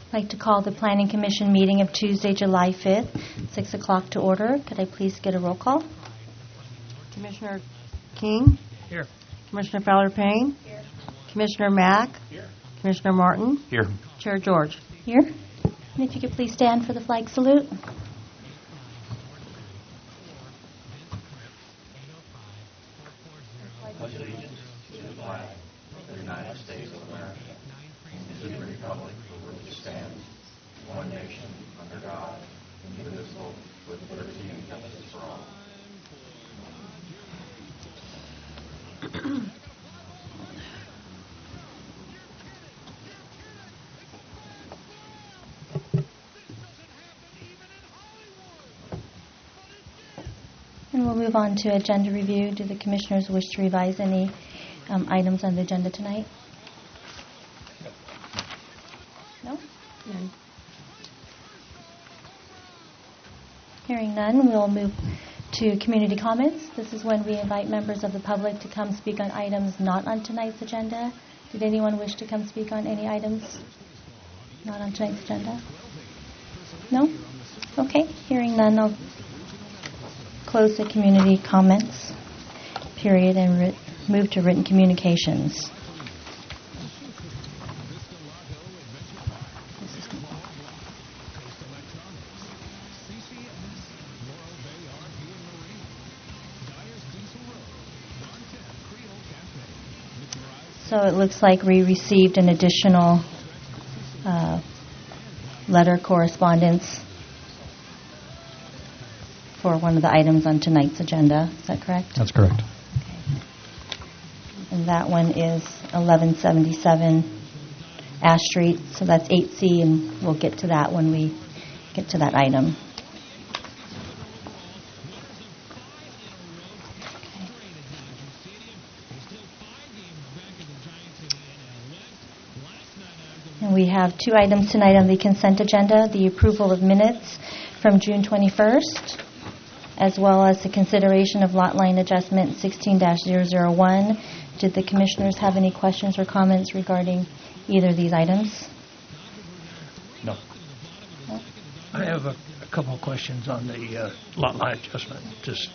I'd like to call the Planning Commission meeting of Tuesday, July 5th, 6 o'clock to order. Could I please get a roll call? Commissioner King? Here. Commissioner Fowler-Payne? Here. Commissioner Mack? Here. Commissioner Martin? Here. Chair George? Here. And if you could please stand for the flag salute. Allegiance to the flag of the United States of America and to the republic for which it stands, one nation, under God, indivisible, with liberty and justice for all. And we'll move on to agenda review. Do the commissioners wish to revise any items on the agenda tonight? No? None. Hearing none, we'll move to community comments. This is when we invite members of the public to come speak on items not on tonight's agenda. Did anyone wish to come speak on any items not on tonight's agenda? No? Okay. Hearing none, I'll close the community comments period and move to written communications. So it looks like we received an additional letter correspondence for one of the items on tonight's agenda. Is that correct? That's correct. Okay. And that one is 1177 Ash Street, so that's 8C, and we'll get to that when we get to that item. And we have two items tonight on the consent agenda, the approval of minutes from June 21st, as well as the consideration of lot line adjustment 16-001. Did the commissioners have any questions or comments regarding either of these items? No. I have a couple of questions on the lot line adjustment. Just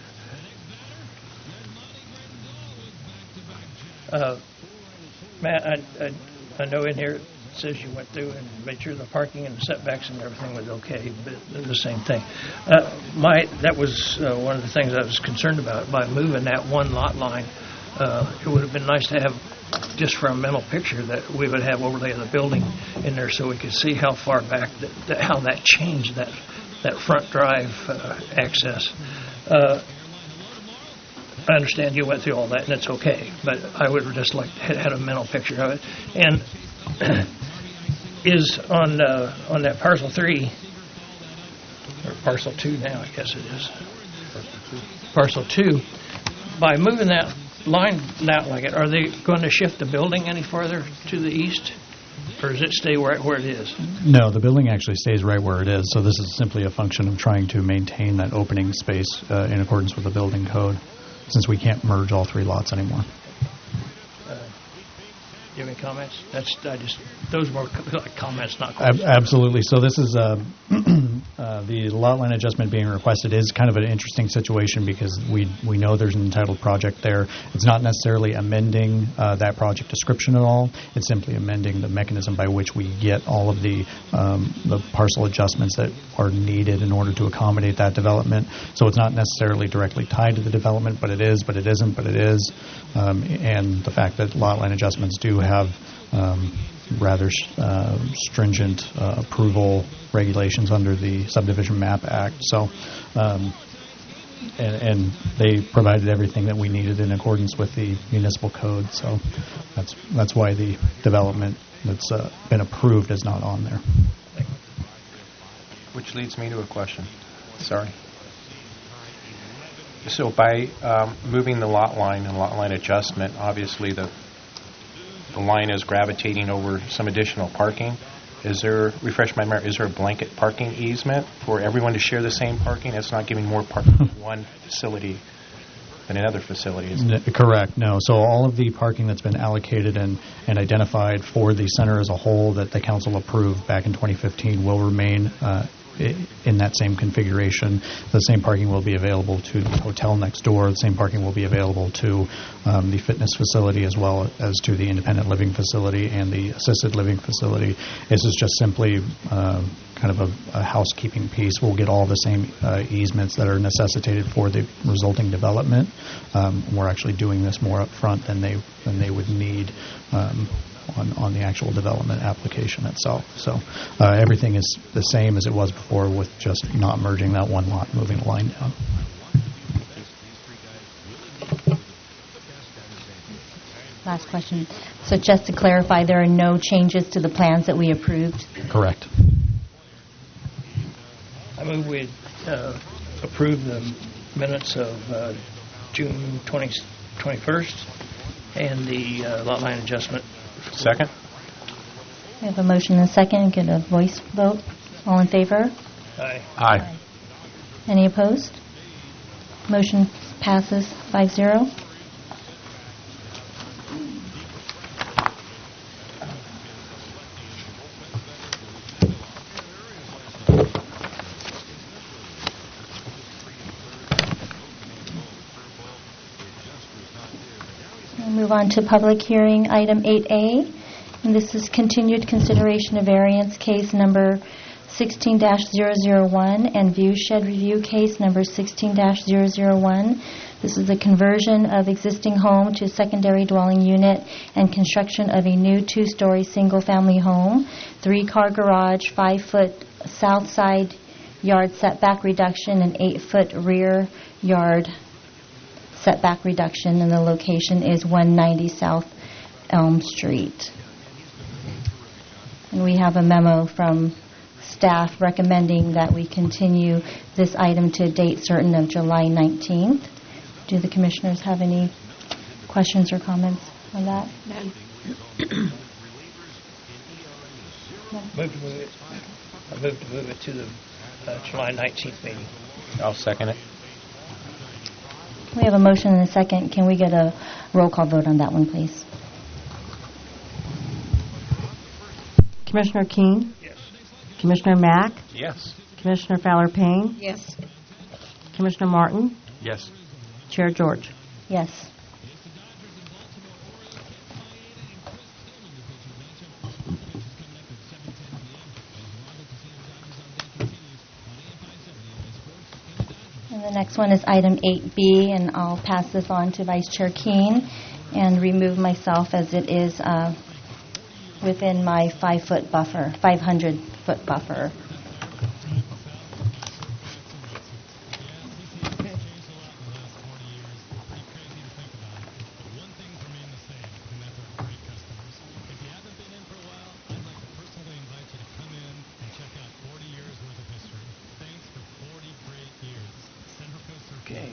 Matt, I know in here it says you went through and made sure the parking and the setbacks and everything was okay, but they're the same thing. That was one of the things I was concerned about. By moving that one lot line, it would have been nice to have, just for a mental picture, that we would have overlay of the building in there so we could see how far back, how that changed that front drive access. I understand you went through all that, and it's okay, but I would have just like had a mental picture of it. And is on that parcel 3, or parcel 2 now, I guess it is. Parcel 2, by moving that line out like it, are they going to shift the building any further to the east, or does it stay right where it is? No, the building actually stays right where it is, so this is simply a function of trying to maintain that opening space in accordance with the building code, since we can't merge all 3 lots anymore. Do you have any comments? Those were like comments, not questions. Absolutely. So this is the lot line adjustment being requested is kind of an interesting situation because we know there's an entitled project there. It's not necessarily amending that project description at all. It's simply amending the mechanism by which we get all of the parcel adjustments that are needed in order to accommodate that development. So it's not necessarily directly tied to the development, but it is, but it isn't, but it is. And the fact that lot line adjustments do have rather stringent approval regulations under the Subdivision Map Act. So, and they provided everything that we needed in accordance with the municipal code. So that's why the development that's been approved is not on there. Which leads me to a question. Sorry. So by moving the lot line and lot line adjustment, obviously the line is gravitating over some additional parking. Is there, refresh my memory, is there a blanket parking easement for everyone to share the same parking? It's not giving more parking to one facility than another facility, is it? Correct, no. So all of the parking that's been allocated and identified for the center as a whole that the council approved back in 2015 will remain in that same configuration. The same parking will be available to the hotel next door. The same parking will be available to the fitness facility as well as to the independent living facility and the assisted living facility. This is just simply kind of a housekeeping piece. We'll get all the same easements that are necessitated for the resulting development. We're actually doing this more up front than they would need on the actual development application itself. So everything is the same as it was before, with just not merging that one lot, moving the line down. Last question. So just to clarify, there are no changes to the plans that we approved? Correct. I move we approve the minutes of June 21st and the lot line adjustment. Second? We have a motion and a second. Get a voice vote. All in favor? Aye. Aye. Any opposed? Motion passes 5-0. We'll move on to public hearing item 8A. And this is continued consideration of variance case number 16-001 and view shed review case number 16-001. This is the conversion of existing home to secondary dwelling unit and construction of a new 2-story single-family home, 3-car garage, 5-foot south side yard setback reduction, and 8-foot rear yard setback reduction, and the location is 190 South Elm Street. And we have a memo from staff recommending that we continue this item to a date certain of July 19th. Do the commissioners have any questions or comments on that? None. I move to move it to the July 19th meeting. I'll second it. We have a motion and a second. Can we get a roll call vote on that one, please? Commissioner Keene? Yes. Commissioner Mack? Yes. Commissioner Fowler-Payne? Yes. Commissioner Martin? Yes. Chair George? Yes. And the next one is item 8B, and I'll pass this on to Vice Chair Keene and remove myself as it is within my 5-foot buffer, 500-foot buffer. Okay.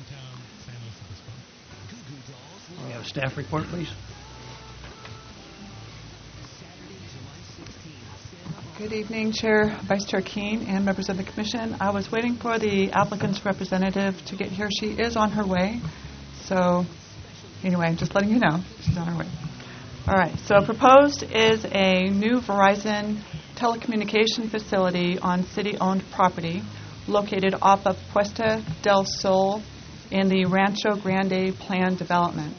We have a staff report, please. Good evening, Chair, Vice Chair Keene, and members of the Commission. I was waiting for the applicant's representative to get here. She is on her way. So, anyway, just letting you know, she's on her way. All right, so proposed is a new Verizon telecommunication facility on city-owned property located off of Puesta del Sol in the Rancho Grande Plan Development.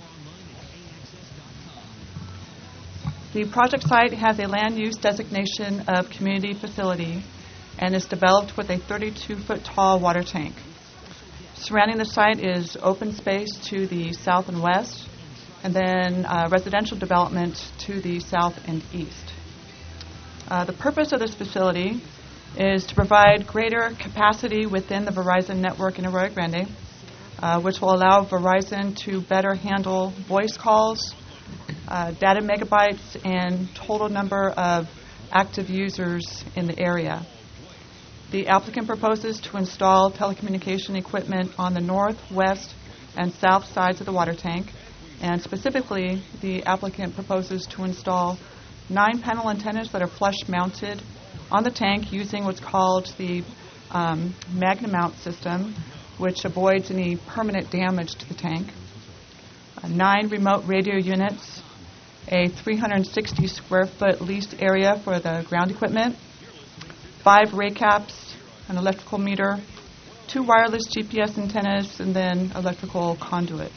The project site has a land use designation of community facility and is developed with a 32-foot tall water tank. Surrounding the site is open space to the south and west, and then residential development to the south and east. The purpose of this facility is to provide greater capacity within the Verizon network in Arroyo Grande, which will allow Verizon to better handle voice calls, data megabytes, and total number of active users in the area. The applicant proposes to install telecommunication equipment on the north, west, and south sides of the water tank, and specifically, the applicant proposes to install 9 panel antennas that are flush-mounted on the tank using what's called the Magna Mount system, which avoids any permanent damage to the tank. 9 remote radio units, a 360 square foot leased area for the ground equipment, 5 ray caps, an electrical meter, 2 wireless GPS antennas, and then electrical conduit.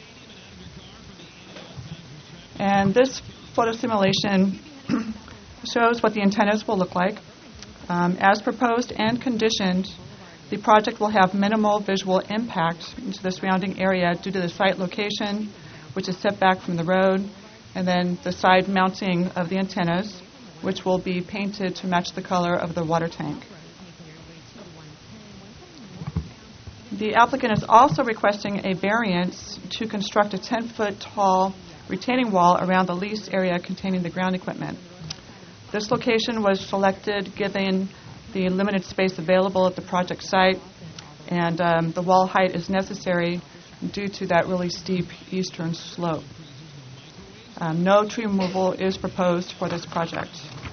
And this photo simulation shows what the antennas will look like. As proposed and conditioned, the project will have minimal visual impact into the surrounding area due to the site location, which is set back from the road, and then the side mounting of the antennas, which will be painted to match the color of the water tank. The applicant is also requesting a variance to construct a 10-foot tall retaining wall around the leased area containing the ground equipment. This location was selected given the limited space available at the project site, and the wall height is necessary due to that really steep eastern slope. No tree removal is proposed for this project.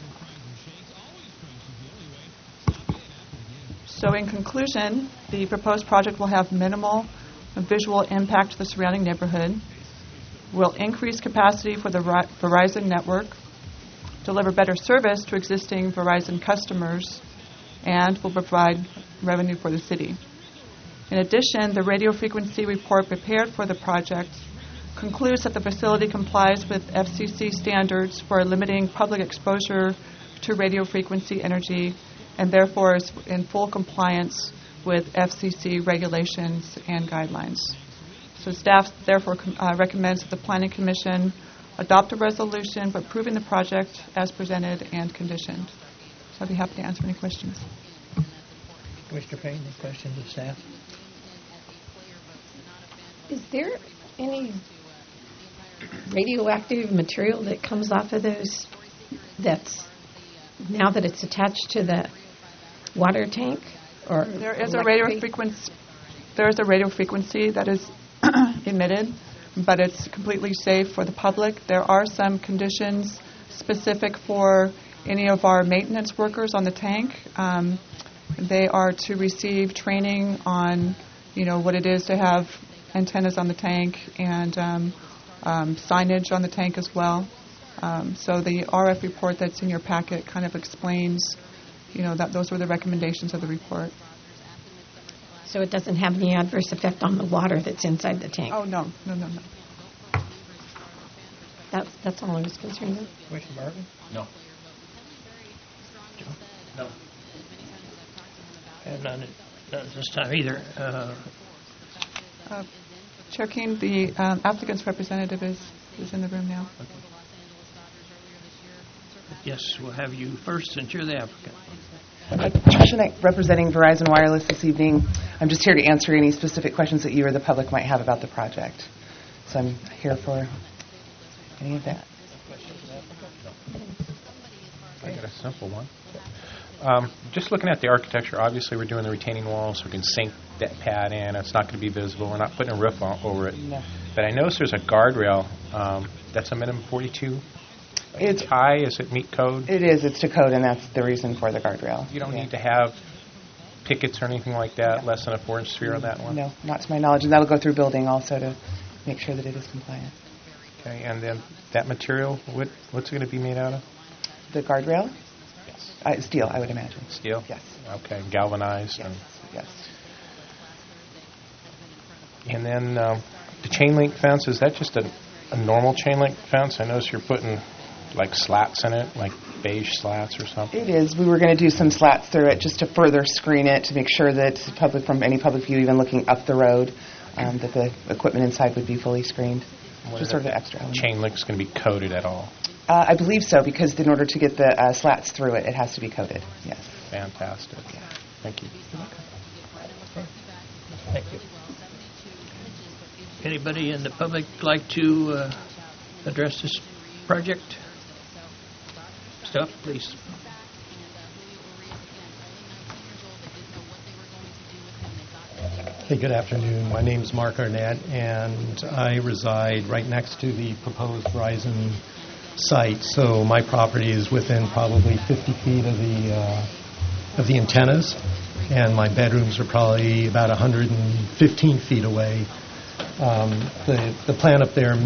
So in conclusion, the proposed project will have minimal visual impact to the surrounding neighborhood, will increase capacity for the Verizon network, deliver better service to existing Verizon customers, and will provide revenue for the city. In addition, the radio frequency report prepared for the project concludes that the facility complies with FCC standards for limiting public exposure to radio frequency energy and therefore is in full compliance with FCC regulations and guidelines. So staff therefore recommends that the Planning Commission adopt a resolution approving the project as presented and conditioned. So I'd be happy to answer any questions. Commissioner Payne, any questions of staff? Is there any radioactive material that comes off of those that's now that it's attached to the water tank? Or there is a radio frequency. There is a radio frequency that is emitted, but it's completely safe for the public. There are some conditions specific for any of our maintenance workers on the tank. They are to receive training on, what it is to have antennas on the tank and signage on the tank as well. So the RF report that's in your packet kind of explains, that those were the recommendations of the report. So it doesn't have any adverse effect on the water that's inside the tank? Oh, no. That's all I was concerned with. Commissioner Martin? No. No. And none at this time either. Chair King, the applicant's representative is in the room now. Okay. Yes, we'll have you first since you're the applicant. Tricia Knight, representing Verizon Wireless this evening. I'm just here to answer any specific questions that you or the public might have about the project. So I'm here for any of that. I got a simple one. Just looking at the architecture, obviously we're doing the retaining wall so we can sink that pad in. It's not going to be visible. We're not putting a roof over it. No. But I noticed there's a guardrail. That's a minimum 42 inch high. Is it meet code? It is. It's to code, and that's the reason for the guardrail. You don't need to have pickets or anything like that, less than a 4-inch sphere on that one? No, not to my knowledge. And that'll go through building also to make sure that it is compliant. Okay, and then that material, what's it going to be made out of? The guardrail? Yes. Steel, I would imagine. Steel? Yes. Okay, galvanized. Yes. Yes. And then the chain link fence, is that just a normal chain link fence? I notice you're putting like slats in it, like beige slats or something. It is. We were going to do some slats through it just to further screen it, to make sure that from any public view, even looking up the road, that the equipment inside would be fully screened. Just sort of an extra element. Chain link's going to be coated at all? I believe so, because in order to get the slats through it, it has to be coated. Yes. Fantastic. Yeah. Thank you. Thank you. Anybody in the public like to address this project? Stuff, please. Hey, good afternoon. My name's Mark Arnett, and I reside right next to the proposed Verizon site. So my property is within probably 50 feet of the antennas, and my bedrooms are probably about 115 feet away. The plan up there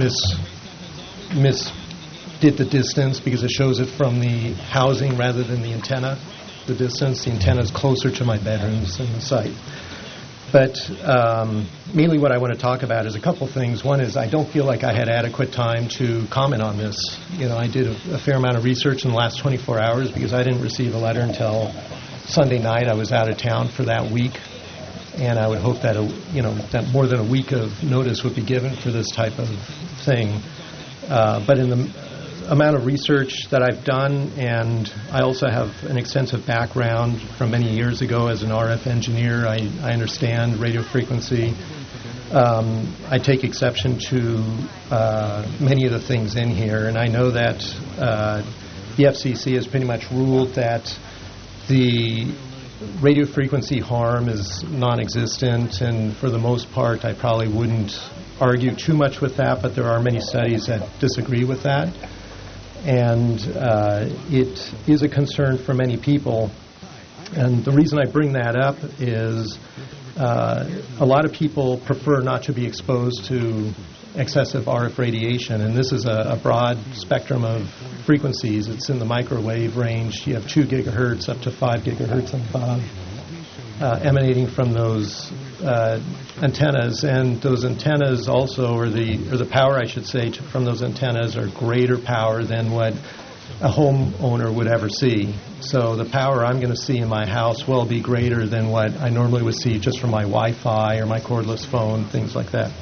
did the distance because it shows it from the housing rather than the antenna. The distance, the antenna is closer to my bedrooms than the site. But mainly what I want to talk about is a couple things. One is I don't feel like I had adequate time to comment on this. I did a fair amount of research in the last 24 hours because I didn't receive a letter until Sunday night. I was out of town for that week, and I would hope that that more than a week of notice would be given for this type of thing. But in the amount of research that I've done, and I also have an extensive background from many years ago as an RF engineer. I understand radio frequency. I take exception to many of the things in here, and I know that the FCC has pretty much ruled that the radio frequency harm is non-existent, and for the most part I probably wouldn't argue too much with that, but there are many studies that disagree with that. And it is a concern for many people. And the reason I bring that up is a lot of people prefer not to be exposed to excessive RF radiation. And this is a broad spectrum of frequencies. It's in the microwave range. You have 2 gigahertz up to 5 gigahertz and above emanating from those antennas, and those antennas also, or the power, I should say, from those antennas are greater power than what a homeowner would ever see. So the power I'm going to see in my house will be greater than what I normally would see just from my Wi-Fi or my cordless phone, things like that.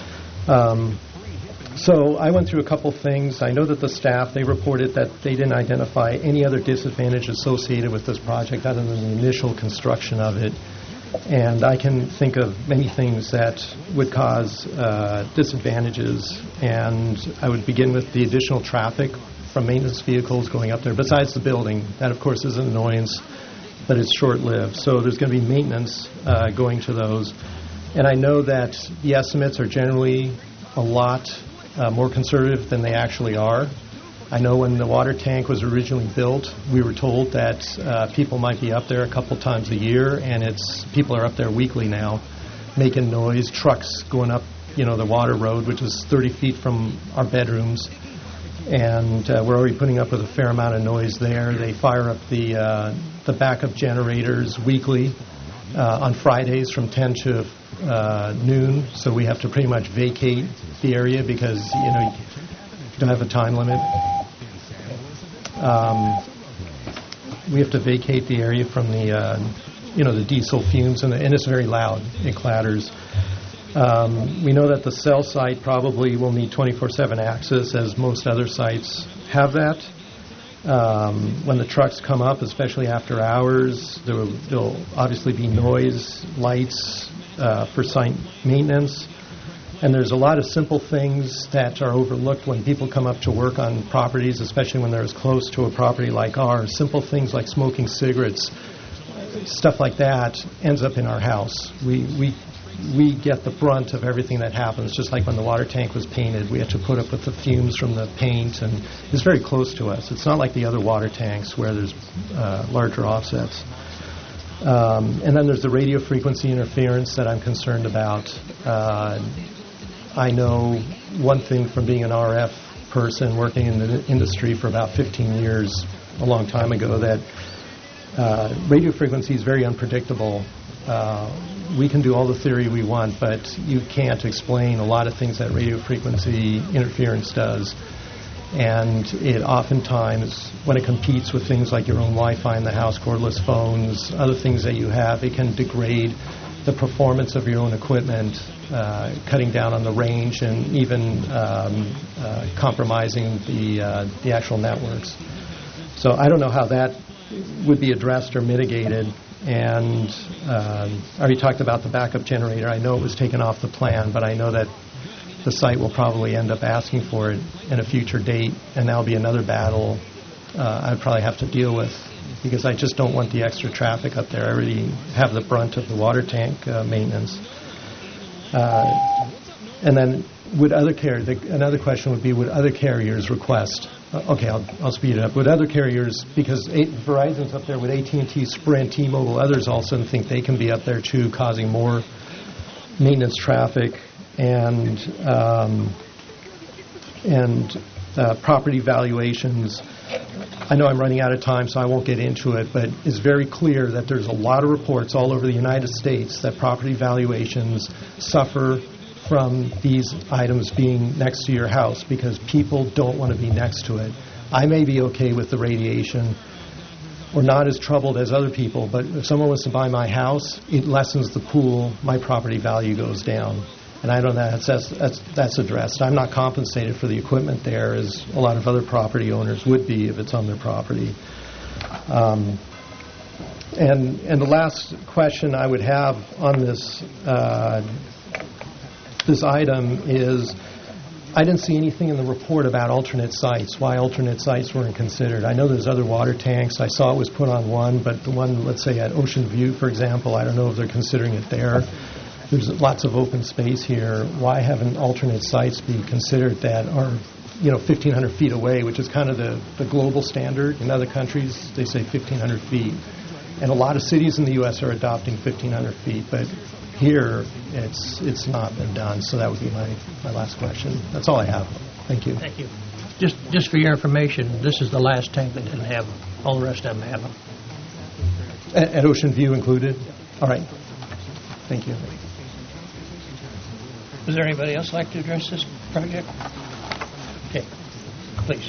So I went through a couple things. I know that the staff, they reported that they didn't identify any other disadvantage associated with this project other than the initial construction of it. And I can think of many things that would cause disadvantages. And I would begin with the additional traffic from maintenance vehicles going up there, besides the building. That, of course, is an annoyance, but it's short-lived. So there's going to be maintenance going to those. And I know that the estimates are generally a lot more conservative than they actually are. I know when the water tank was originally built, we were told that people might be up there a couple times a year, and people are up there weekly now, making noise, trucks going up, the water road, which is 30 feet from our bedrooms, and we're already putting up with a fair amount of noise there. They fire up the backup generators weekly on Fridays from 10 to noon, so we have to pretty much vacate the area because you don't have a time limit. We have to vacate the area from the diesel fumes, and it's very loud. It clatters. We know that the cell site probably will need 24/7 access, as most other sites have that. When the trucks come up, especially after hours, there'll obviously be noise, lights for site maintenance. And there's a lot of simple things that are overlooked when people come up to work on properties, especially when they're as close to a property like ours. Simple things like smoking cigarettes, stuff like that ends up in our house. We get the brunt of everything that happens, just like when the water tank was painted. We had to put up with the fumes from the paint, and it's very close to us. It's not like the other water tanks where there's larger offsets. And then there's the radio frequency interference that I'm concerned about. I know one thing from being an RF person working in the industry for about 15 years, a long time ago, that radio frequency is very unpredictable. We can do all the theory we want, but you can't explain a lot of things that radio frequency interference does. And it oftentimes, when it competes with things like your own Wi-Fi in the house, cordless phones, other things that you have, it can degrade the performance of your own equipment, cutting down on the range and even compromising the actual networks. So I don't know how that would be addressed or mitigated. And I already talked about the backup generator. I know it was taken off the plan, but I know that the site will probably end up asking for it in a future date, and that'll be another battle I'd probably have to deal with, because I just don't want the extra traffic up there. I already have the brunt of the water tank maintenance. And then another question would be, would other carriers request Okay, I'll speed it up. With other carriers, because Verizon's up there with AT&T, Sprint, T-Mobile, others all of a sudden think they can be up there too, causing more maintenance traffic and property valuations. I know I'm running out of time, so I won't get into it, but it's very clear that there's a lot of reports all over the United States that property valuations suffer from these items being next to your house because people don't want to be next to it. I may be okay with the radiation or not as troubled as other people, but if someone wants to buy my house, it lessens the pool, my property value goes down. And I don't know, that's addressed. I'm not compensated for the equipment there as a lot of other property owners would be if it's on their property. And the last question I would have on this this item is, I didn't see anything in the report about alternate sites, why alternate sites weren't considered. I know there's other water tanks. I saw it was put on one, but the one, let's say, at Ocean View, for example, I don't know if they're considering it there. There's lots of open space here. Why haven't alternate sites be considered that are, 1,500 feet away, which is kind of the global standard. In other countries, they say 1,500 feet. And a lot of cities in the U.S. are adopting 1,500 feet, but here, it's not been done, so that would be my last question. That's all I have. Thank you. Thank you. Just for your information, this is the last tank that didn't have them. All the rest of them have them. At Ocean View included? All right. Thank you. Is there anybody else like to address this project? Okay, please.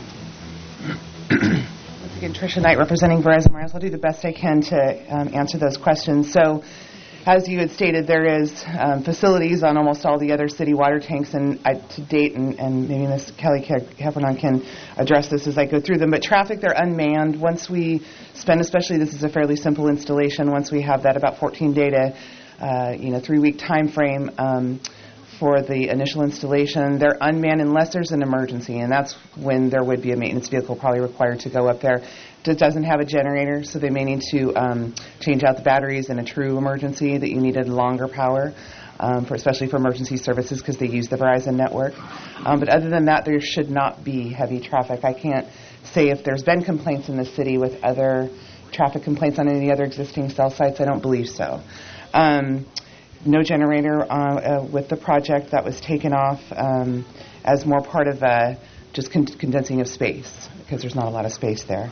Once again, Tricia Knight representing Verizon Wireless. I'll do the best I can to answer those questions. So, as you had stated, there is facilities on almost all the other city water tanks, and to date, and maybe Ms. Kelly Heffernan can address this as I go through them, but traffic, they're unmanned. Once we spend, especially this is a fairly simple installation, once we have that about 14-day to 3-week time frame for the initial installation, they're unmanned unless there's an emergency, and that's when there would be a maintenance vehicle probably required to go up there. It doesn't have a generator, so they may need to change out the batteries in a true emergency that you needed longer power, especially for emergency services because they use the Verizon network. But other than that, there should not be heavy traffic. I can't say if there's been complaints in the city with other traffic complaints on any of the other existing cell sites. I don't believe so. No generator with the project. That was taken off as more part of just condensing of space because there's not a lot of space there.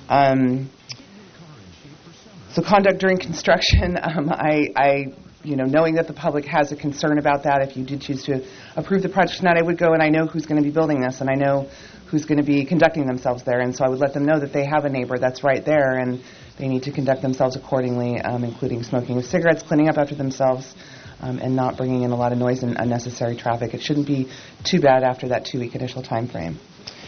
So conduct during construction, knowing that the public has a concern about that, if you did choose to approve the project tonight, I would go and I know who's going to be building this and I know who's going to be conducting themselves there, and so I would let them know that they have a neighbor that's right there and they need to conduct themselves accordingly, including smoking of cigarettes, cleaning up after themselves, and not bringing in a lot of noise and unnecessary traffic. It shouldn't be too bad after that 2-week initial time frame.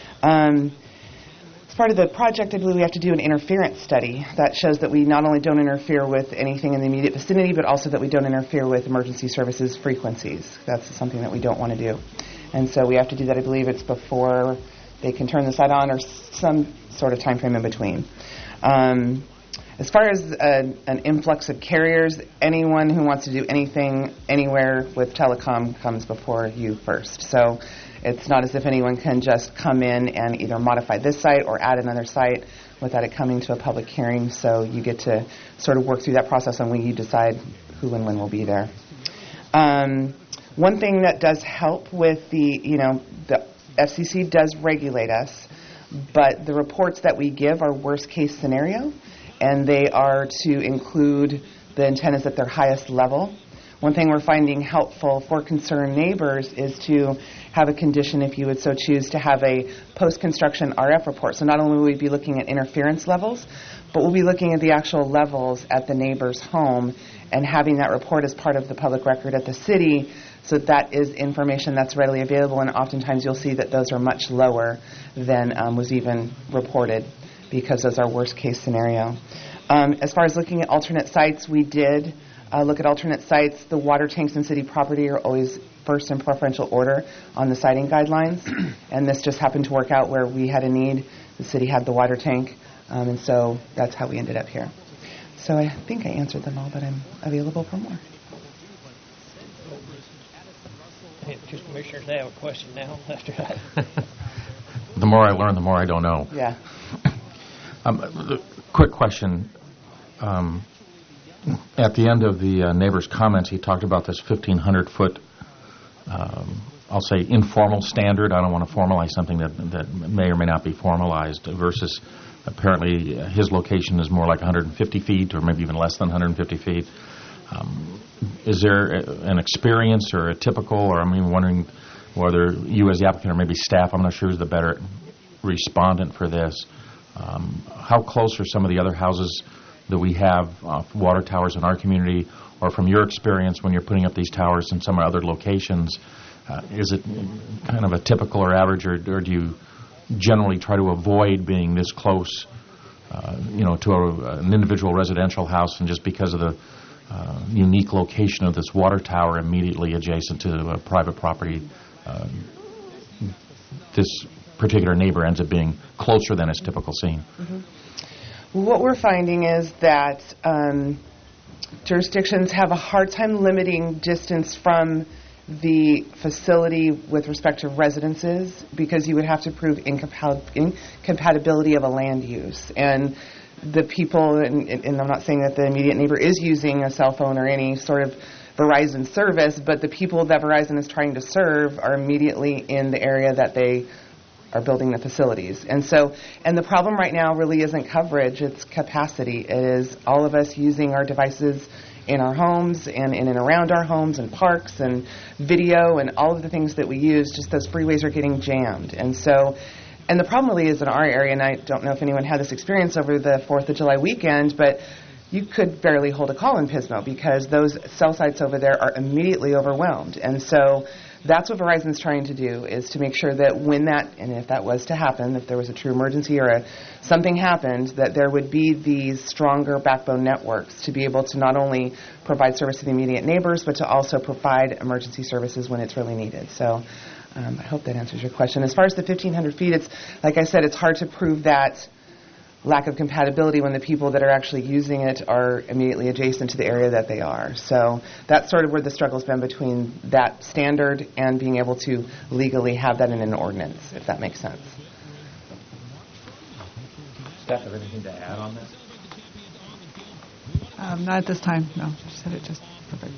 As part of the project, I believe we have to do an interference study that shows that we not only don't interfere with anything in the immediate vicinity, but also that we don't interfere with emergency services frequencies. That's something that we don't want to do. And so we have to do that, I believe it's before they can turn the site on or some sort of time frame in between. As far as an influx of carriers, anyone who wants to do anything anywhere with telecom comes before you first. So it's not as if anyone can just come in and either modify this site or add another site without it coming to a public hearing. So you get to sort of work through that process on when you decide who and when will be there. One thing that does help with the FCC does regulate us, but the reports that we give are worst case scenario, and they are to include the antennas at their highest level. One thing we're finding helpful for concerned neighbors is to have a condition, if you would so choose, to have a post-construction RF report. So not only will we be looking at interference levels, but we'll be looking at the actual levels at the neighbor's home and having that report as part of the public record at the city, so that is information that's readily available, and oftentimes you'll see that those are much lower than was even reported because those are worst case scenario. As far as looking at alternate sites, we did look at alternate sites. The water tanks in city property are always first in preferential order on the siting guidelines, and this just happened to work out where we had a need. The city had the water tank, and so that's how we ended up here. So I think I answered them all, but I'm available for more. Just commissioners, they have a question now after that. The more I learn, the more I don't know. Yeah. Quick question. At the end of the neighbor's comments, he talked about this 1,500-foot, I'll say, informal standard. I don't want to formalize something that may or may not be formalized versus apparently his location is more like 150 feet or maybe even less than 150 feet. Is there an experience or a typical, or I'm wondering whether you as the applicant or maybe staff, I'm not sure who's the better respondent for this, how close are some of the other houses that we have, water towers in our community, or from your experience when you're putting up these towers in some other locations, is it kind of a typical or average, or do you generally try to avoid being this close, to an individual residential house, and just because of the unique location of this water tower immediately adjacent to a private property, this particular neighbor ends up being closer than is typical seen? Mm-hmm. What we're finding is that jurisdictions have a hard time limiting distance from the facility with respect to residences because you would have to prove incompatibility of a land use. And the people, and I'm not saying that the immediate neighbor is using a cell phone or any sort of Verizon service, but the people that Verizon is trying to serve are immediately in the area that they are building the facilities. And the problem right now really isn't coverage, it's capacity. It is all of us using our devices in our homes and in and around our homes and parks and video and all of the things that we use, just those freeways are getting jammed. And the problem really is in our area, and I don't know if anyone had this experience over the 4th of July weekend, but you could barely hold a call in Pismo because those cell sites over there are immediately overwhelmed. And so that's what Verizon's trying to do, is to make sure that when that, and if that was to happen, if there was a true emergency or something happened, that there would be these stronger backbone networks to be able to not only provide service to the immediate neighbors, but to also provide emergency services when it's really needed. So I hope that answers your question. As far as the 1,500 feet, it's, like I said, it's hard to prove that lack of compatibility when the people that are actually using it are immediately adjacent to the area that they are. So that's sort of where the struggle's been between that standard and being able to legally have that in an ordinance, if that makes sense. Staff, have anything to add on this? Not at this time, no. You said it just perfect.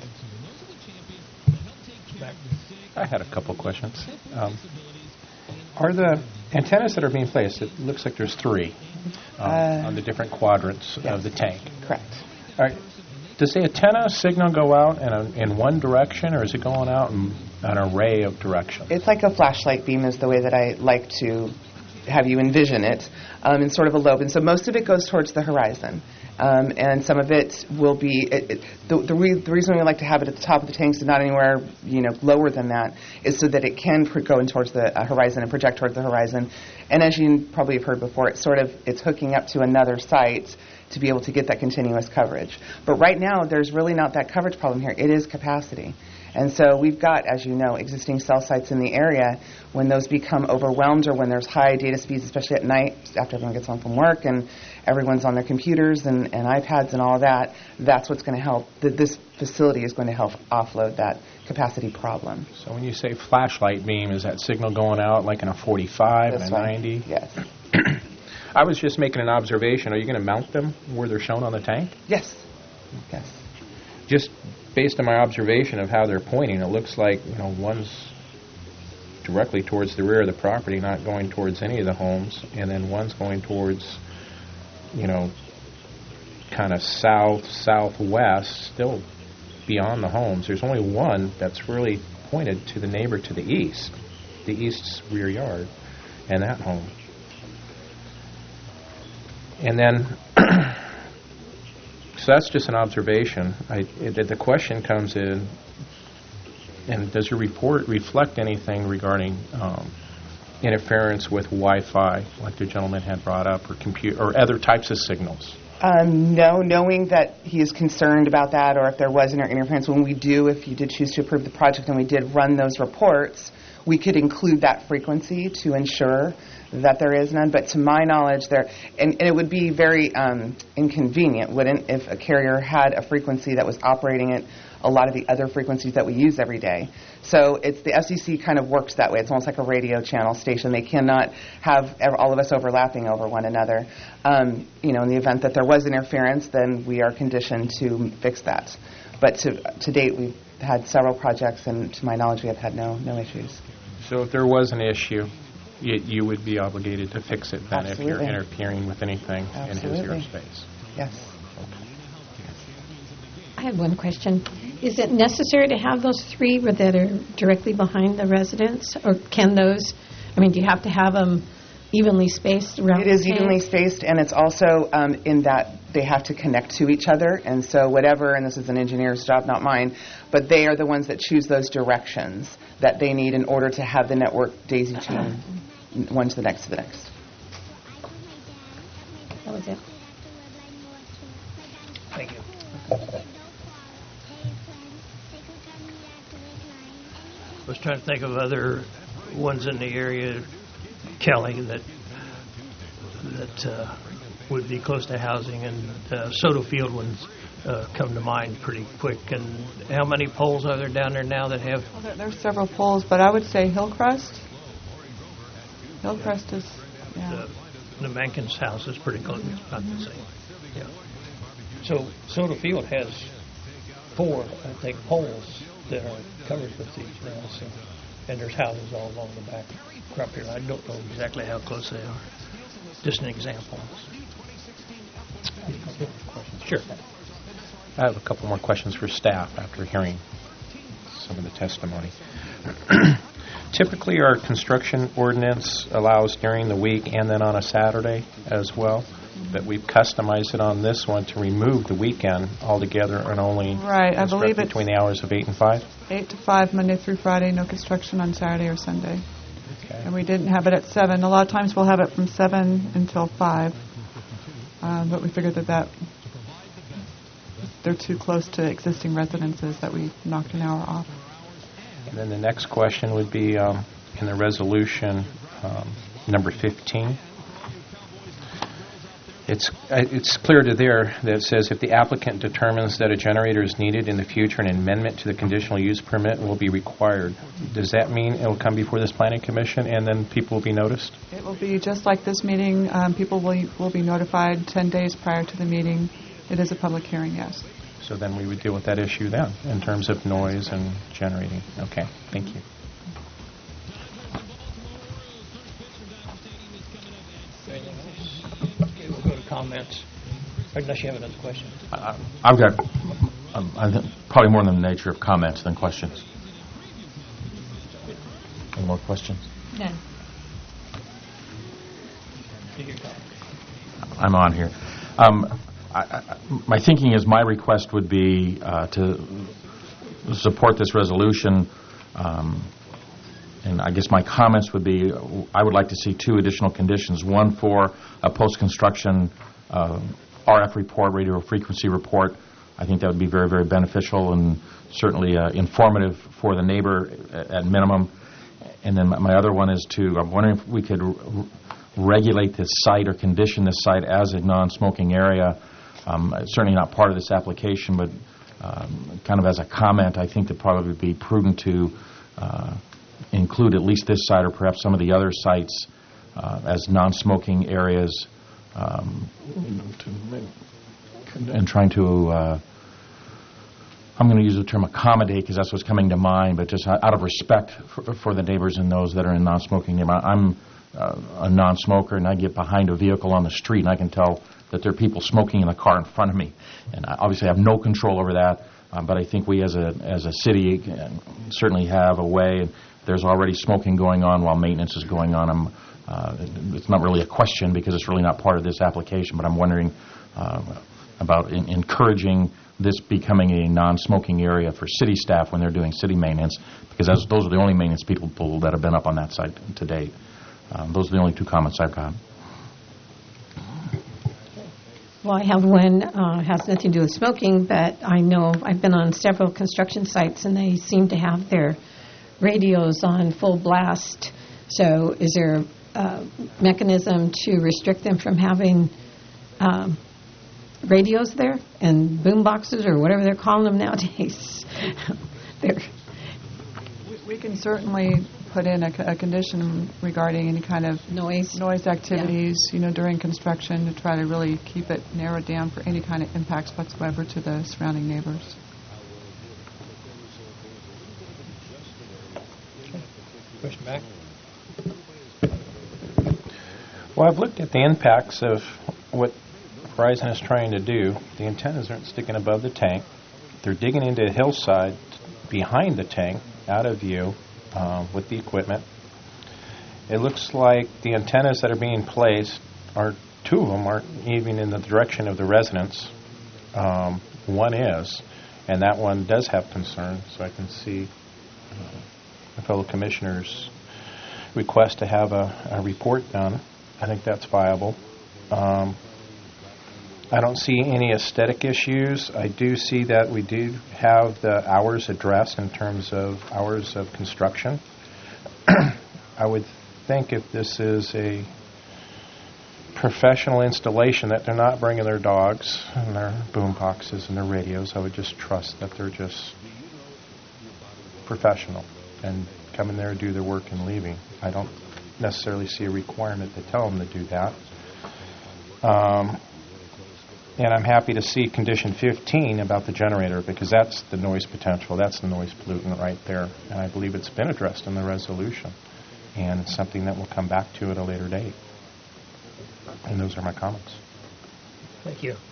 I had a couple questions. Are the antennas that are being placed, it looks like there's 3 on the different quadrants of the tank. Correct. All right. Does the antenna signal go out in one direction, or is it going out in an array of directions? It's like a flashlight beam is the way that I like to have you envision it, in sort of a lobe. And so most of it goes towards the horizon. And some of it will be, the reason we like to have it at the top of the tanks and not anywhere lower than that is so that it can go in towards the horizon and project towards the horizon. And as you probably have heard before, it's hooking up to another site to be able to get that continuous coverage. But right now, there's really not that coverage problem here. It is capacity. And so we've got, as you know, existing cell sites in the area. When those become overwhelmed or when there's high data speeds, especially at night after everyone gets home from work and everyone's on their computers and iPads and all of that, that's what's going to help. This facility is going to help offload that capacity problem. So when you say flashlight beam, is that signal going out like in a 45 and a 90? Yes. I was just making an observation. Are you going to mount them where they're shown on the tank? Yes. Yes. Just based on my observation of how they're pointing, it looks like one's directly towards the rear of the property, not going towards any of the homes, and then one's going towards, kind of southwest, still beyond the homes. There's only one that's really pointed to the neighbor to the east's rear yard, and that home. And then, so that's just an observation. The question comes in, and does your report reflect anything regarding interference with Wi-Fi, like the gentleman had brought up, or other types of signals? No, knowing that he is concerned about that, or if there was interference, if you did choose to approve the project and we did run those reports, we could include that frequency to ensure that there is none. But to my knowledge, and it would be very inconvenient, wouldn't, if a carrier had a frequency that was operating at a lot of the other frequencies that we use every day. So it's the FCC kind of works that way. It's almost like a radio channel station. They cannot have all of us overlapping over one another. In the event that there was interference, then we are conditioned to fix that. But to date, we've had several projects, and to my knowledge, we have had no issues. So if there was an issue, you would be obligated to fix it then. Absolutely. If you're interfering with anything Absolutely. in his airspace. Yes. I have one question. Is it necessary to have those three that are directly behind the residents? Or can those, do you have to have them evenly spaced around It is the tank? evenly spaced, and it's also in that they have to connect to each other. And so whatever, and this is an engineer's job, not mine, but they are the ones that choose those directions that they need in order to have the network daisy chain one to the next to the next. That was it. Thank you. I was trying to think of other ones in the area, Kelly, that would be close to housing, and Soto Field ones come to mind pretty quick. And how many poles are there down there now that have? Well, there's several poles, but I would say Hillcrest. Hillcrest is, The Mankins house is pretty close. It's about the same. Yeah. So Soto Field has 4, I think, poles that are covered with these now. So, and there's houses all along the back property. I don't know exactly how close they are. Just an example. Sure. I have a couple more questions for staff after hearing some of the testimony. Typically, our construction ordinance allows during the week and then on a Saturday as well, but we've customized it on this one to remove the weekend altogether and only right. I believe it's between the hours of 8 and 5? 8 to 5, Monday through Friday, no construction on Saturday or Sunday. Okay. And we didn't have it at 7. A lot of times we'll have it from 7 until 5, but we figured that they're too close to existing residences that we knocked an hour off. And then the next question would be in the resolution number 15. It's clear to there that it says if the applicant determines that a generator is needed in the future, an amendment to the conditional use permit will be required. Does that mean it will come before this planning commission and then people will be noticed? It will be just like this meeting. People will be notified 10 days prior to the meeting. It is a public hearing, yes. So then we would deal with that issue then in terms of noise and generating. Okay, thank you. Anything else? Okay, we'll go to comments. Unless you have another question. I've got I think probably more in the nature of comments than questions. Any more questions? None. I'm on here. My thinking is my request would be to support this resolution, and I guess my comments would be I would like to see 2 additional conditions. One for a post-construction RF report, radio frequency report. I think that would be very, very beneficial and certainly informative for the neighbor at minimum. And then my other one is I'm wondering if we could regulate this site or condition this site as a non-smoking area. Certainly not part of this application, but kind of as a comment, I think that probably would be prudent to include at least this site or perhaps some of the other sites as non-smoking areas, and trying to, I'm going to use the term accommodate because that's what's coming to mind, but just out of respect for the neighbors and those that are in non-smoking neighborhood. I'm a non-smoker, and I get behind a vehicle on the street, and I can tell that there are people smoking in the car in front of me. And I obviously have no control over that, but I think we as a city certainly have a way. There's already smoking going on while maintenance is going on. It's not really a question because it's really not part of this application, but I'm wondering about encouraging this becoming a non-smoking area for city staff when they're doing city maintenance, because those are the only maintenance people that have been up on that site to date. Those are the only 2 comments I've got. Well, I have one, has nothing to do with smoking, but I know I've been on several construction sites, and they seem to have their radios on full blast. So is there a mechanism to restrict them from having radios there and boom boxes or whatever they're calling them nowadays? We can certainly put in a condition regarding any kind of noise activities, during construction to try to really keep it narrowed down for any kind of impacts whatsoever to the surrounding neighbors. Question back? Well, I've looked at the impacts of what Verizon is trying to do. The antennas aren't sticking above the tank. They're digging into a hillside behind the tank, out of view, with the equipment. It looks like the antennas that are being placed two of them aren't even in the direction of the residents. One is, and that one does have concern, so I can see my fellow commissioners' request to have a report done. I think that's viable. I don't see any aesthetic issues. I do see that we do have the hours addressed in terms of hours of construction. I would think if this is a professional installation that they're not bringing their dogs and their boom boxes and their radios, I would just trust that they're just professional and come in there and do their work and leaving. I don't necessarily see a requirement to tell them to do that. And I'm happy to see condition 15 about the generator, because that's the noise potential, that's the noise pollutant right there. And I believe it's been addressed in the resolution. And it's something that we'll come back to at a later date. And those are my comments. Thank you.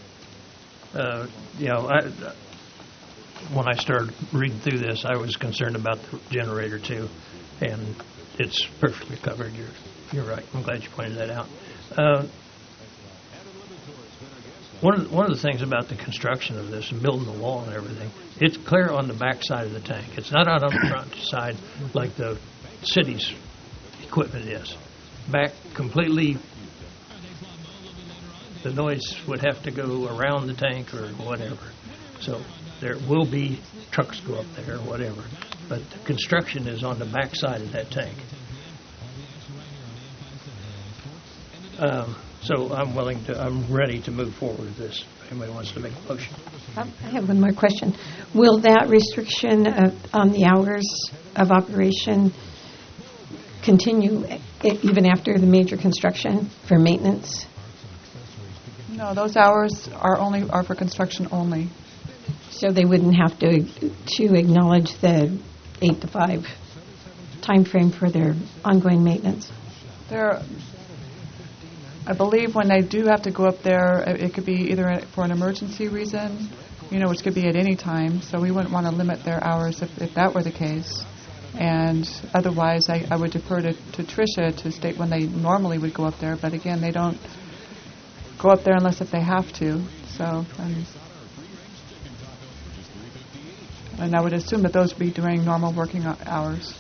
When I started reading through this, I was concerned about the generator too, and it's perfectly covered. You're right. I'm glad you pointed that out. One of the things about the construction of this and building the wall and everything, it's clear on the back side of the tank. It's not out on the front side like the city's equipment is. Back completely, the noise would have to go around the tank or whatever. So there will be trucks go up there or whatever. But the construction is on the back side of that tank. So I'm ready to move forward with this. If anybody wants to make a motion. I have one more question. Will that restriction on the hours of operation continue even after the major construction for maintenance? No, those hours are for construction only. So they wouldn't have to acknowledge the 8 to 5 time frame for their ongoing maintenance? I believe when they do have to go up there, it could be either for an emergency reason, which could be at any time. So we wouldn't want to limit their hours if that were the case. And otherwise, I would defer to Tricia to state when they normally would go up there. But again, they don't go up there unless if they have to. So, and I would assume that those would be during normal working hours.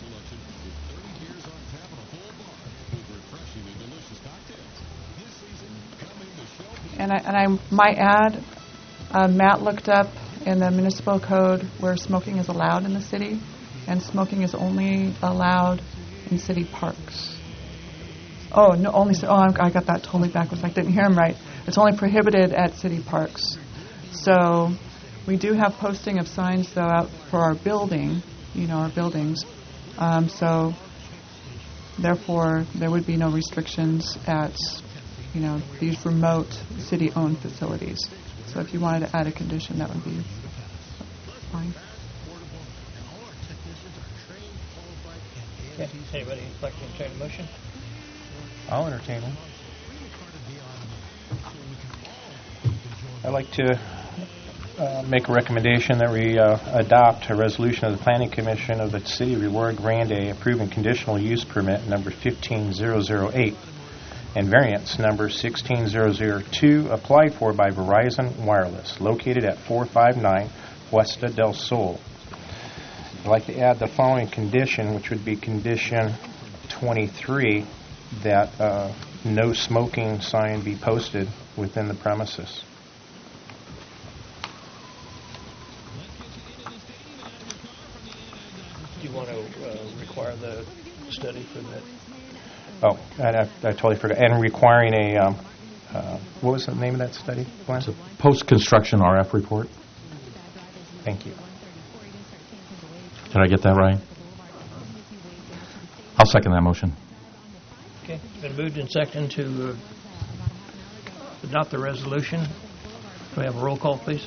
And I might add, Matt looked up in the municipal code where smoking is allowed in the city, and smoking is only allowed in city parks. Oh, no, I got that totally backwards. I didn't hear him right. It's only prohibited at city parks. So we do have posting of signs, though, out for our building, our buildings. So therefore, there would be no restrictions at these remote city-owned facilities. So if you wanted to add a condition, that would be fine. Okay. Anybody like to entertain a motion? I'll entertain them. I'd like to make a recommendation that we adopt a resolution of the Planning Commission of the City of Rio Grande approving conditional use permit number 15008 and variance number 16002 applied for by Verizon Wireless, located at 459 Puesta del Sol. I'd like to add the following condition, which would be condition 23, that no smoking sign be posted within the premises. Do you want to study for that. Oh, I totally forgot. And requiring a, what was the name of that study, Glenn? It's a post-construction RF report. Thank you. Did I get that right? I'll second that motion. Okay, it's been moved and seconded to adopt the resolution. Do we have a roll call, please?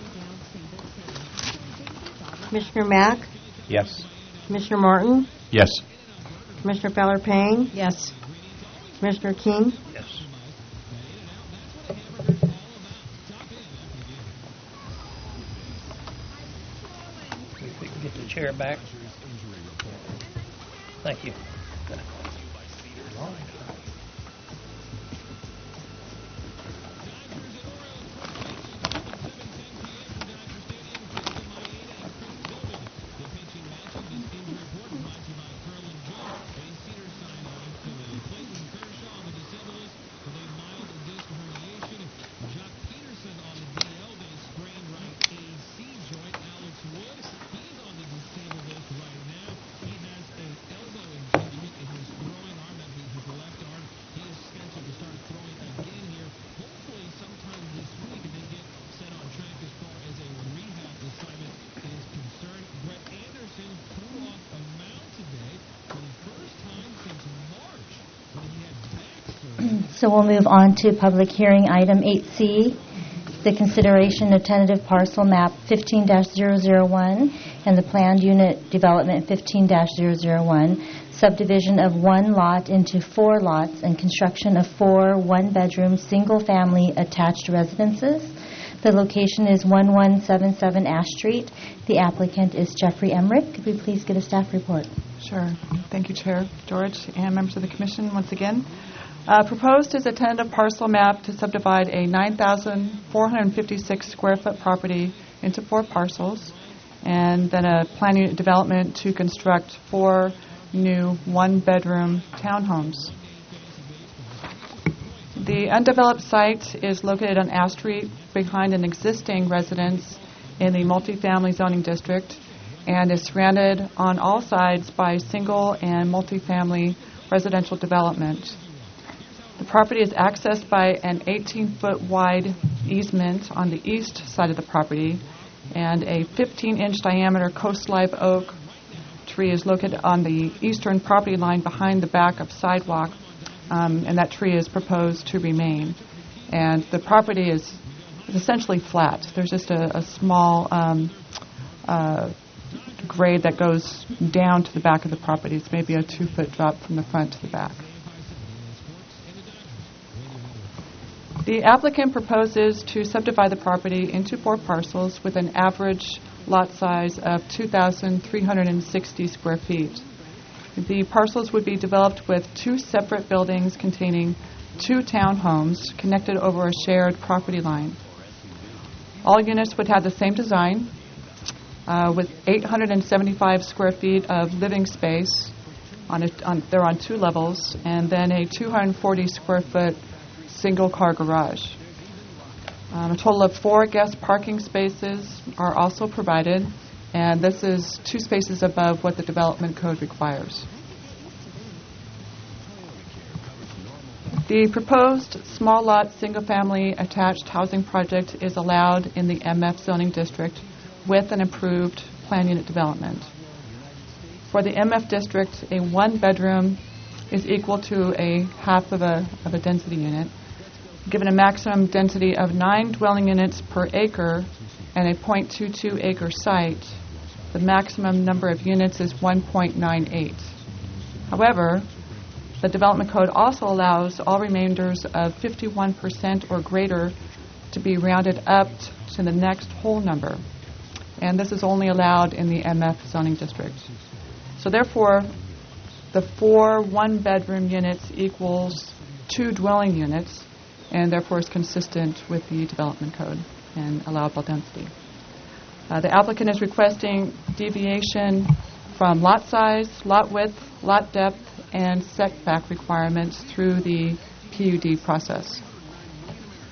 Commissioner Mack? Yes. Commissioner Martin? Yes. Commissioner Feller Payne? Yes. Commissioner King? Yes. If we can get the chair back. Thank you. So we'll move on to public hearing item 8C, the consideration of tentative parcel map 15-001 and the planned unit development 15-001, subdivision of one lot into 4 lots and construction of 4 one-bedroom single-family attached residences. The location is 1177 Ash Street. The applicant is Jeffrey Emmerich. Could we please get a staff report? Sure. Thank you, Chair George, and members of the Commission once again. Proposed is a tentative parcel map to subdivide a 9,456 square foot property into 4 parcels, and then a planned unit development to construct 4 new one-bedroom townhomes. The undeveloped site is located on Ash Street behind an existing residence in the multifamily zoning district and is surrounded on all sides by single and multifamily residential development. The property is accessed by an 18-foot wide easement on the east side of the property, and a 15-inch diameter coast live oak tree is located on the eastern property line behind the back of sidewalk, and that tree is proposed to remain. And the property is essentially flat. There's just a small grade that goes down to the back of the property. It's maybe a 2-foot drop from the front to the back. The applicant proposes to subdivide the property into 4 parcels with an average lot size of 2,360 square feet. The parcels would be developed with 2 separate buildings containing 2 townhomes connected over a shared property line. All units would have the same design, with 875 square feet of living space. They're on 2 levels, and then a 240 square foot single-car garage. A total of 4 guest parking spaces are also provided, and this is 2 spaces above what the development code requires. The proposed small lot single-family attached housing project is allowed in the MF zoning district with an approved planned unit development. For the MF district, a 1-bedroom is equal to a half of a density unit. Given a maximum density of 9 dwelling units per acre and a 0.22 acre site, the maximum number of units is 1.98. However, the development code also allows all remainders of 51% or greater to be rounded up to the next whole number, and this is only allowed in the MF zoning district. So therefore, the 4 one-bedroom units equals 2 dwelling units, and therefore is consistent with the development code and allowable density. The applicant is requesting deviation from lot size, lot width, lot depth, and setback requirements through the PUD process.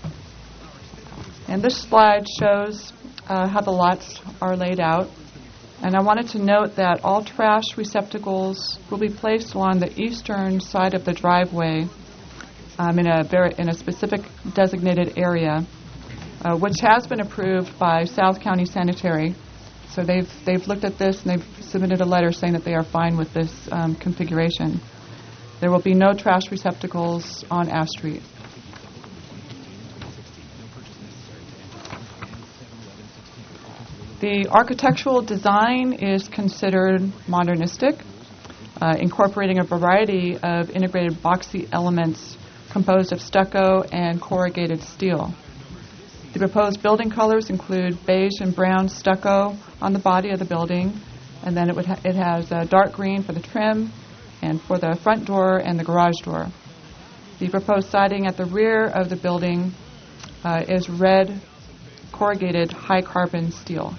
And this slide shows how the lots are laid out. And I wanted to note that all trash receptacles will be placed along the eastern side of the driveway in a specific designated area, which has been approved by South County Sanitary. So they've looked at this and they've submitted a letter saying that they are fine with this configuration. There will be no trash receptacles on Ash Street. The architectural design is considered modernistic, incorporating a variety of integrated boxy elements composed of stucco and corrugated steel. The proposed building colors include beige and brown stucco on the body of the building, and then it has dark green for the trim and for the front door and the garage door. The proposed siding at the rear of the building is red corrugated high carbon steel.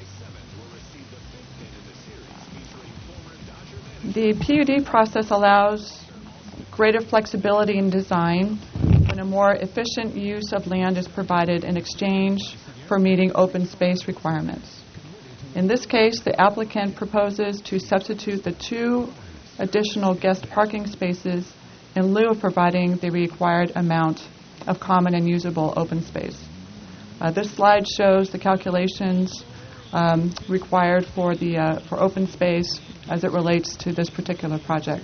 The PUD process allows greater flexibility in design when a more efficient use of land is provided in exchange for meeting open space requirements. In this case, the applicant proposes to substitute the 2 additional guest parking spaces in lieu of providing the required amount of common and usable open space. This slide shows the calculations required for open space as it relates to this particular project.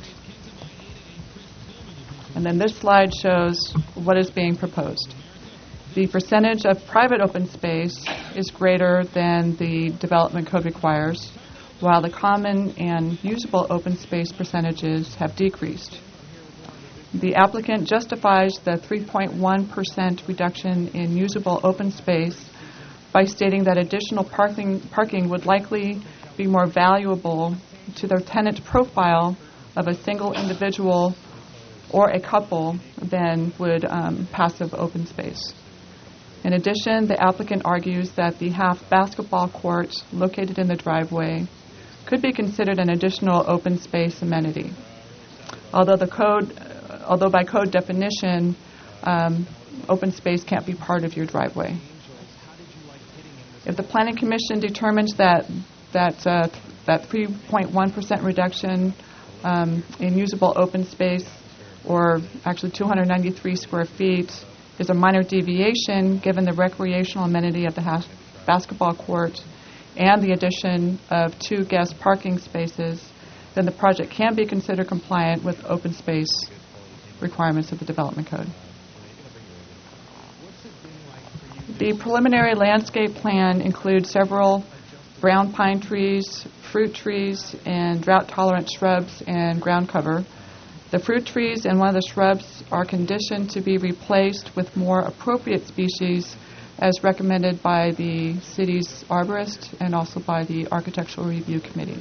And then this slide shows what is being proposed. The percentage of private open space is greater than the development code requires, while the common and usable open space percentages have decreased. The applicant justifies the 3.1% reduction in usable open space by stating that additional parking would likely be more valuable to their tenant profile of a single individual or a couple than would passive open space. In addition, the applicant argues that the half basketball court located in the driveway could be considered an additional open space amenity. Although by code definition, open space can't be part of your driveway. If the Planning Commission determines that 3.1% reduction in usable open space, or actually 293 square feet, is a minor deviation given the recreational amenity of the half basketball court and the addition of 2 guest parking spaces, then the project can be considered compliant with open space requirements of the Development Code. The preliminary landscape plan includes several brown pine trees, fruit trees, and drought-tolerant shrubs and ground cover. The fruit trees and one of the shrubs are conditioned to be replaced with more appropriate species as recommended by the city's arborist and also by the Architectural Review Committee.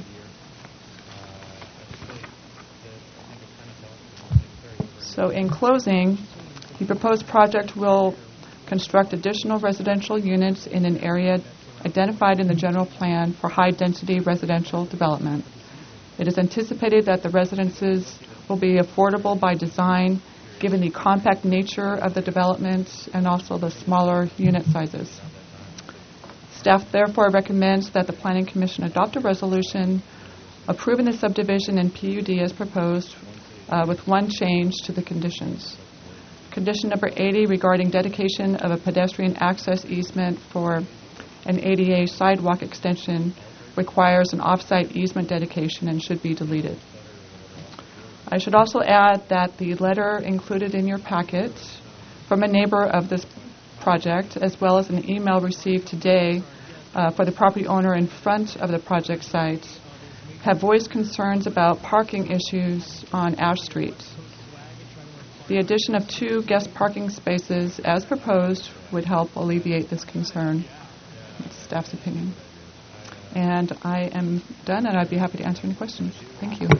So in closing, the proposed project will construct additional residential units in an area identified in the general plan for high-density residential development. It is anticipated that the residences will be affordable by design, given the compact nature of the development and also the smaller unit sizes. Staff therefore recommends that the Planning Commission adopt a resolution approving the subdivision and PUD as proposed with one change to the conditions. Condition number 80 regarding dedication of a pedestrian access easement for an ADA sidewalk extension requires an off-site easement dedication and should be deleted. I should also add that the letter included in your packet from a neighbor of this project, as well as an email received today for the property owner in front of the project site, have voiced concerns about parking issues on Ash Street. The addition of 2 guest parking spaces as proposed would help alleviate this concern. That's staff's opinion. And I am done, and I'd be happy to answer any questions. Thank you.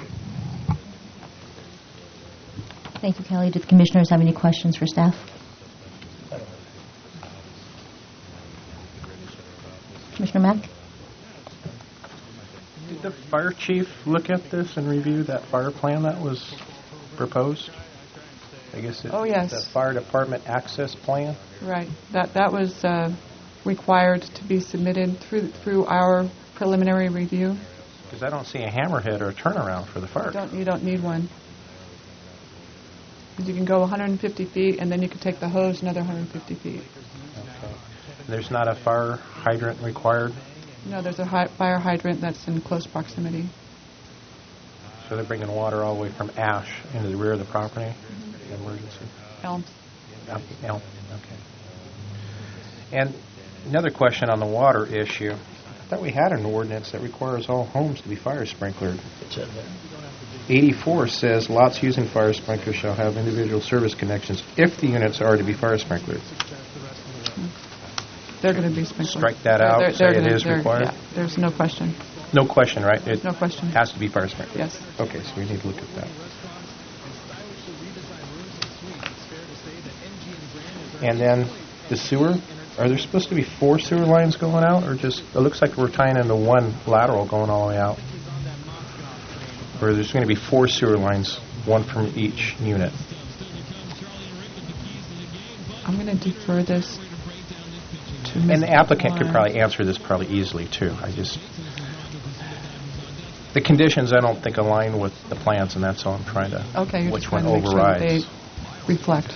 Thank you, Kelly. Do the commissioners have any questions for staff? Commissioner Mack? Did the fire chief look at this and review that fire plan that was proposed? I guess it's the fire department access plan? Right. That was required to be submitted through our preliminary review. Because I don't see a hammerhead or a turnaround for the fire. You don't need one. You can go 150 feet, and then you can take the hose another 150 feet. Okay. There's not a fire hydrant required? No, there's a fire hydrant that's in close proximity. So they're bringing water all the way from Ash into the rear of the property? Emergency? Elms. Elm, okay. And another question on the water issue. I thought we had an ordinance that requires all homes to be fire sprinklered. 84 says lots using fire sprinklers shall have individual service connections if the units are to be fire sprinklered. They're going to be sprinkled. Strike that out, say it is required? Yeah, there's no question. No question, right? It No question. has to be fire sprinkled? Yes. Okay, so we need to look at that. And then the sewer, are there supposed to be 4 sewer lines going out, or just, it looks like we're tying into one lateral going all the way out? Or there's going to be 4 sewer lines, one from each unit? I'm going to defer this to Ms. And the applicant could Moore. probably answer this probably easily, too. The conditions, I don't think, align with the plans, and that's all I'm trying to, Okay, you're which just one trying to make sure that overrides. they reflect.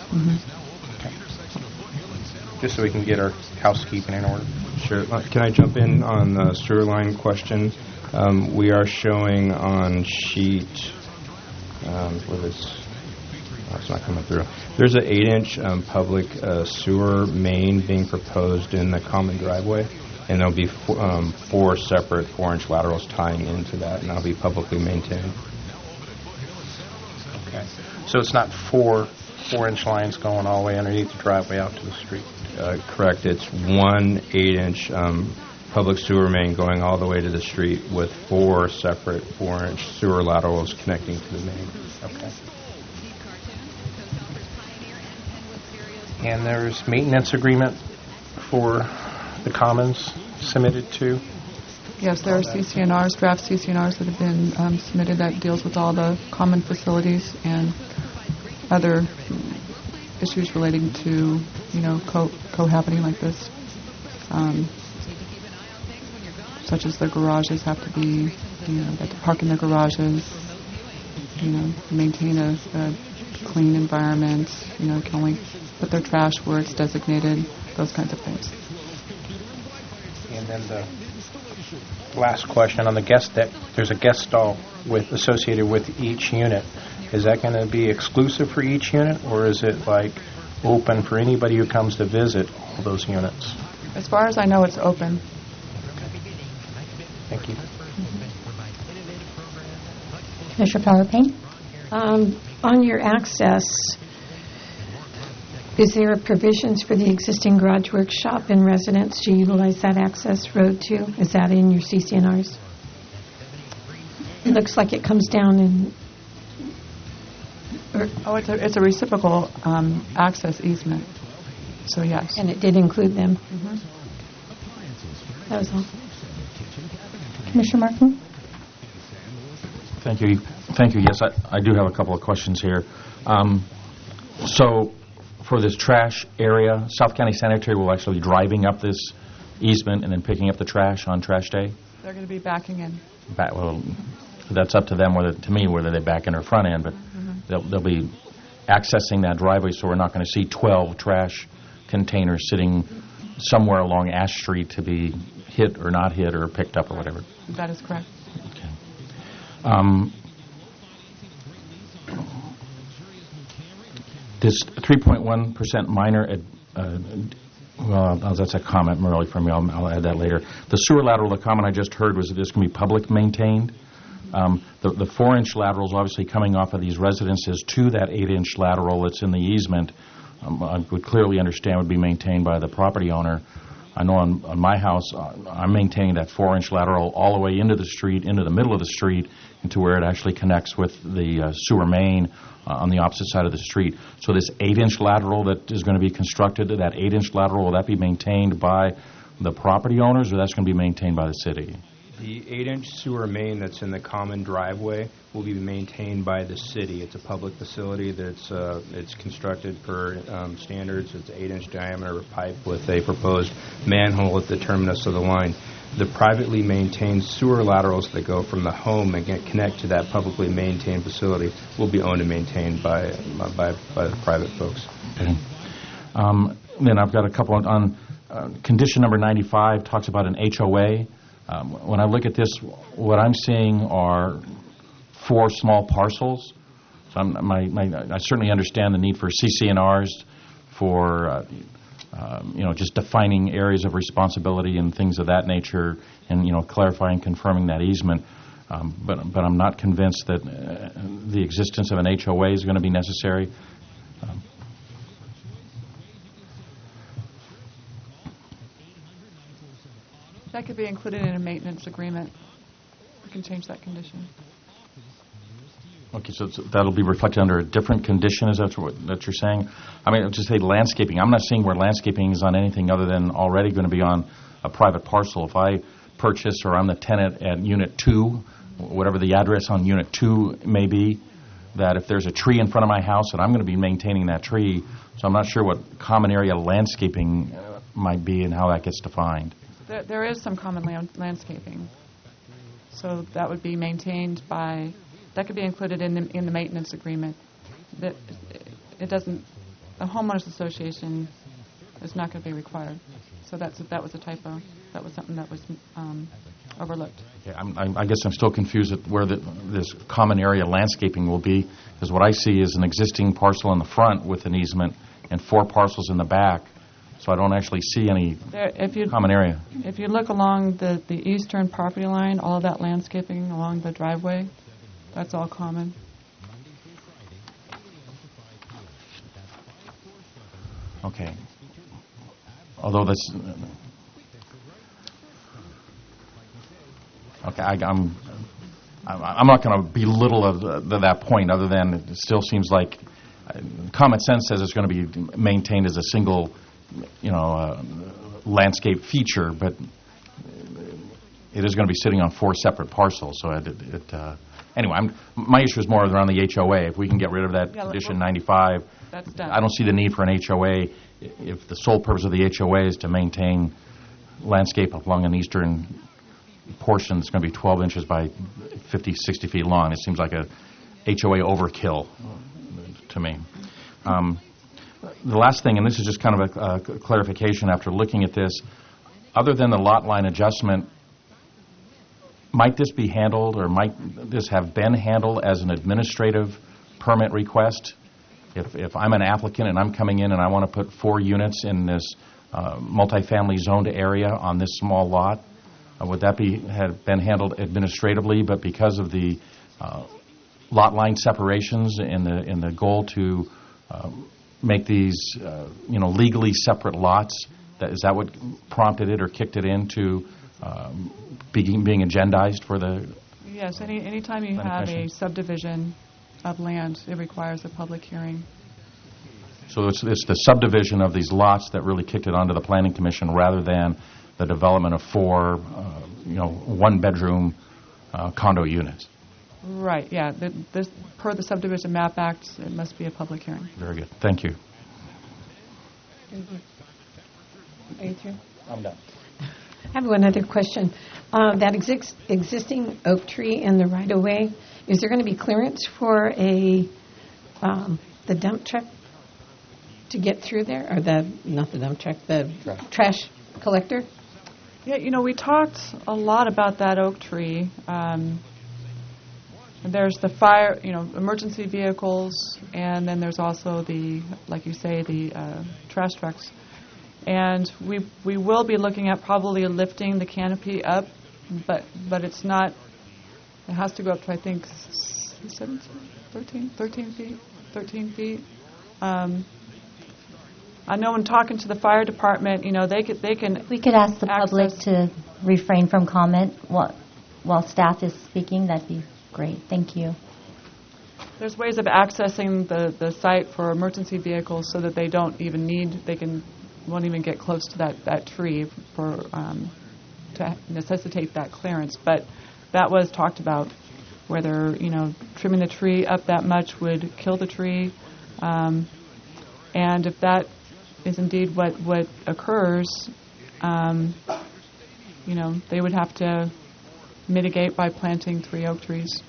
Just so we can get our housekeeping in order. Sure. Can I jump in on the sewer line question? We are showing on sheet, it's not coming through. There's an 8-inch public sewer main being proposed in the common driveway, and there'll be 4 separate 4-inch laterals tying into that, and that'll be publicly maintained. Okay. So it's not 4-inch lines going all the way underneath the driveway out to the street? Correct. It's one 8-inch public sewer main going all the way to the street with 4 separate 4-inch sewer laterals connecting to the main. Okay. And there's maintenance agreement for the commons submitted to? Yes, there are CCNRs, draft CCNRs that have been submitted that deals with all the common facilities and other issues relating to, cohabiting like this, such as the garages have to be, they have to park in their garages, maintain a clean environment, can only put their trash where it's designated, those kinds of things. And then the last question on the guest deck, there's a guest stall associated with each unit. Is that going to be exclusive for each unit, or is it open for anybody who comes to visit all those units? As far as I know, it's open. Thank you. Commissioner Power Payne? On your access, is there provisions for the existing garage workshop and residents to utilize that access road too? Is that in your CCNRs? It looks like it comes down in... It's a reciprocal access easement, so yes. And it did include them? That was all. Commissioner Martin? Thank you. Yes, I do have a couple of questions here. So for this trash area, South County Sanitary will actually be driving up this easement and then picking up the trash on trash day? They're going to be backing in. Well, that's up to them, whether they back in or front end, but they'll be accessing that driveway, so we're not going to see 12 trash containers sitting somewhere along Ash Street to be hit or not hit or picked up or whatever. That is correct. Okay. This 3.1% minor, that's a comment really from me. I'll add that later. The sewer lateral, the comment I just heard was that this can be public maintained. The 4-inch laterals obviously coming off of these residences to that 8-inch lateral that's in the easement, I would clearly understand would be maintained by the property owner. I know on my house, I'm maintaining that 4-inch lateral all the way into the street, into the middle of the street, into where it actually connects with the sewer main on the opposite side of the street. So this 8-inch lateral that is going to be constructed, that 8-inch lateral, will that be maintained by the property owners, or that's going to be maintained by the city? The 8-inch sewer main that's in the common driveway will be maintained by the city. It's a public facility that's it's constructed per standards. It's an 8-inch diameter pipe with a proposed manhole at the terminus of the line. The privately maintained sewer laterals that go from the home and connect to that publicly maintained facility will be owned and maintained by the private folks. Okay. Then I've got a couple on condition number 95 talks about an HOA. When I look at this, what I'm seeing are 4 small parcels. So I certainly understand the need for CC&Rs for just defining areas of responsibility and things of that nature, and clarifying, confirming that easement. But I'm not convinced that the existence of an HOA is going to be necessary. That could be included in a maintenance agreement. We can change that condition. Okay, so that'll be reflected under a different condition, is that what you're saying? I mean, just say landscaping. I'm not seeing where landscaping is on anything other than already going to be on a private parcel. If I purchase or I'm the tenant at Unit 2, whatever the address on Unit 2 may be, that if there's a tree in front of my house, that I'm going to be maintaining that tree. So I'm not sure what common area landscaping might be and how that gets defined. There is some common landscaping. So that would be maintained by... That could be included in the maintenance agreement. That it doesn't. The homeowners association is not going to be required. So that was a typo. That was something that was overlooked. Okay, I guess I'm still confused at where this common area landscaping will be, because what I see is an existing parcel in the front with an easement and 4 parcels in the back. So I don't actually see any common area. If you look along the eastern property line, all of that landscaping along the driveway. That's all common. Okay. Although that's... Okay, I'm not going to belittle that point, other than it still seems like common sense says it's going to be maintained as a single, landscape feature, but it is going to be sitting on 4 separate parcels. So anyway, my issue is more around the HOA. If we can get rid of that condition 95, that's done. I don't see the need for an HOA if the sole purpose of the HOA is to maintain landscape along an eastern portion that's going to be 12 inches by 50, 60 feet long. It seems like a HOA overkill to me. The last thing, and this is just kind of a clarification after looking at this, other than the lot line adjustment, might this be handled, or might this have been handled as an administrative permit request? If I'm an applicant and I'm coming in and I want to put 4 units in this multifamily zoned area on this small lot, would that have been handled administratively? But because of the lot line separations and the goal to make these legally separate lots, is that what prompted it or kicked it into being agendized for the... Yes, anytime you have a subdivision of land, it requires a public hearing. So it's the subdivision of these lots that really kicked it onto the Planning Commission rather than the development of 4, one-bedroom condo units. Right, yeah. Per the Subdivision Map Act, it must be a public hearing. Very good. Thank you. Are you through? I'm done. I have one other question. That existing oak tree in the right-of-way, is there going to be clearance for the dump truck to get through there? Or not the dump truck, the trash collector? Yeah, we talked a lot about that oak tree. There's the fire, emergency vehicles, and then there's also like you say, the trash trucks. And we will be looking at probably lifting the canopy up, but it's not, it has to go up to, I think, 13 feet. I know when talking to the fire department, they can... We could ask the public to refrain from comment while staff is speaking. That'd be great. Thank you. There's ways of accessing the site for emergency vehicles so that they won't even get close to that tree to necessitate that clearance. But that was talked about, whether trimming the tree up that much would kill the tree, and if that is indeed what occurs, they would have to mitigate by planting 3 oak trees.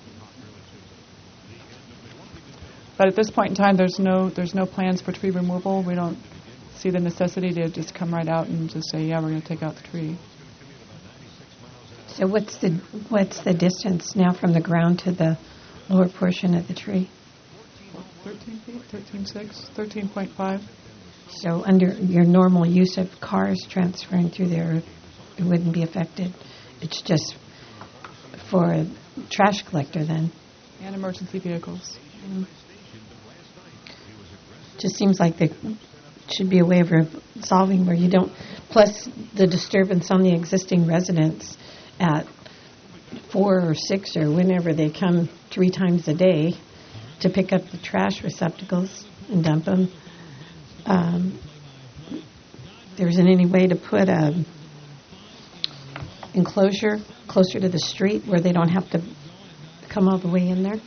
But at this point in time, there's no plans for tree removal. We don't see the necessity to just come right out and just say, yeah, we're going to take out the tree. So what's the distance now from the ground to the lower portion of the tree? 13 feet, 13.6, 13.5. So under your normal use of cars transferring through there, it wouldn't be affected. It's just for a trash collector then. And emergency vehicles. Just seems like there should be a way of solving where you don't, plus the disturbance on the existing residents at 4 or 6 or whenever they come 3 times a day to pick up the trash receptacles and dump them. There isn't any way to put a enclosure closer to the street where they don't have to come all the way in there?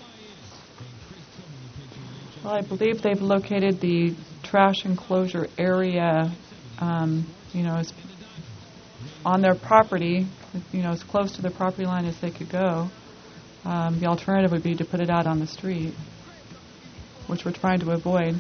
Well, I believe they've located the trash enclosure area, as on their property, as close to their property line as they could go. The alternative would be to put it out on the street, which we're trying to avoid.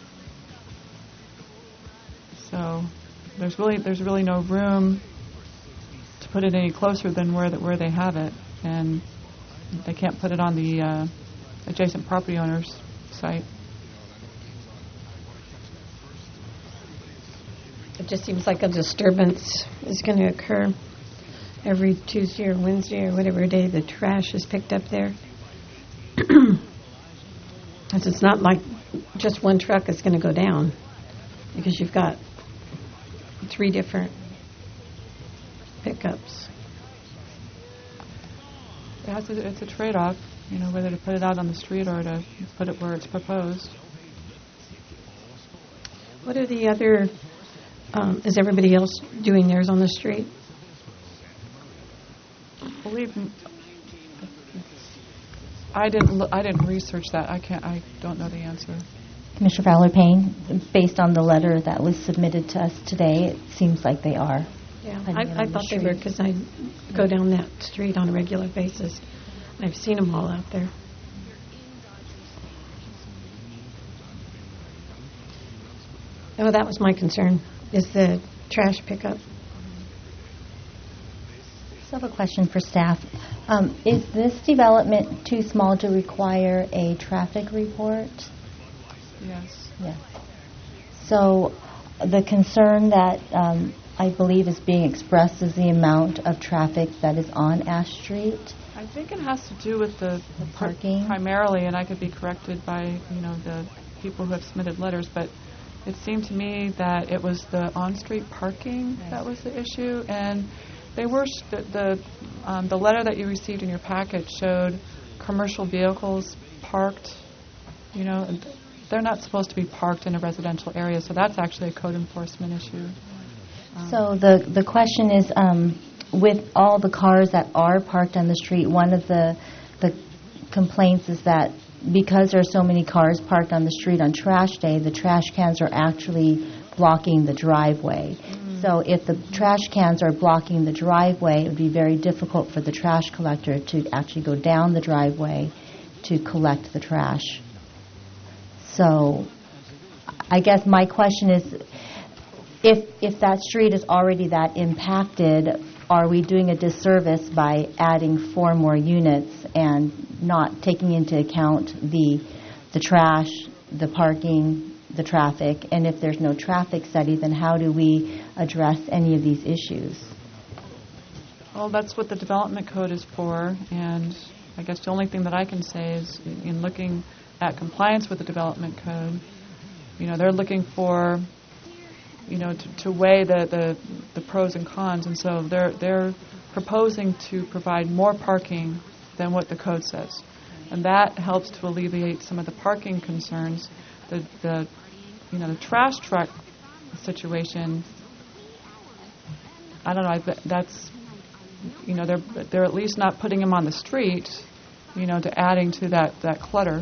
So there's really no room to put it any closer than where they have it, and they can't put it on the adjacent property owner's site. It just seems like a disturbance is going to occur every Tuesday or Wednesday or whatever day the trash is picked up there. Because it's not like just one truck is going to go down, because you've got 3 different pickups. It's a trade-off, whether to put it out on the street or to put it where it's proposed. What are the other, is everybody else doing theirs on the street? I didn't research that. I don't know the answer. Commissioner Fowler-Payne, based on the letter that was submitted to us today, it seems like they are. Yeah, I thought they were, because I go down that street on a regular basis. I've seen them all out there. Oh, that was my concern, is the trash pickup. I have a question for staff. Is this development too small to require a traffic report? Yes. Yes. So the concern that I believe is being expressed is the amount of traffic that is on Ash Street. I think it has to do with the parking primarily, and I could be corrected by the people who have submitted letters, but it seemed to me that it was the on-street parking that was the issue, and they were the letter that you received in your packet showed commercial vehicles parked. They're not supposed to be parked in a residential area, so that's actually a code enforcement issue. So the question is, with all the cars that are parked on the street, one of the complaints is that because there are so many cars parked on the street on trash day, the trash cans are actually blocking the driveway. So if the trash cans are blocking the driveway, it would be very difficult for the trash collector to actually go down the driveway to collect the trash. So I guess my question is, if that street is already that impacted, are we doing a disservice by adding 4 more units and not taking into account the trash, the parking, the traffic? And if there's no traffic study, then how do we address any of these issues? Well, that's what the development code is for, and I guess the only thing that I can say is in looking at compliance with the development code, they're looking for to weigh the pros and cons, and so they're proposing to provide more parking than what the code says, and that helps to alleviate some of the parking concerns. The trash truck situation, I don't know. That's they're at least not putting them on the street, to adding to that clutter.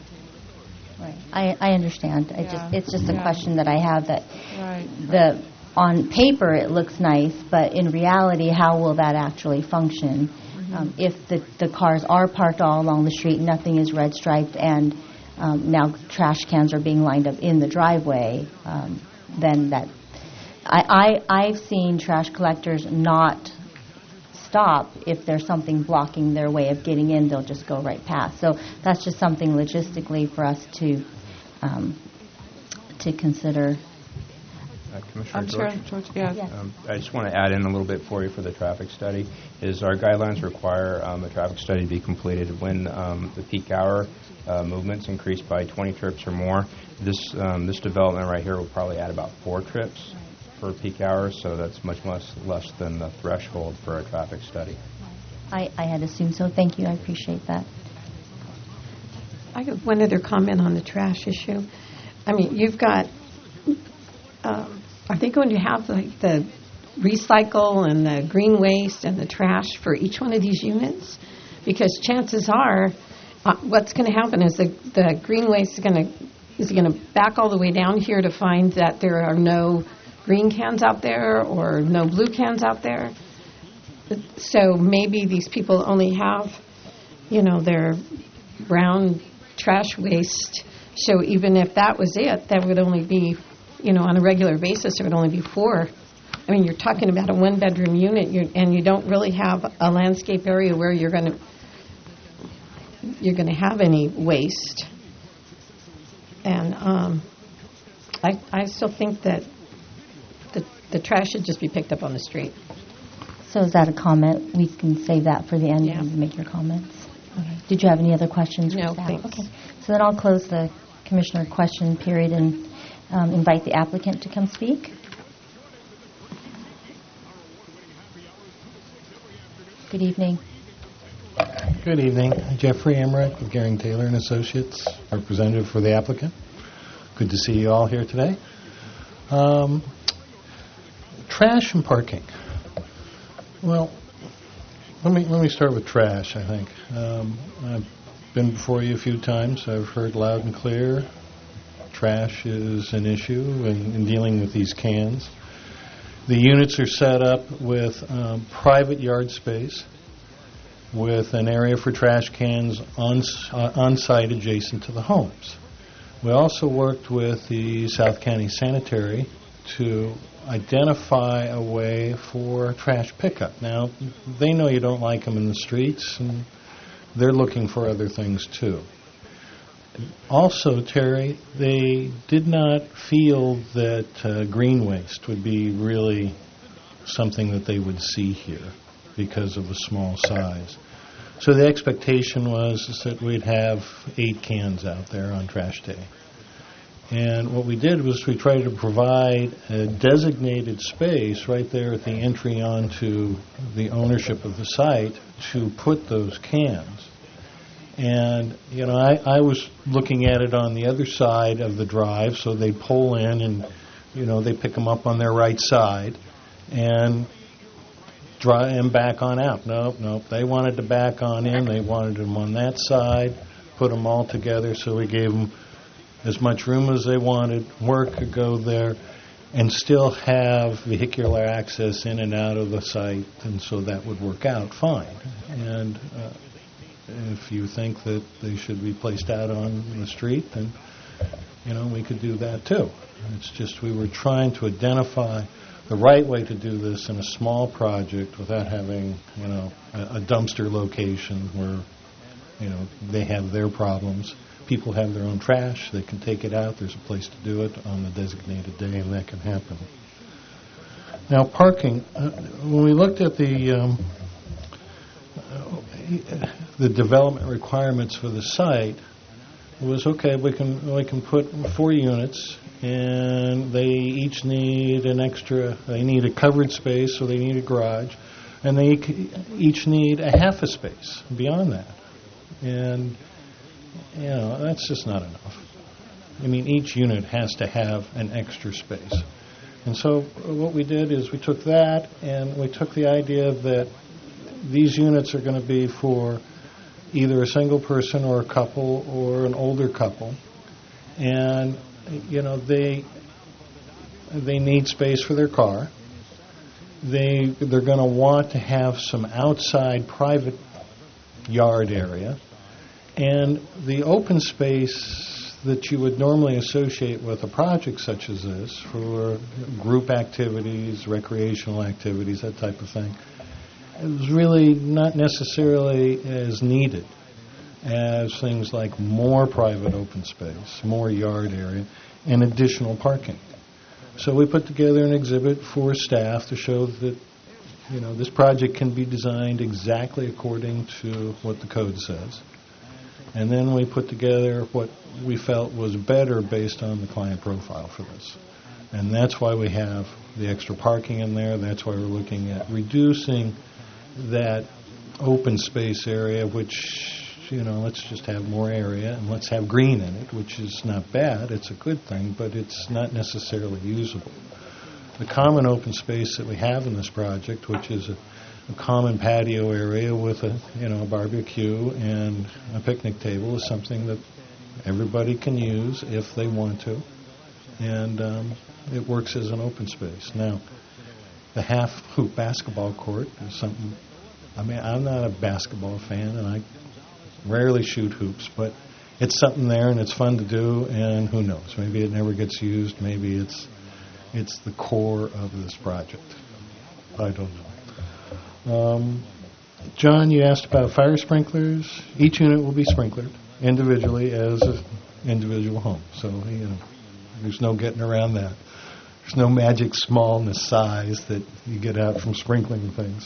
Right. I understand. It's just a question that I have, that right. on paper it looks nice, but in reality, how will that actually function? If the cars are parked all along the street, nothing is red striped, and now trash cans are being lined up in the driveway, then that... I've seen trash collectors not stop if there's something blocking their way of getting in. They'll just go right past. So that's just something logistically for us to consider. Commissioner George? Yeah. Yes. I just want to add in a little bit for you for the traffic study. Is our guidelines require a traffic study to be completed when the peak hour movements increase by 20 trips or more. This development right here will probably add about 4 trips for peak hours, so that's much less than the threshold for a traffic study. I had assumed so. Thank you. I appreciate that. I have one other comment on the trash issue. I mean, you've got, are they going to have like the recycle and the green waste and the trash for each one of these units? Because chances are, what's going to happen is the green waste is going to back all the way down here to find that there are no green cans out there or no blue cans out there. So maybe these people only have, their brown trash waste. So even if that was it, that would only be, on a regular basis, it would only be 4. I mean, you're talking about a 1-bedroom unit, and you don't really have a landscape area where you're going to have any waste. And I still think that the trash should just be picked up on the street. So is that a comment? We can save that for the end Yeah. and make your comments. Okay. Did you have any other questions? No, for staff? thanks. Okay. So then I'll close the commissioner question period and invite the applicant to come speak. Good evening. Good evening. Jeffrey Emmerich of Gehring Taylor and Associates, representative for the applicant. Good to see you all here today. Trash and parking. Well, let me start with trash, I think. I've been before you a few times. I've heard loud and clear trash is an issue in dealing with these cans. The units are set up with private yard space with an area for trash cans on site adjacent to the homes. We also worked with the South County Sanitary to identify a way for trash pickup. Now, they know you don't like them in the streets, and they're looking for other things too. Also, Terry, they did not feel that green waste would be really something that they would see here because of the small size. So the expectation was that we'd have 8 cans out there on trash day. And what we did was we tried to provide a designated space right there at the entry onto the ownership of the site to put those cans. And, I was looking at it on the other side of the drive, so they pull in and, they pick them up on their right side and drive them back on out. Nope. They wanted to back on in. They wanted them on that side, put them all together, so we gave them as much room as they wanted. Work could go there and still have vehicular access in and out of the site, and so that would work out fine. And if you think that they should be placed out on the street, then, we could do that too. It's just we were trying to identify the right way to do this in a small project without having, a dumpster location where, they have their problems. People have their own trash. They can take it out. There's a place to do it on the designated day, and that can happen. Now, parking. When we looked at the development requirements for the site, it was okay. We can put 4 units, and they each need an extra. They need a covered space, so they need a garage, and they each need a half a space beyond that, and. That's just not enough. I mean, each unit has to have an extra space. And so what we did is we took that and we took the idea that these units are going to be for either a single person or a couple or an older couple. And, they need space for their car. They're going to want to have some outside private yard area. And the open space that you would normally associate with a project such as this for group activities, recreational activities, that type of thing, is really not necessarily as needed as things like more private open space, more yard area, and additional parking. So we put together an exhibit for staff to show that, this project can be designed exactly according to what the code says. And then we put together what we felt was better based on the client profile for this. And that's why we have the extra parking in there. That's why we're looking at reducing that open space area, which, let's just have more area and let's have green in it, which is not bad. It's a good thing, but it's not necessarily usable. The common open space that we have in this project, which is a common patio area with a barbecue and a picnic table, is something that everybody can use if they want to, and it works as an open space. Now, the half-hoop basketball court is something. I'm not a basketball fan, and I rarely shoot hoops, but it's something there, and it's fun to do, and who knows? Maybe it never gets used. Maybe it's the core of this project. I don't know. John, you asked about fire sprinklers. Each unit will be sprinklered individually as an individual home. So, there's no getting around that. There's no magic smallness size that you get out from sprinkling things.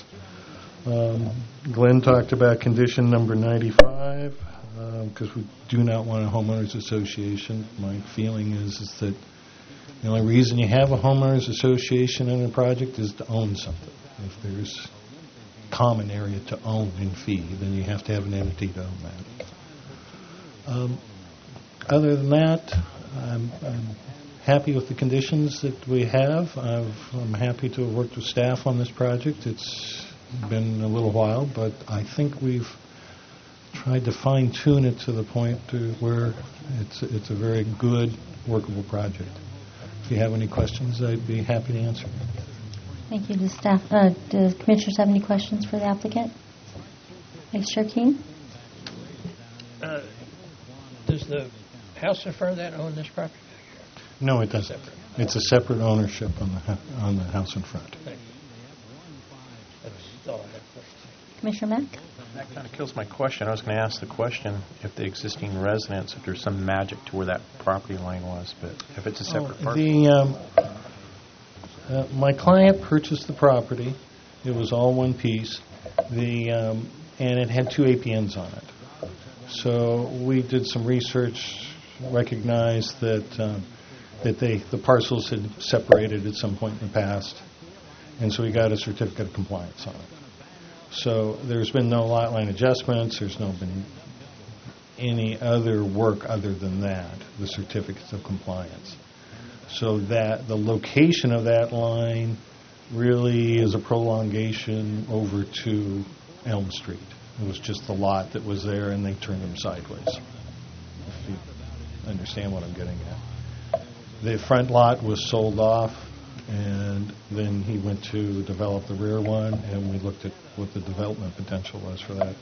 Glenn talked about condition number 95, because we do not want a homeowners association. My feeling is that the only reason you have a homeowners association in a project is to own something. If there's common area to own in fee, then you have to have an entity to own that. Other than that, I'm happy with the conditions that we have. I'm happy to have worked with staff on this project. It's been a little while, but I think we've tried to fine-tune it to the point to where it's a very good, workable project. If you have any questions, I'd be happy to answer. Thank you. Do commissioners have any questions for the applicant? Vice Chair King? Does the house in front of that own this property? No, it doesn't. It's a separate ownership on the house in front. Thank you. That's all I have questions. Commissioner Mack? That kind of kills my question. I was going to ask the question if the existing residents, if there's some magic to where that property line was, but if it's a separate parcel. My client purchased the property. It was all one piece, and it had 2 APNs on it. So we did some research, recognized that the parcels had separated at some point in the past, and so we got a certificate of compliance on it. So there's been no lot line adjustments. There's no been any other work other than that, the certificates of compliance. So that the location of that line really is a prolongation over to Elm Street. It was just the lot that was there, and they turned them sideways. If you understand what I'm getting at. The front lot was sold off, and then he went to develop the rear one, and we looked at what the development potential was for that.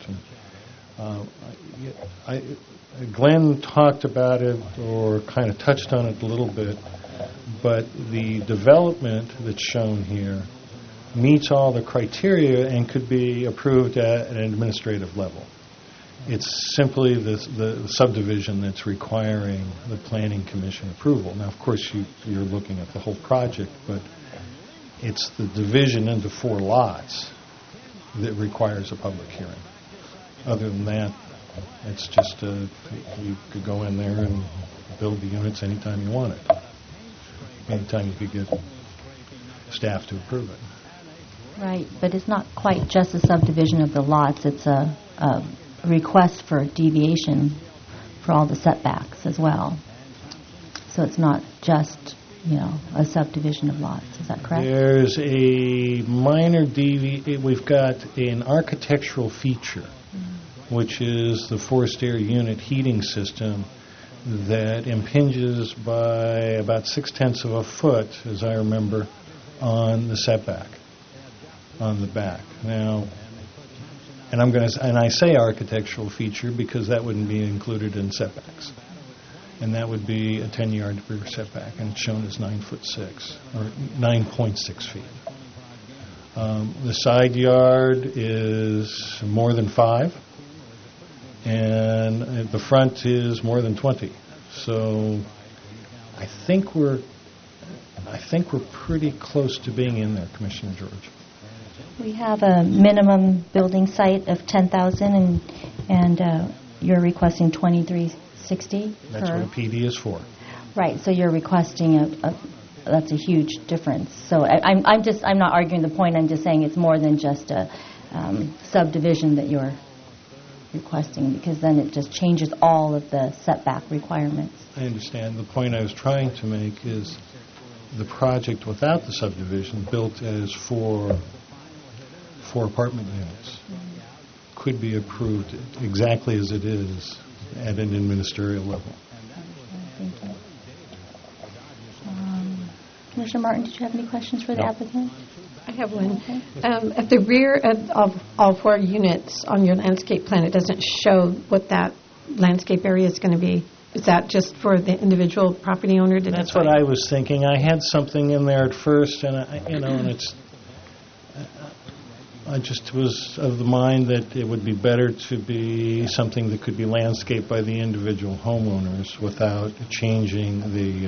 And, Glenn talked about it or kind of touched on it a little bit, but the development that's shown here meets all the criteria and could be approved at an administrative level. It's simply the subdivision that's requiring the Planning Commission approval. Now, of course, you're looking at the whole project, but it's the division into 4 lots that requires a public hearing. Other than that, it's just you could go in there and build the units anytime you want it. Anytime you could get staff to approve it. Right, but it's not quite just a subdivision of the lots. It's a request for deviation for all the setbacks as well. So it's not just, a subdivision of lots. Is that correct? There's a minor we've got an architectural feature, which is the forced air unit heating system that impinges by about 0.6 of a foot, as I remember, on the setback, on the back. Now, and I say architectural feature because that wouldn't be included in setbacks. And that would be a 10-yard rear setback, and it's shown as 9.6 or 9.6 feet. The side yard is more than 5, and the front is more than 20. So I think we're pretty close to being in there, Commissioner George. We have a minimum building site of 10,000, and you're requesting 2360. That's what a PD is for. Right. So you're requesting that's a huge difference. So I'm not arguing the point. I'm just saying it's more than just a subdivision that you're requesting, because then it just changes all of the setback requirements. I understand. The point I was trying to make is the project without the subdivision, built as four apartment units, could be approved exactly as it is at an administrative level. Thank you. Commissioner Martin, did you have any questions for the applicant? I have one. Okay. At the rear of all 4 units on your landscape plan, it doesn't show what that landscape area is going to be. Is that just for the individual property owner to That's decide? what I was thinking. I had something in there at first, and I just was of the mind that it would be better to be something that could be landscaped by the individual homeowners without changing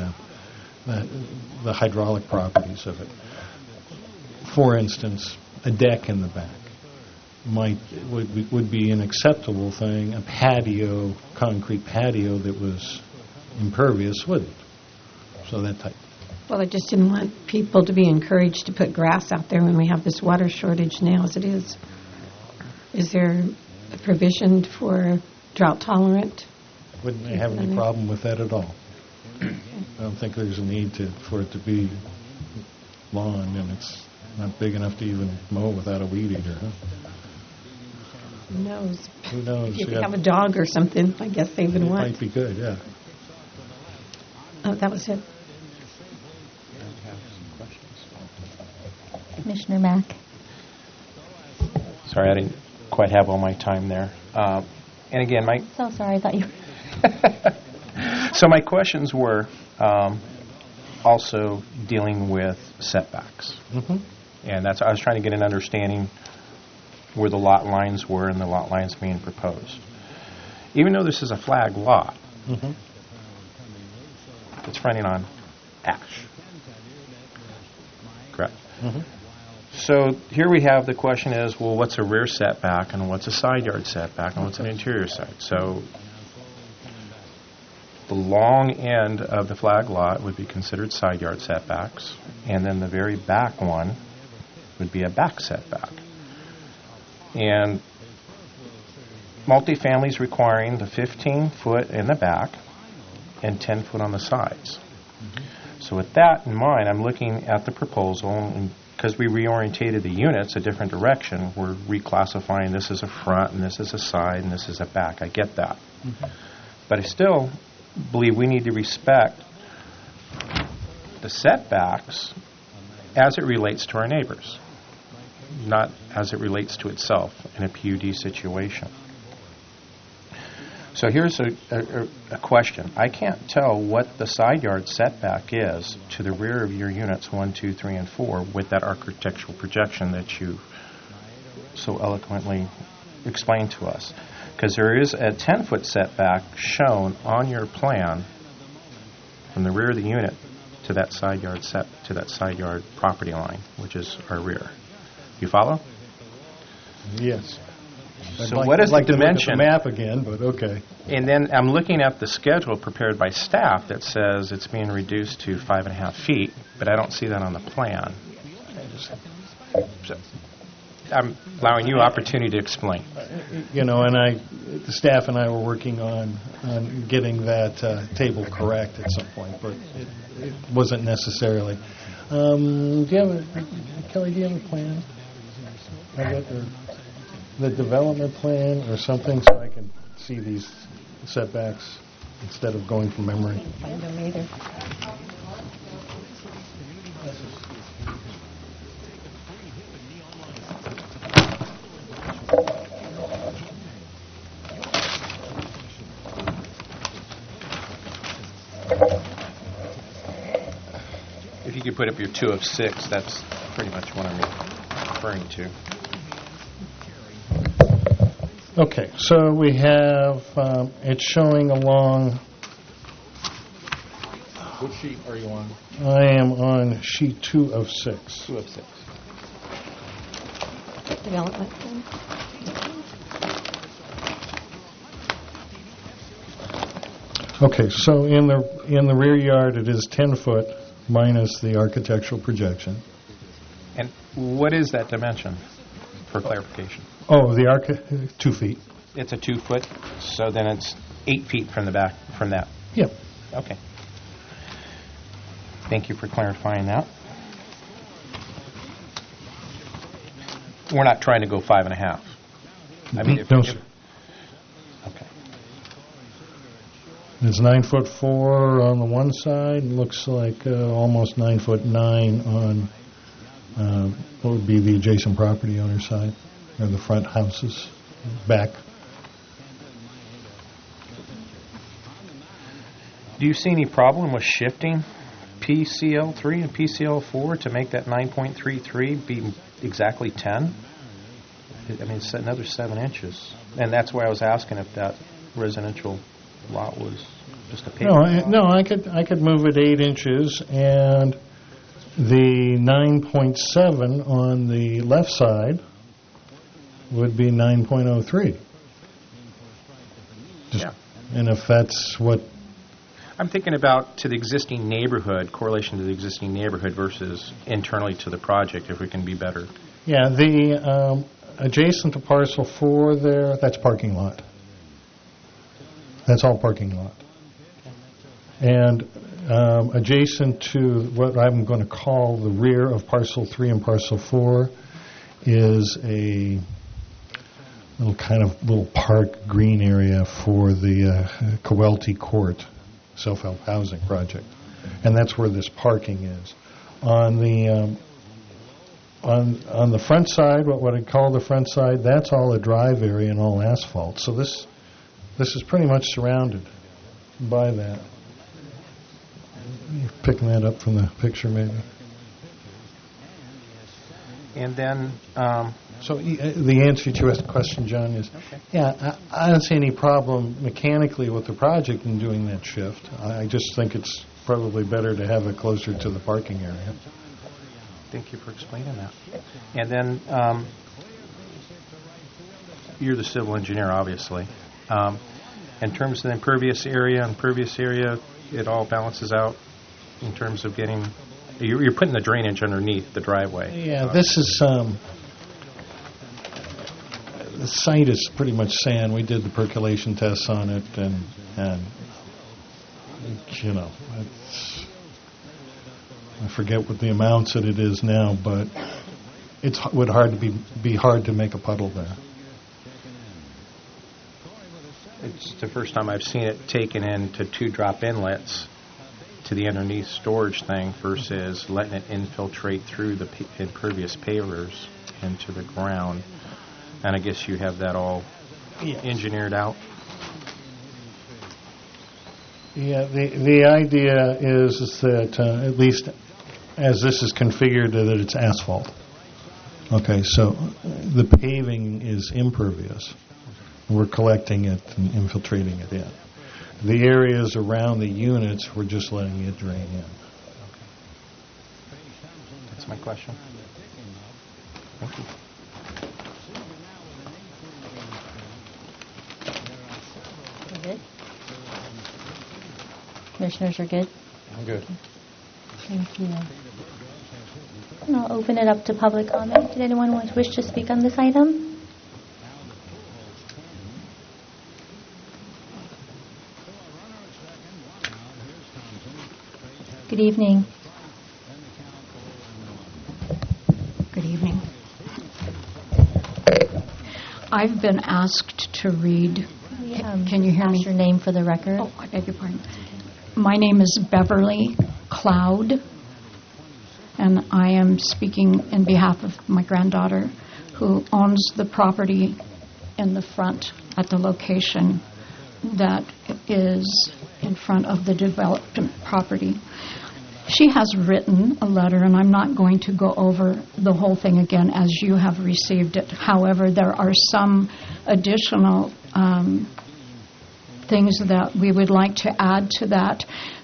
the hydraulic properties of it. For instance, a deck in the back would be an acceptable thing. A patio, concrete patio that was impervious wouldn't. So that type. Well, I just didn't want people to be encouraged to put grass out there when we have this water shortage now as it is. Is there a provision for drought tolerant? Wouldn't have any problem with that at all. I don't think there's a need for it to be lawn, and it's not big enough to even mow without a weed eater, huh? Who knows? Who knows? If you could have a dog or something, I guess they would want. Might be good, yeah. Oh, that was it. Commissioner Mack. Sorry, I didn't quite have all my time there. And again, So sorry, I thought you... So my questions were also dealing with setbacks. Mm-hmm. And I was trying to get an understanding where the lot lines were and the lot lines being proposed. Even though this is a flag lot, mm-hmm. it's fronting on Ash. Correct? Mm-hmm. So here we have the question is, well, what's a rear setback and what's a side yard setback and what's an interior side? So the long end of the flag lot would be considered side yard setbacks, and then the very back one would be a back setback. And multifamilies requiring the 15-foot in the back and 10-foot on the sides. Mm-hmm. So with that in mind, I'm looking at the proposal, and because we reorientated the units a different direction, we're reclassifying this as a front and this as a side and this as a back. I get that. Mm-hmm. But I still believe we need to respect the setbacks as it relates to our neighbors, not as it relates to itself in a PUD situation. So here's a question. I can't tell what the side yard setback is to the rear of your units 1, 2, 3, and 4 with that architectural projection that you so eloquently explained to us. Because there is a 10-foot setback shown on your plan from the rear of the unit to that side yard property line, which is our rear. You follow? Yes. So what is the dimension? I'd like to look at the map again, but okay. And then I'm looking at the schedule prepared by staff that says it's being reduced to 5.5 feet, but I don't see that on the plan. So I'm allowing you opportunity to explain. And the staff and I were working on getting that table correct at some point, but it wasn't necessarily. Kelly, do you have a plan? The development plan or something so I can see these setbacks? instead of going from memory. Find them either. If you could put up your 2 of 6, that's pretty much what I'm referring to. Okay, so we have, it's showing along, What sheet are you on? I am on sheet 2 of 6. 2 of 6. Development plan. Okay, so in the rear yard, it is 10 foot minus the architectural projection. And what is that dimension, for clarification? Oh, the 2 feet. It's a 2 foot, so then it's 8 feet from the back, from that. Yep. Okay. Thank you for clarifying that. We're not trying to go 5.5. I mean, No, sir. Okay. It's 9'4" on the one side. It looks like almost 9'9" on what would be the adjacent property owner side, or the front houses back. Do you see any problem with shifting PCL3 and PCL4 to make that 9.33 be exactly 10? I mean, it's another 7 inches. And that's why I was asking if that residential lot was just a paper. No, I could move it 8 inches, and the 9.7 on the left side would be 9.03. Yeah. And if that's what... I'm thinking about to the existing neighborhood, correlation to the existing neighborhood versus internally to the project, if we can be better. Yeah, the adjacent to parcel 4 there, that's parking lot. That's all parking lot. And adjacent to what I'm going to call the rear of parcel 3 and parcel 4 is a little park green area for the Coelty Court self-help housing project. And that's where this parking is. On the on the front side, what I call the front side, that's all a drive area and all asphalt. So this is pretty much surrounded by that. You're picking that up from the picture, maybe. And then... So the answer to your question, John, is, I don't see any problem mechanically with the project in doing that shift. I just think it's probably better to have it closer to the parking area. Thank you for explaining that. And then you're the civil engineer, obviously. In terms of the impervious area, it all balances out in terms of getting... You're putting the drainage underneath the driveway. Yeah, this is... the site is pretty much sand. We did the percolation tests on it, and you know, I forget what the amounts that it is now, but it would be hard to make a puddle there. It's the first time I've seen it taken into 2 drop inlets to the underneath storage thing versus letting it infiltrate through the impervious pavers into the ground. And I guess you have that all engineered out? Yeah, the idea is that at least as this is configured, that it's asphalt. Okay, so the paving is impervious. We're collecting it and infiltrating it in. The areas around the units, we're just letting it drain in. That's my question. Thank you. Good. Commissioners are good? I'm good. Thank you. And I'll open it up to public comment. Did anyone wish to speak on this item? Good evening. Good evening. I've been asked to read Can you hear me? Ask your name for the record. Oh, I beg your pardon. My name is Beverly Cloud, and I am speaking in behalf of my granddaughter, who owns the property in the front at the location that is in front of the developed property. She has written a letter, and I'm not going to go over the whole thing again as you have received it. However, there are some additional things that we would like to add to that.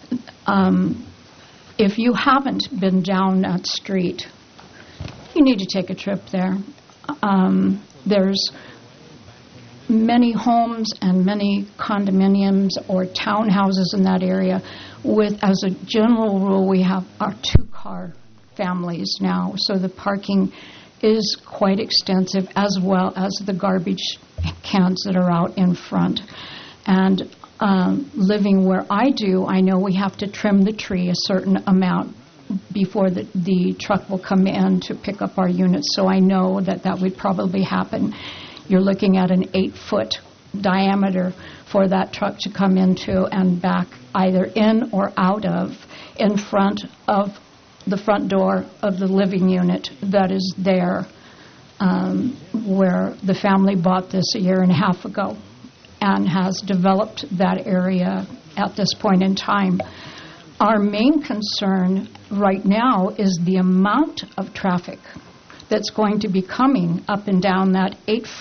If you haven't been down that street, you need to take a trip there. There's many homes and many condominiums or townhouses in that area. As a general rule, we have our 2-car families now, so the parking is quite extensive, as well as the garbage cans that are out in front. And living where I do, I know we have to trim the tree a certain amount before the truck will come in to pick up our units, so I know that would probably happen. You're looking at an 8-foot diameter for that truck to come into and back either in or out of in front of the front door of the living unit that is there where the family bought this a year and a half ago and has developed that area at this point in time. Our main concern right now is the amount of traffic that's going to be coming up and down that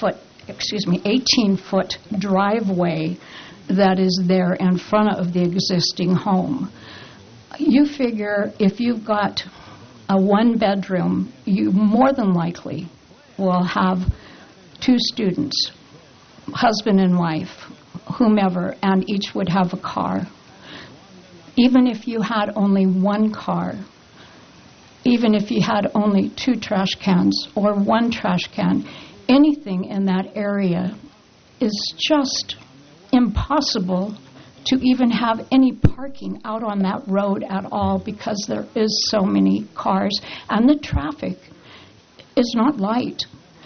18-foot driveway that is there in front of the existing home. You figure if you've got a 1-bedroom, you more than likely will have 2 students, husband and wife, whomever, and each would have a car. Even if you had only 1 car, even if you had only 2 trash cans or 1 trash can, anything in that area is just impossible to even have any parking out on that road at all because there is so many cars and the traffic is not light.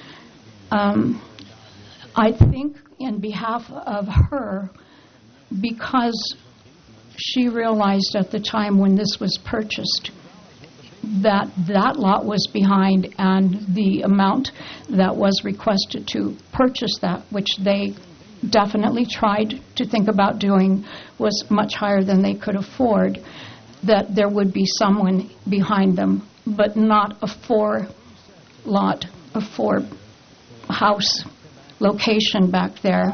I think in behalf of her, because she realized at the time when this was purchased that lot was behind and the amount that was requested to purchase that, which they definitely tried to think about doing, was much higher than they could afford, that there would be someone behind them, but not a 4-house location back there.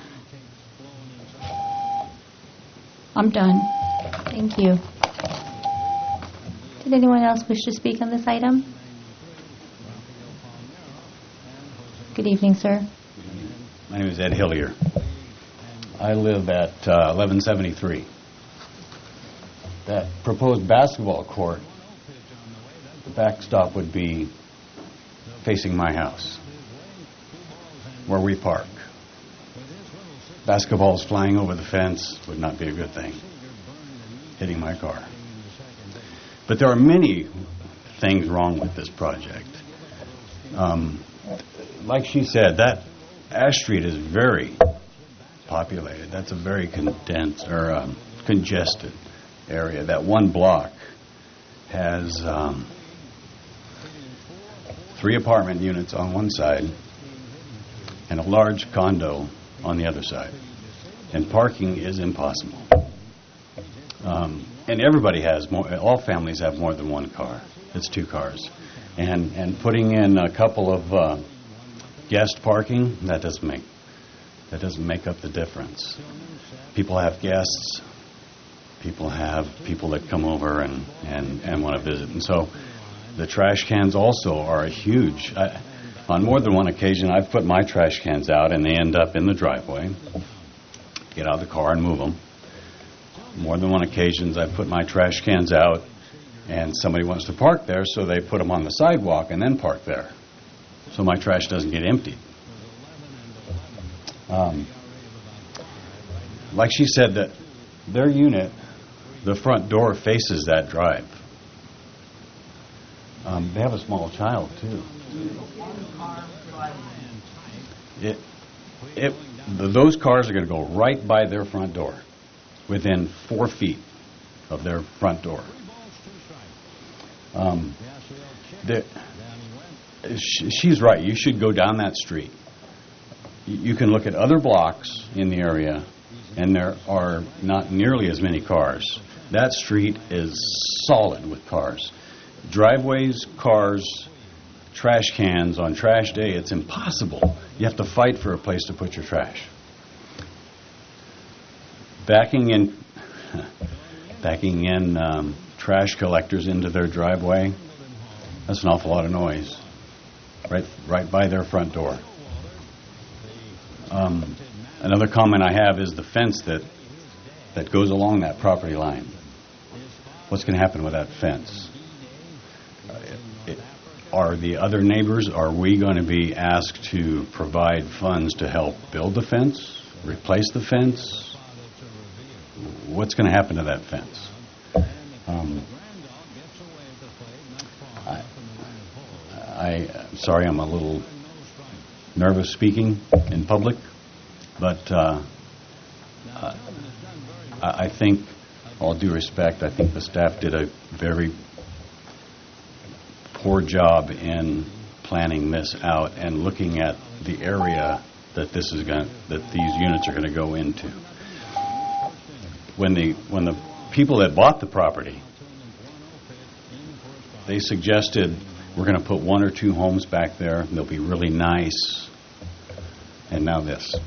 I'm done. Thank you. Did anyone else wish to speak on this item? Good evening, sir. My name is Ed Hillier. I live at 1173. That proposed basketball court, the backstop would be facing my house, where we park. Basketballs flying over the fence would not be a good thing, hitting my car. But there are many things wrong with this project. Like she said, that Ash Street is very populated. That's a very condensed or congested area. That one block has 3 apartment units on one side and a large condo on the other side. And parking is impossible. And everybody has all families have more than 1 car. It's 2 cars. And putting in a couple of guest parking, that doesn't make up the difference. People have guests. People have people that come over and want to visit. And so the trash cans also are a huge... on more than one occasion, I've put my trash cans out and they end up in the driveway. Get out of the car and move them. More than one occasions, I've put my trash cans out and somebody wants to park there, so they put them on the sidewalk and then park there, so my trash doesn't get emptied. Like she said, that their unit, the front door faces that drive. They have a small child, too. those cars are going to go right by their front door, within 4 feet of their front door. She's right. You should go down that street. You can look at other blocks in the area, and there are not nearly as many cars. That street is solid with cars. Driveways, cars, trash cans. On trash day, it's impossible. You have to fight for a place to put your trash. Backing in trash collectors into their driveway, that's an awful lot of noise. Right by their front door. Another comment I have is the fence that goes along that property line. What's going to happen with that fence? Are the other neighbors, are we going to be asked to provide funds to help build the fence, replace the fence? What's going to happen to that fence? I'm sorry, I'm a little nervous speaking in public, but I think, all due respect, I think the staff did a very poor job in planning this out and looking at the area that these units are going to go into. When the people that bought the property, they suggested we're going to put 1 or 2 homes back there, and they'll be really nice. And now this.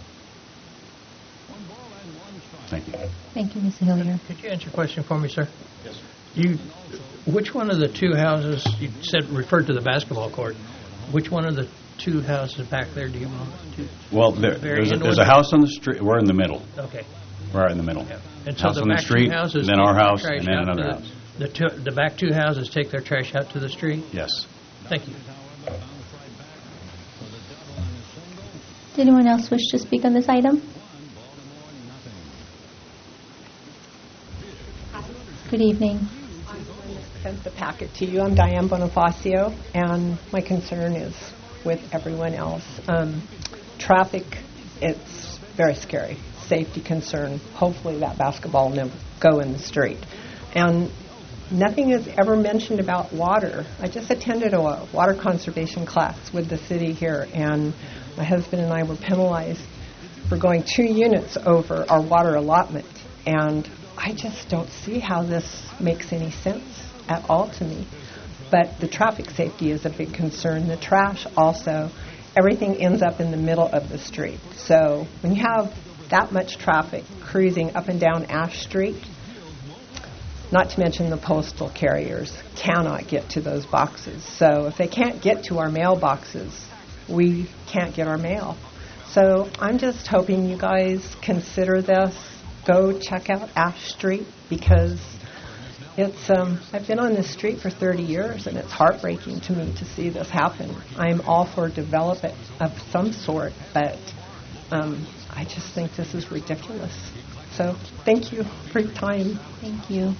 Thank you. Thank you, Mr. Hillier. Could you answer a question for me, sir? Yes. Which one of the 2 houses, you said referred to the basketball court, which one of the 2 houses back there do you want to? Well, there's a house on the street. We're in the middle. Okay. We're right in the middle. Yeah. And so house the on the back street, 2 houses then our house, and then another house. The back 2 houses take their trash out to the street? Yes. Thank you. Did anyone else wish to speak on this item? Good evening. Sent the packet to you. I'm Diane Bonifacio, and my concern is with everyone else. Traffic, it's very scary. Safety concern. Hopefully that basketball will never go in the street. And nothing is ever mentioned about water. I just attended a water conservation class with the city here, and my husband and I were penalized for going 2 units over our water allotment. And I just don't see how this makes any sense at all to me. But the traffic safety is a big concern. The trash also. Everything ends up in the middle of the street. So when you have that much traffic cruising up and down Ash Street, not to mention the postal carriers cannot get to those boxes. So if they can't get to our mailboxes, we can't get our mail. So I'm just hoping you guys consider this. Go check out Ash Street, because it's I've been on this street for 30 years, and it's heartbreaking to me to see this happen. I'm all for development of some sort, but I just think this is ridiculous. So thank you for your time. Thank you.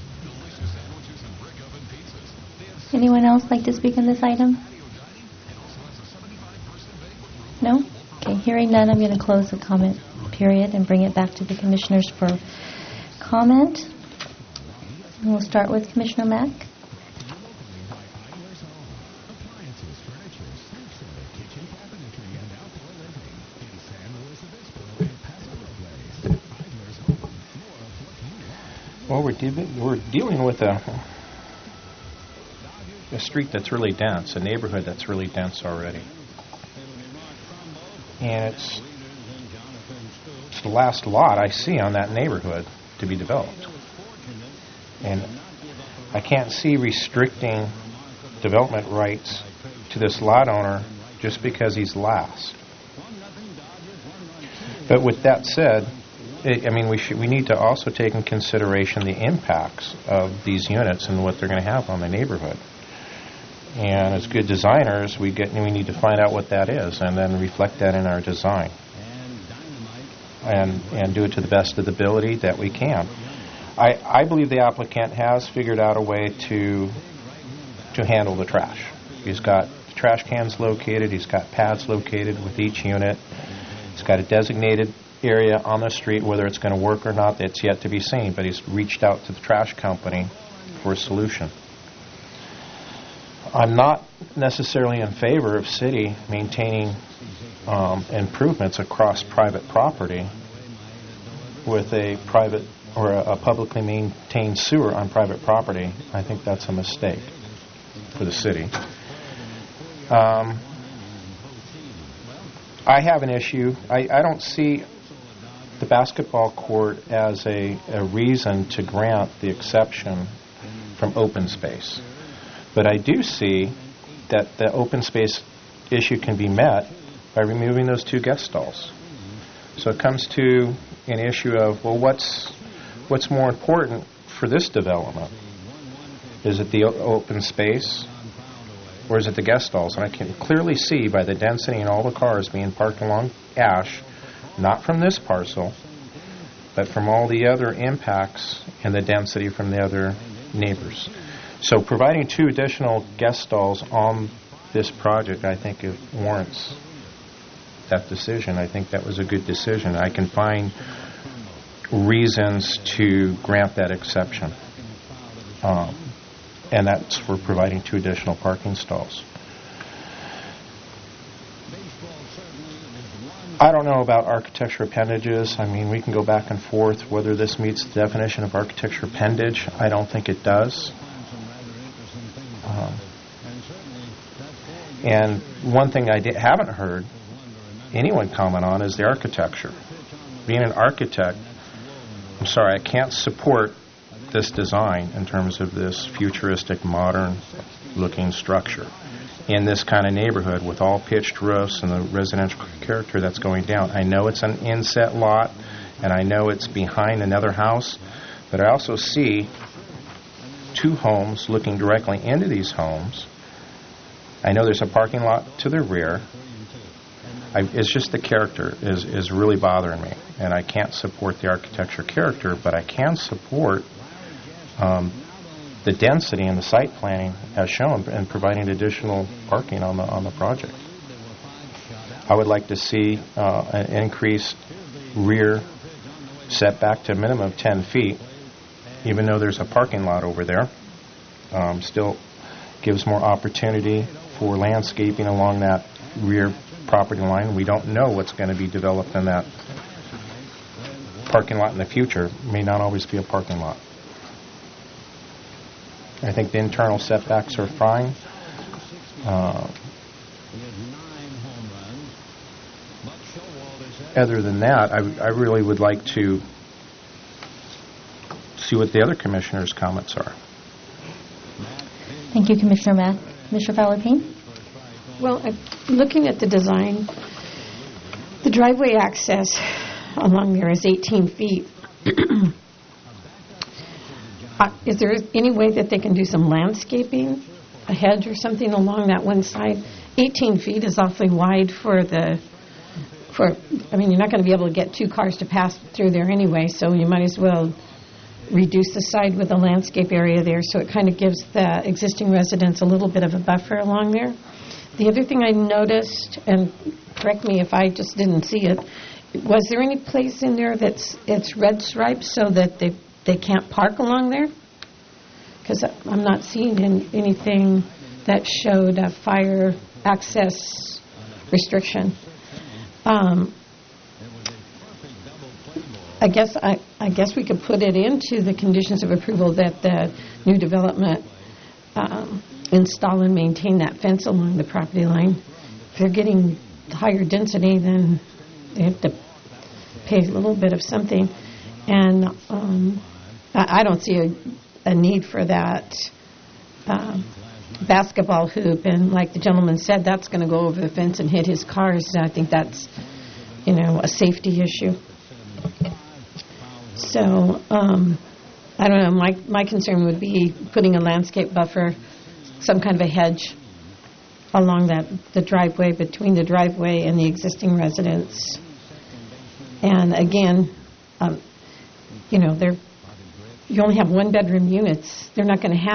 Anyone else like to speak on this item? No? Okay, hearing none, I'm going to close the comment period and bring it back to the commissioners for comment. And we'll start with Commissioner Mack. Well, we're dealing with a street that's really dense, a neighborhood that's really dense already. And it's the last lot I see on that neighborhood to be developed. And I can't see restricting development rights to this lot owner just because he's last. But with that said, we need to also take in consideration the impacts of these units and what they're going to have on the neighborhood. And as good designers, we need to find out what that is and then reflect that in our design and do it to the best of the ability that we can. I believe the applicant has figured out a way to handle the trash. He's got trash cans located. He's got pads located with each unit. He's got a designated area on the street. Whether it's going to work or not, it's yet to be seen, but he's reached out to the trash company for a solution. I'm not necessarily in favor of city maintaining improvements across private property with a private or a publicly maintained sewer on private property. I think that's a mistake for the city. I have an issue. I don't see the basketball court as a reason to grant the exception from open space. But I do see that the open space issue can be met by removing those 2 guest stalls. So it comes to an issue of, well, what's more important for this development? Is it the open space, or is it the guest stalls? And I can clearly see by the density and all the cars being parked along Ash, not from this parcel, but from all the other impacts and the density from the other neighbors. So providing 2 additional guest stalls on this project, I think it warrants that decision. I think that was a good decision. I can find reasons to grant that exception. And that's for providing 2 additional parking stalls. I don't know about architecture appendages. I mean, we can go back and forth whether this meets the definition of architecture appendage. I don't think it does. And one thing I haven't heard anyone comment on is the architecture. Being an architect, I'm sorry, I can't support this design in terms of this futuristic, modern-looking structure in this kind of neighborhood with all pitched roofs and the residential character that's going down. I know it's an inset lot, and I know it's behind another house, but I also see 2 homes looking directly into these homes. I know there's a parking lot to the rear. It's just the character is really bothering me, and I can't support the architecture character, but I can support the density and the site planning as shown and providing additional parking on the project. I would like to see an increased rear setback to a minimum of 10 feet, even though there's a parking lot over there. Still gives more opportunity for landscaping along that rear property line. We don't know what's going to be developed in that parking lot in the future. It may not always be a parking lot. I think the internal setbacks are fine. Other than that, I really would like to see what the other commissioners' comments are. Thank you, Commissioner Mack. Commissioner Fowler-Payne? Well, looking at the design, the driveway access along there is 18 feet. Is there any way that they can do some landscaping, a hedge or something along that one side? 18 feet is awfully wide I mean, you're not going to be able to get 2 cars to pass through there anyway, so you might as well reduce the side with a landscape area there, so it kind of gives the existing residents a little bit of a buffer along there. The other thing I noticed, and correct me if I just didn't see it, was there any place in there it's red striped so that they can't park along there? Because I'm not seeing anything that showed a fire access restriction. I guess we could put it into the conditions of approval that the new development install and maintain that fence along the property line. If they're getting higher density, then they have to pay a little bit of something. And I don't see a need for that basketball hoop. And like the gentleman said, that's going to go over the fence and hit his cars. I think that's, a safety issue. So, I don't know, my concern would be putting a landscape buffer, some kind of a hedge along the driveway, between the driveway and the existing residence. And again, you only have 1-bedroom units. They're not going to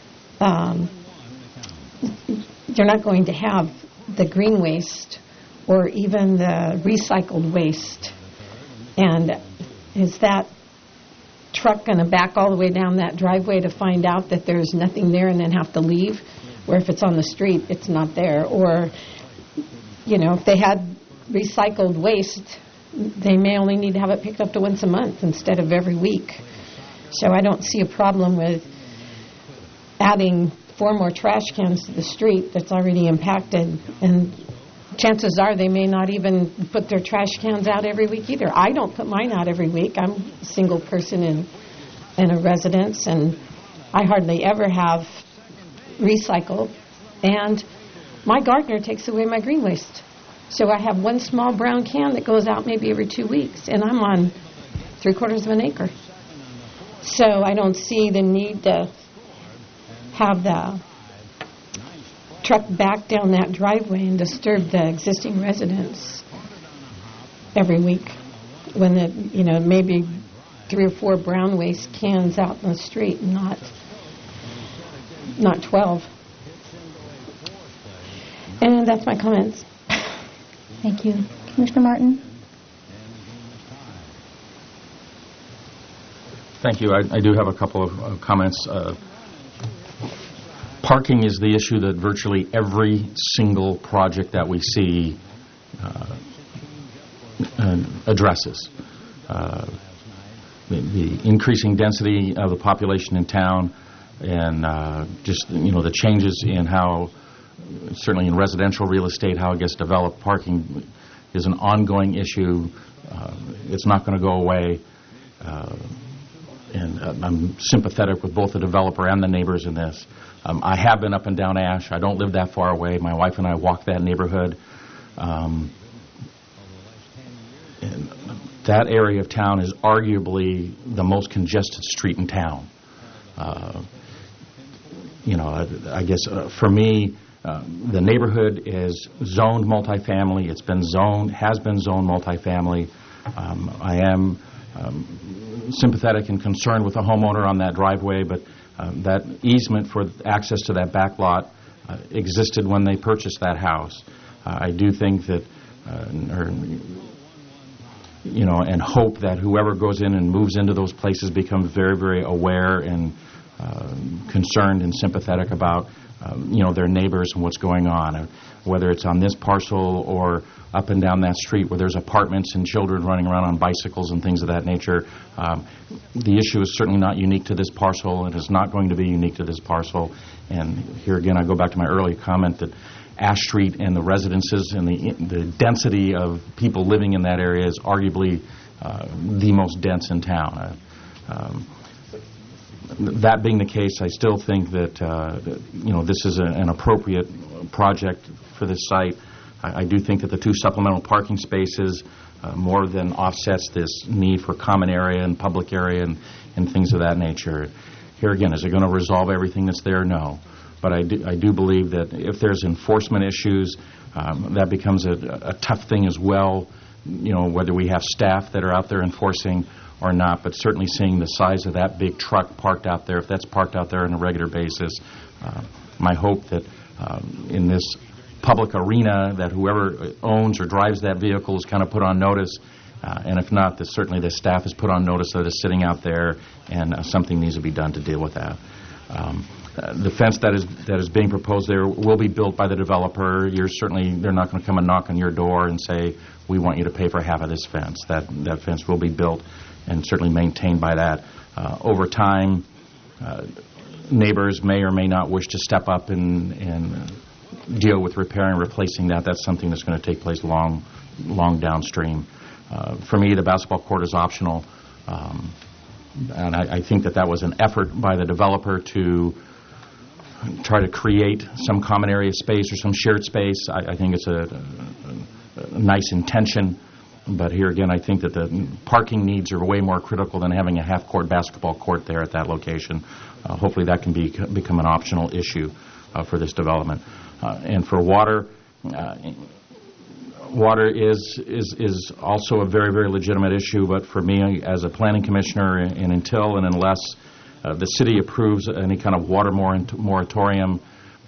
have the green waste or even the recycled waste. And is that truck going to back all the way down that driveway to find out that there's nothing there and then have to leave? Where if it's on the street, it's not there. Or, if they had recycled waste, they may only need to have it picked up to once a month instead of every week. So I don't see a problem with adding 4 more trash cans to the street that's already impacted. And chances are they may not even put their trash cans out every week either. I don't put mine out every week. I'm a single person in a residence, and I hardly ever have recycle. And my gardener takes away my green waste. So I have one small brown can that goes out maybe every 2 weeks, and I'm on 3/4 of an acre. So I don't see the need to have the truck back down that driveway and disturb the existing residents every week when maybe 3 or 4 brown waste cans out in the street, not 12. And that's my comments. Thank you. Commissioner Martin? Thank you. I do have a couple of comments. Parking is the issue that virtually every single project that we see addresses. The increasing density of the population in town, and just the changes in how, certainly in residential real estate, how it gets developed. Parking is an ongoing issue. It's not going to go away. And I'm sympathetic with both the developer and the neighbors in this. I have been up and down Ash. I don't live that far away. My wife and I walk that neighborhood. And that area of town is arguably the most congested street in town. I guess for me, the neighborhood is zoned multifamily. Has been zoned multifamily. I am sympathetic and concerned with the homeowner on that driveway, but that easement for access to that back lot existed when they purchased that house. I do think that, and hope that whoever goes in and moves into those places becomes very, very aware and concerned and sympathetic about their neighbors and what's going on, whether it's on this parcel or up and down that street where there's apartments and children running around on bicycles and things of that nature. The issue is certainly not unique to this parcel, and is not going to be unique to this parcel. And here again, I go back to my earlier comment that Ash Street and the residences and the density of people living in that area is arguably the most dense in town. That being the case, I still think that this is an appropriate project for this site. I do think that the 2 supplemental parking spaces more than offsets this need for common area and public area and things of that nature. Here again, is it going to resolve everything that's there? No. But I do believe that if there's enforcement issues, that becomes a tough thing as well, whether we have staff that are out there enforcing or not. But certainly seeing the size of that big truck parked out there, if that's parked out there on a regular basis, my hope that in this public arena that whoever owns or drives that vehicle is kind of put on notice, and if not, that certainly the staff is put on notice that it's sitting out there, and something needs to be done to deal with that. The fence that is being proposed there will be built by the developer. They're not going to come and knock on your door and say, we want you to pay for half of this fence. That fence will be built and certainly maintained by that. Over time, neighbors may or may not wish to step up and deal with repairing, replacing that. That's something that's going to take place long downstream. For me, the basketball court is optional, and I think that was an effort by the developer to try to create some common area space or some shared space. I think it's a nice intention, but here again, I think that the parking needs are way more critical than having a half-court basketball court there at that location. Hopefully that can become an optional issue for this development. And for water, water is also a very, very legitimate issue, but for me as a planning commissioner, and until and unless the city approves any kind of water moratorium,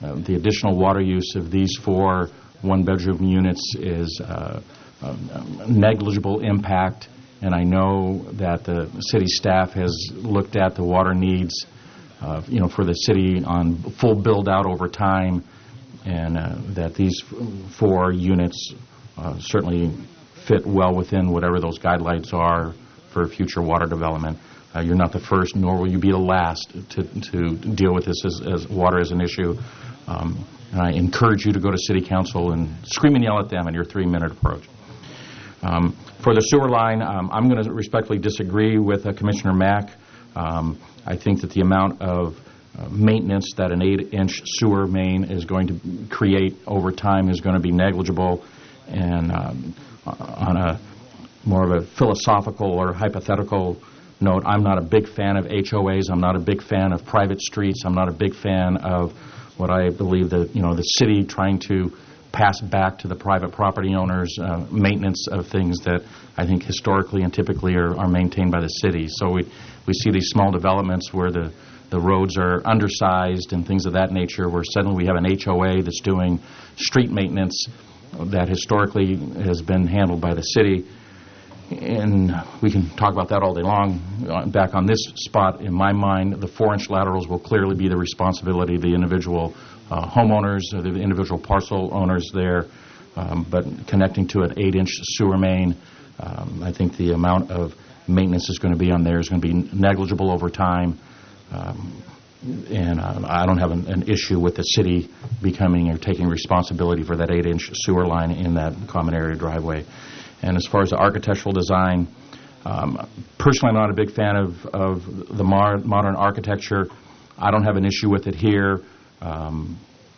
the additional water use of these 4 one-bedroom units is negligible impact, and I know that the city staff has looked at the water needs for the city on full build-out over time, and that these 4 units certainly fit well within whatever those guidelines are for future water development. You're not the first, nor will you be the last to deal with this as water as an issue. And I encourage you to go to City Council and scream and yell at them in your 3-minute approach. For the sewer line, I'm going to respectfully disagree with Commissioner Mack. I think that the amount of maintenance that an 8-inch sewer main is going to create over time is going to be negligible. And on a more of a philosophical or hypothetical note, I'm not a big fan of HOAs. I'm not a big fan of private streets. I'm not a big fan of what I believe that the city trying to pass back to the private property owners maintenance of things that I think historically and typically are maintained by the city. So we see these small developments where the roads are undersized and things of that nature, where suddenly we have an HOA that's doing street maintenance that historically has been handled by the city. And we can talk about that all day long. Back on this spot, in my mind, the 4-inch laterals will clearly be the responsibility of the individual homeowners, or the individual parcel owners there. But connecting to an 8-inch sewer main, I think the amount of maintenance is going to be on there is going to be negligible over time. And I don't have an issue with the city becoming or taking responsibility for that 8-inch sewer line in that common area driveway. And as far as the architectural design, personally I'm not a big fan of the modern architecture. I don't have an issue with it here. And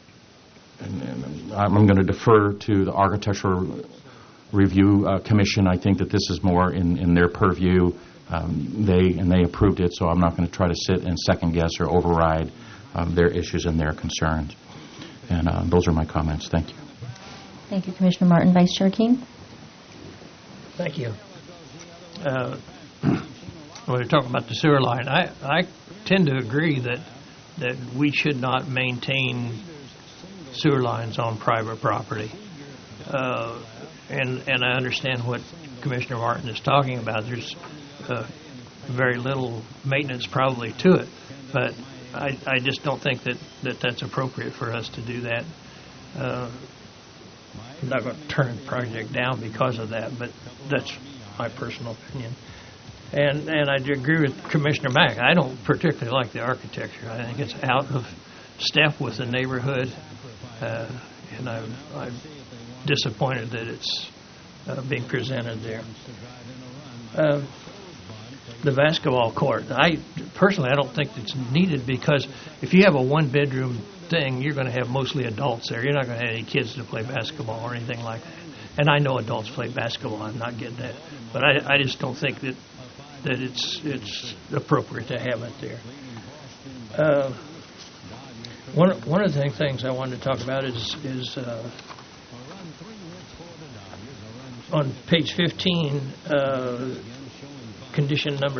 I'm going to defer to the Architectural Review Commission. I think that this is more in their purview. They approved it, so I'm not going to try to sit and second-guess or override their issues and their concerns. And those are my comments. Thank you. Thank you, Commissioner Martin. Vice Chair King? Thank you. When we're talking about the sewer line, I tend to agree that we should not maintain sewer lines on private property. And I understand what Commissioner Martin is talking about. There's very little maintenance probably to it, but I just don't think that's appropriate for us to do that. I'm not going to turn the project down because of that, but that's my personal opinion. And I agree with Commissioner Mack. I don't particularly like the architecture. I think it's out of step with the neighborhood, and I'm disappointed that it's being presented there. The basketball court, I don't think it's needed, because if you have a one-bedroom thing, you're going to have mostly adults there. You're not going to have any kids to play basketball or anything like that. And I know adults play basketball. I'm not getting that. But I just don't think that it's appropriate to have it there. One of the things I wanted to talk about is on page 15, condition number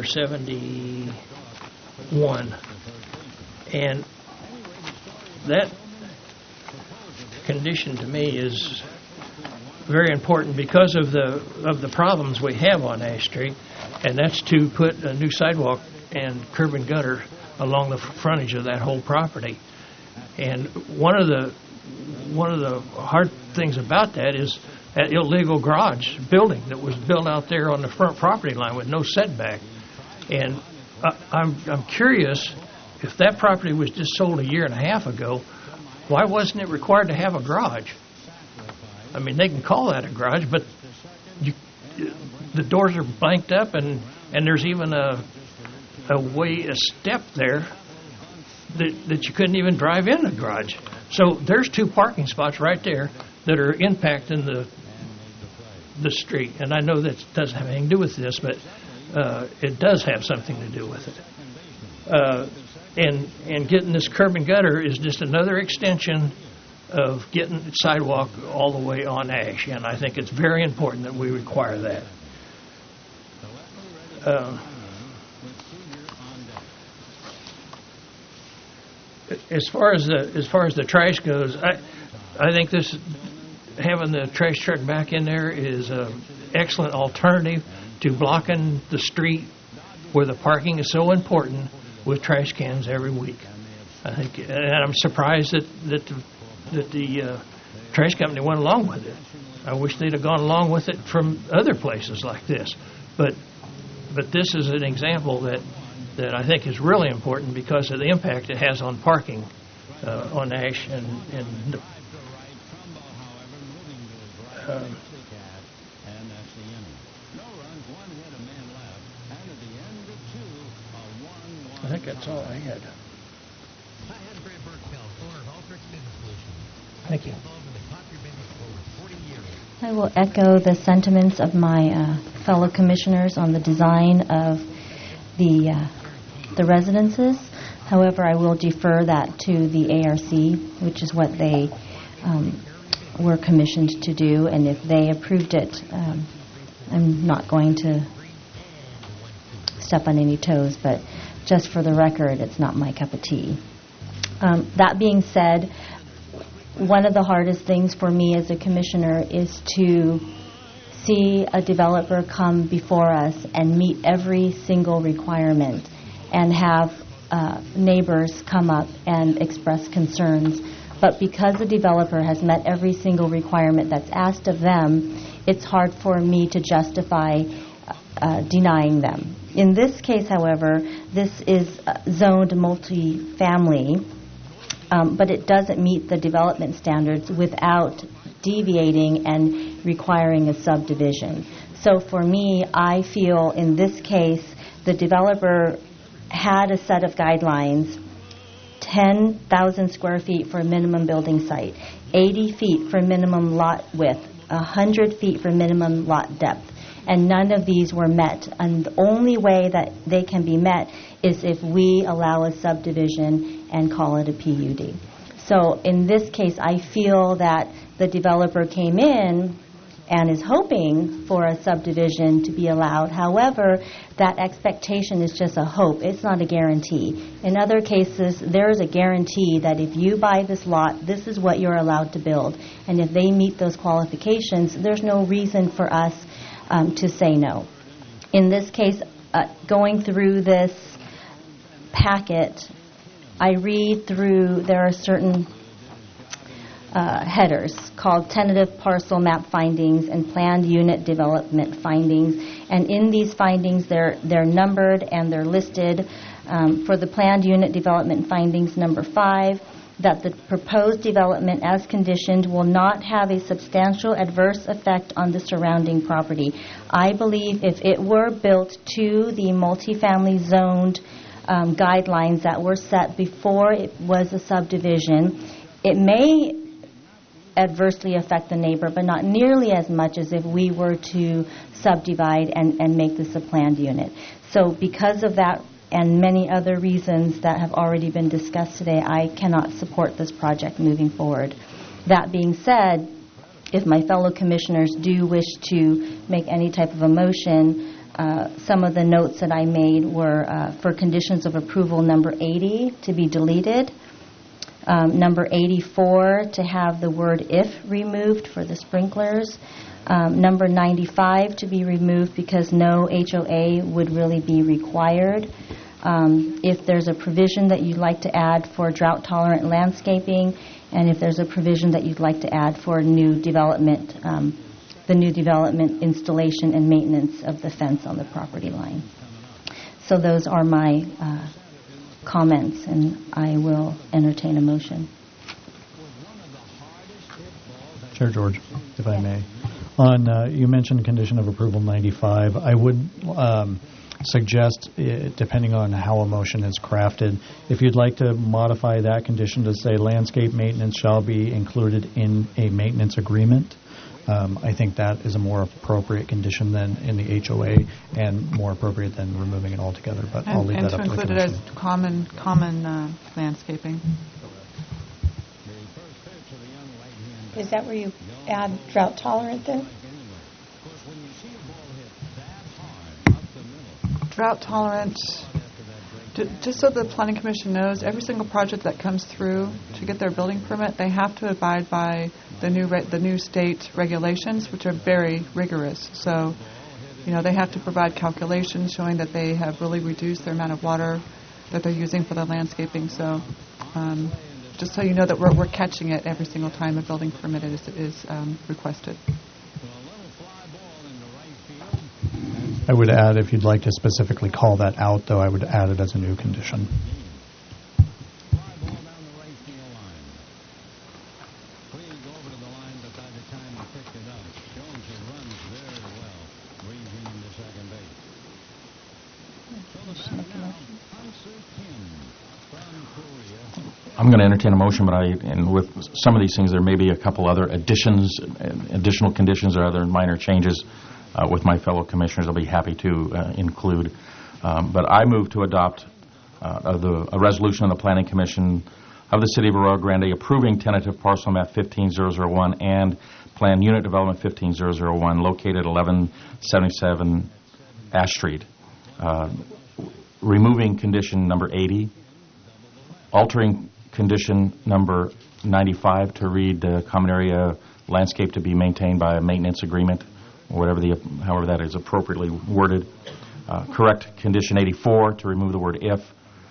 71. And that condition to me is very important because of the problems we have on Ash Street, and that's to put a new sidewalk and curb and gutter along the frontage of that whole property. And one of the hard things about that is that illegal garage building that was built out there on the front property line with no setback. And I'm curious, if that property was just sold a year and a half ago, why wasn't it required to have a garage? I mean, they can call that a garage, but the doors are blanked up, and there's even a step there that you couldn't even drive in the garage. So there's 2 parking spots right there that are impacting the street. And I know that doesn't have anything to do with this, but it does have something to do with it. And getting this curb and gutter is just another extension of getting the sidewalk all the way on Ash, and I think it's very important that we require that. as far as the trash goes, I think this having the trash truck back in there is an excellent alternative to blocking the street where the parking is so important with trash cans every week. I think, and I'm surprised that the trash company went along with it. I wish they'd have gone along with it from other places like this, but this is an example that I think is really important because of the impact it has on parking on Ash and I think that's all I had. Thank you. I will echo the sentiments of my fellow commissioners on the design of the residences. However, I will defer that to the ARC, which is what they were commissioned to do, and if they approved it, I'm not going to step on any toes, but just for the record, it's not my cup of tea. That being said, one of the hardest things for me as a commissioner is to see a developer come before us and meet every single requirement and have neighbors come up and express concerns. But because the developer has met every single requirement that's asked of them, it's hard for me to justify denying them. In this case, however, this is zoned multifamily, but it doesn't meet the development standards without deviating and requiring a subdivision. So for me, I feel in this case, the developer had a set of guidelines, 10,000 square feet for a minimum building site, 80 feet for minimum lot width, 100 feet for minimum lot depth, and none of these were met. And the only way that they can be met is if we allow a subdivision and call it a PUD. So in this case, I feel that the developer came in and is hoping for a subdivision to be allowed. However, that expectation is just a hope. It's not a guarantee. In other cases, there is a guarantee that if you buy this lot, this is what you're allowed to build. And if they meet those qualifications, there's no reason for us to say no. In this case, going through this packet, I read through, there are certain headers called tentative parcel map findings and planned unit development findings. And in these findings, they're numbered and they're listed. For the planned unit development findings, number 5, that the proposed development as conditioned will not have a substantial adverse effect on the surrounding property. I believe if it were built to the multifamily zoned guidelines that were set before it was a subdivision, it may adversely affect the neighbor, but not nearly as much as if we were to subdivide and make this a planned unit. So because of that and many other reasons that have already been discussed today, I cannot support this project moving forward. That being said, if my fellow commissioners do wish to make any type of a motion, some of the notes that I made were for conditions of approval number 80 to be deleted, number 84 to have the word if removed for the sprinklers, number 95 to be removed because no HOA would really be required. If there's a provision that you'd like to add for drought-tolerant landscaping, and if there's a provision that you'd like to add for new development, the new development installation and maintenance of the fence on the property line. So those are my comments, and I will entertain a motion. Chair George, if I may. On you mentioned condition of approval 95. I would suggest, depending on how a motion is crafted, if you'd like to modify that condition to say landscape maintenance shall be included in a maintenance agreement, I think that is a more appropriate condition than in the HOA and more appropriate than removing it altogether. But I'll leave that up to the commission. And to include it as common landscaping. Is that where you add drought tolerant then? Drought tolerant, Just so the Planning Commission knows, every single project that comes through to get their building permit, they have to abide by the new state regulations, which are very rigorous. So, they have to provide calculations showing that they have really reduced the amount of water that they're using for the landscaping. So, just so you know that we're catching it every single time a building permit is requested. I would add, if you'd like to specifically call that out, though, I would add it as a new condition. I'm going to entertain a motion, and with some of these things, there may be a couple other additional conditions or other minor changes with my fellow commissioners. I'll be happy to include. But I move to adopt a resolution of the Planning Commission of the City of Arroyo Grande approving tentative parcel map 15001 and plan unit development 15001 located at 1177 Ash Street, removing condition number 80, altering condition number 95 to read common area landscape to be maintained by a maintenance agreement, or however that is appropriately worded. Correct condition 84 to remove the word if.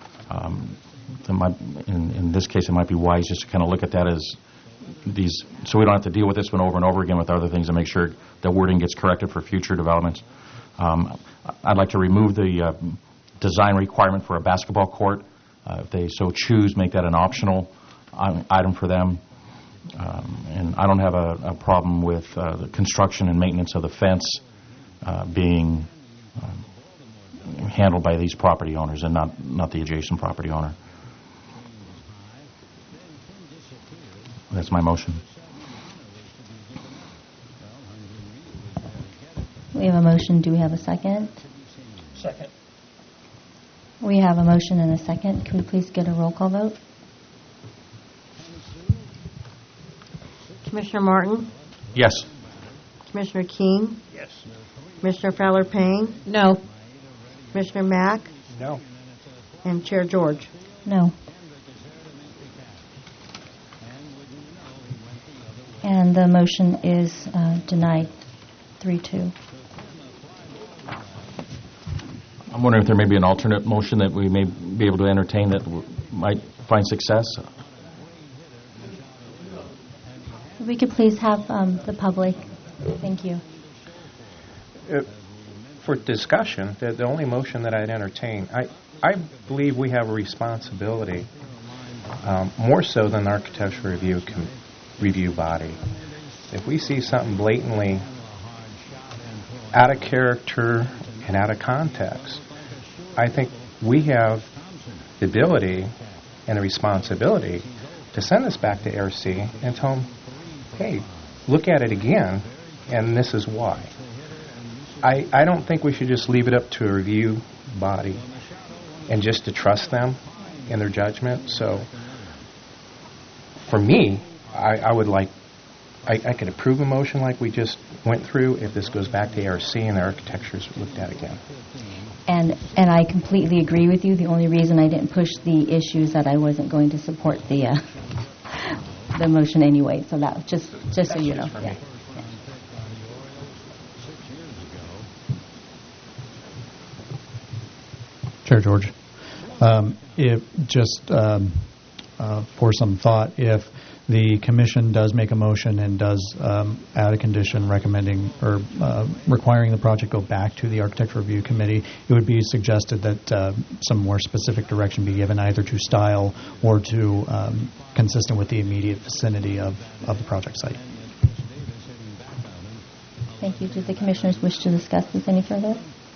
In this case, it might be wise just to kind of look at that as these, so we don't have to deal with this one over and over again with other things, and make sure the wording gets corrected for future developments. I'd like to remove the design requirement for a basketball court. If they so choose, make that an optional item for them. And I don't have a problem with the construction and maintenance of the fence being handled by these property owners and not the adjacent property owner. That's my motion. We have a motion. Do we have a second? Second. We have a motion and a second. Can we please get a roll call vote? Commissioner Martin? Yes. Commissioner Keene? Yes. Commissioner Fowler-Payne? No. Commissioner Mack? No. And Chair George? No. And the motion is denied 3-2. I'm wondering if there may be an alternate motion that we may be able to entertain that might find success. If we could please have the public. Thank you. For discussion, the only motion that I'd entertain, I believe we have a responsibility, more so than the architectural review body. If we see something blatantly out of character and out of context, I think we have the ability and the responsibility to send this back to ARC and tell them, hey, look at it again, and this is why. I don't think we should just leave it up to a review body and just to trust them in their judgment. So for me, I would like, I could approve a motion like we just went through if this goes back to ARC and the architecture's looked at again. And I completely agree with you. The only reason I didn't push the issue is that I wasn't going to support the motion anyway. So that just so you know. Yeah. Chair George, if just for some thought, if the commission does make a motion and does add a condition recommending or requiring the project go back to the architectural review committee, it would be suggested that some more specific direction be given either to style or to consistent with the immediate vicinity of the project site. Thank you. Do the commissioners wish to discuss this any further?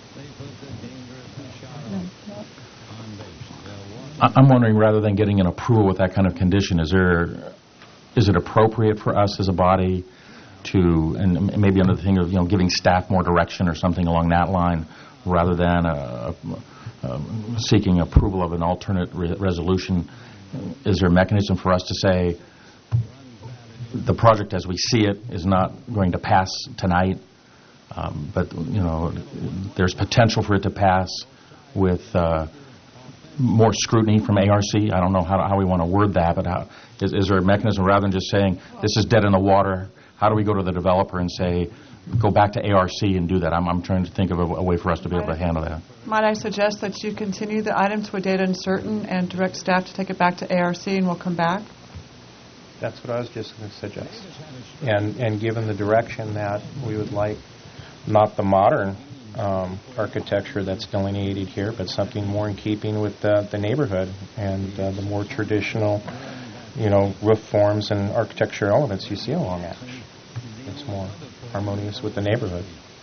I'm wondering, rather than getting an approval with that kind of condition, is it appropriate for us as a body to, and maybe under the thing of giving staff more direction or something along that line, rather than seeking approval of an alternate resolution? Is there a mechanism for us to say the project as we see it is not going to pass tonight, but there's potential for it to pass with more scrutiny from ARC? I don't know how we want to word that, but is there a mechanism rather than just saying this is dead in the water? How do we go to the developer and say, go back to ARC and do that? I'm trying to think of a way for us to be able to handle that. Might I suggest that you continue the item to a date uncertain and direct staff to take it back to ARC, and we'll come back? That's what I was just going to suggest. And given the direction that we would like, not the modern architecture that's delineated here, but something more in keeping with the neighborhood and the more traditional, roof forms and architecture elements you see along Ash. It's more harmonious with the neighborhood.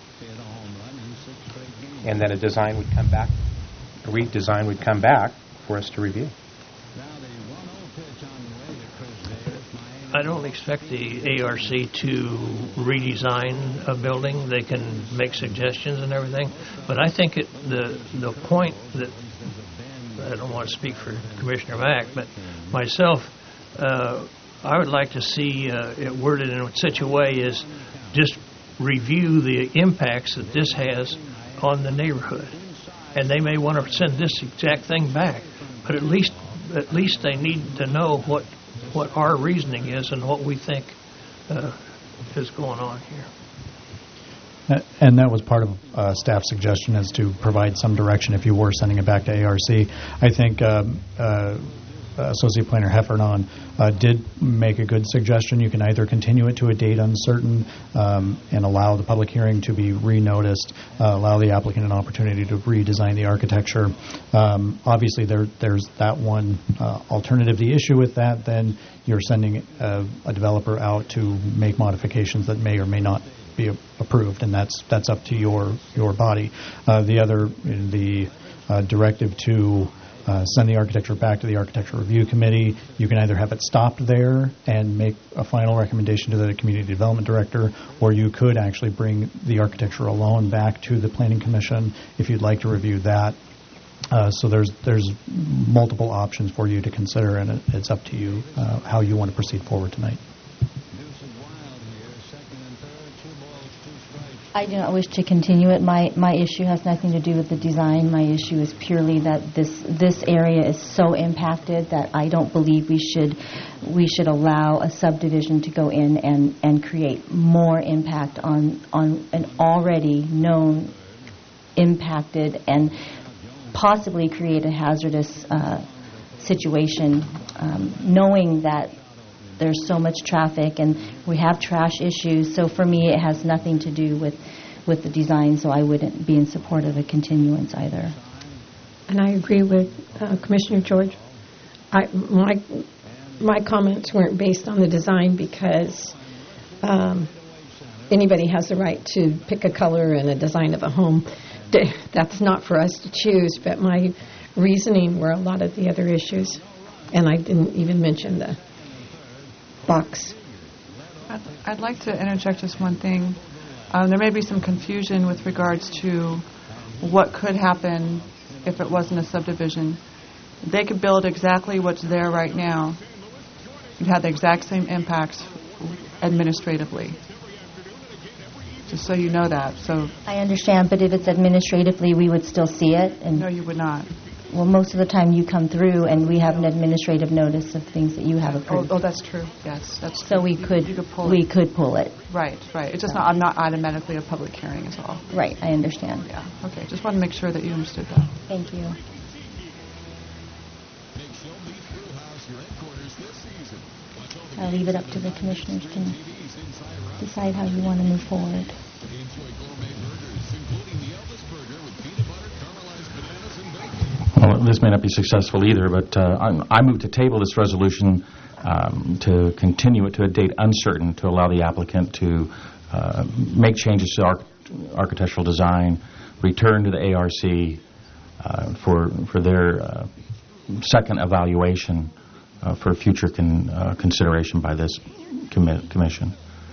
And then a redesign would come back for us to review. I don't expect the ARC to redesign a building. They can make suggestions and everything. But I think the point that, I don't want to speak for Commissioner Mack, but myself, I would like to see it worded in such a way as just review the impacts that this has on the neighborhood. And they may want to send this exact thing back, but at least they need to know what our reasoning is and what we think is going on here. And that was part of staff's suggestion, is to provide some direction if you were sending it back to ARC. I think Associate Planner Heffernan did make a good suggestion. You can either continue it to a date uncertain and allow the public hearing to be re-noticed, allow the applicant an opportunity to redesign the architecture. Obviously, there's that one alternative. The issue with that, then you're sending a developer out to make modifications that may or may not be approved, and that's up to your body. The other, the directive to send the architecture back to the Architecture Review Committee. You can either have it stopped there and make a final recommendation to the Community Development Director, or you could actually bring the architecture alone back to the Planning Commission if you'd like to review that. So there's multiple options for you to consider, and it's up to you how you want to proceed forward tonight. I do not wish to continue it. My issue has nothing to do with the design. My issue is purely that this area is so impacted that I don't believe we should allow a subdivision to go in and create more impact on an already known impacted and possibly create a hazardous situation, knowing that there's so much traffic and we have trash issues. So for me, it has nothing to do with the design, so I wouldn't be in support of a continuance either. And I agree with Commissioner George. My comments weren't based on the design because anybody has the right to pick a color and a design of a home. That's not for us to choose, but my reasoning were a lot of the other issues, and I didn't even mention the box. I'd like to interject just one thing. There may be some confusion with regards to what could happen if it wasn't a subdivision. They could build exactly what's there right now. You'd have the exact same impacts administratively. Just so you know that. So I understand, but if it's administratively, we would still see it. And no, you would not. Well, most of the time you come through and we have an administrative notice of things that you have approved. Oh, that's true. Yes, that's true. So we could pull it. Right. It's just not automatically a public hearing is all. Right, I understand. Yeah. Okay. Just want to make sure that you understood that. Thank you. I'll leave it up to the commissioners to decide how you want to move forward. Well, this may not be successful either, but I move to table this resolution to continue it to a date uncertain to allow the applicant to make changes to architectural design, return to the ARC for their second evaluation for future consideration by this commission.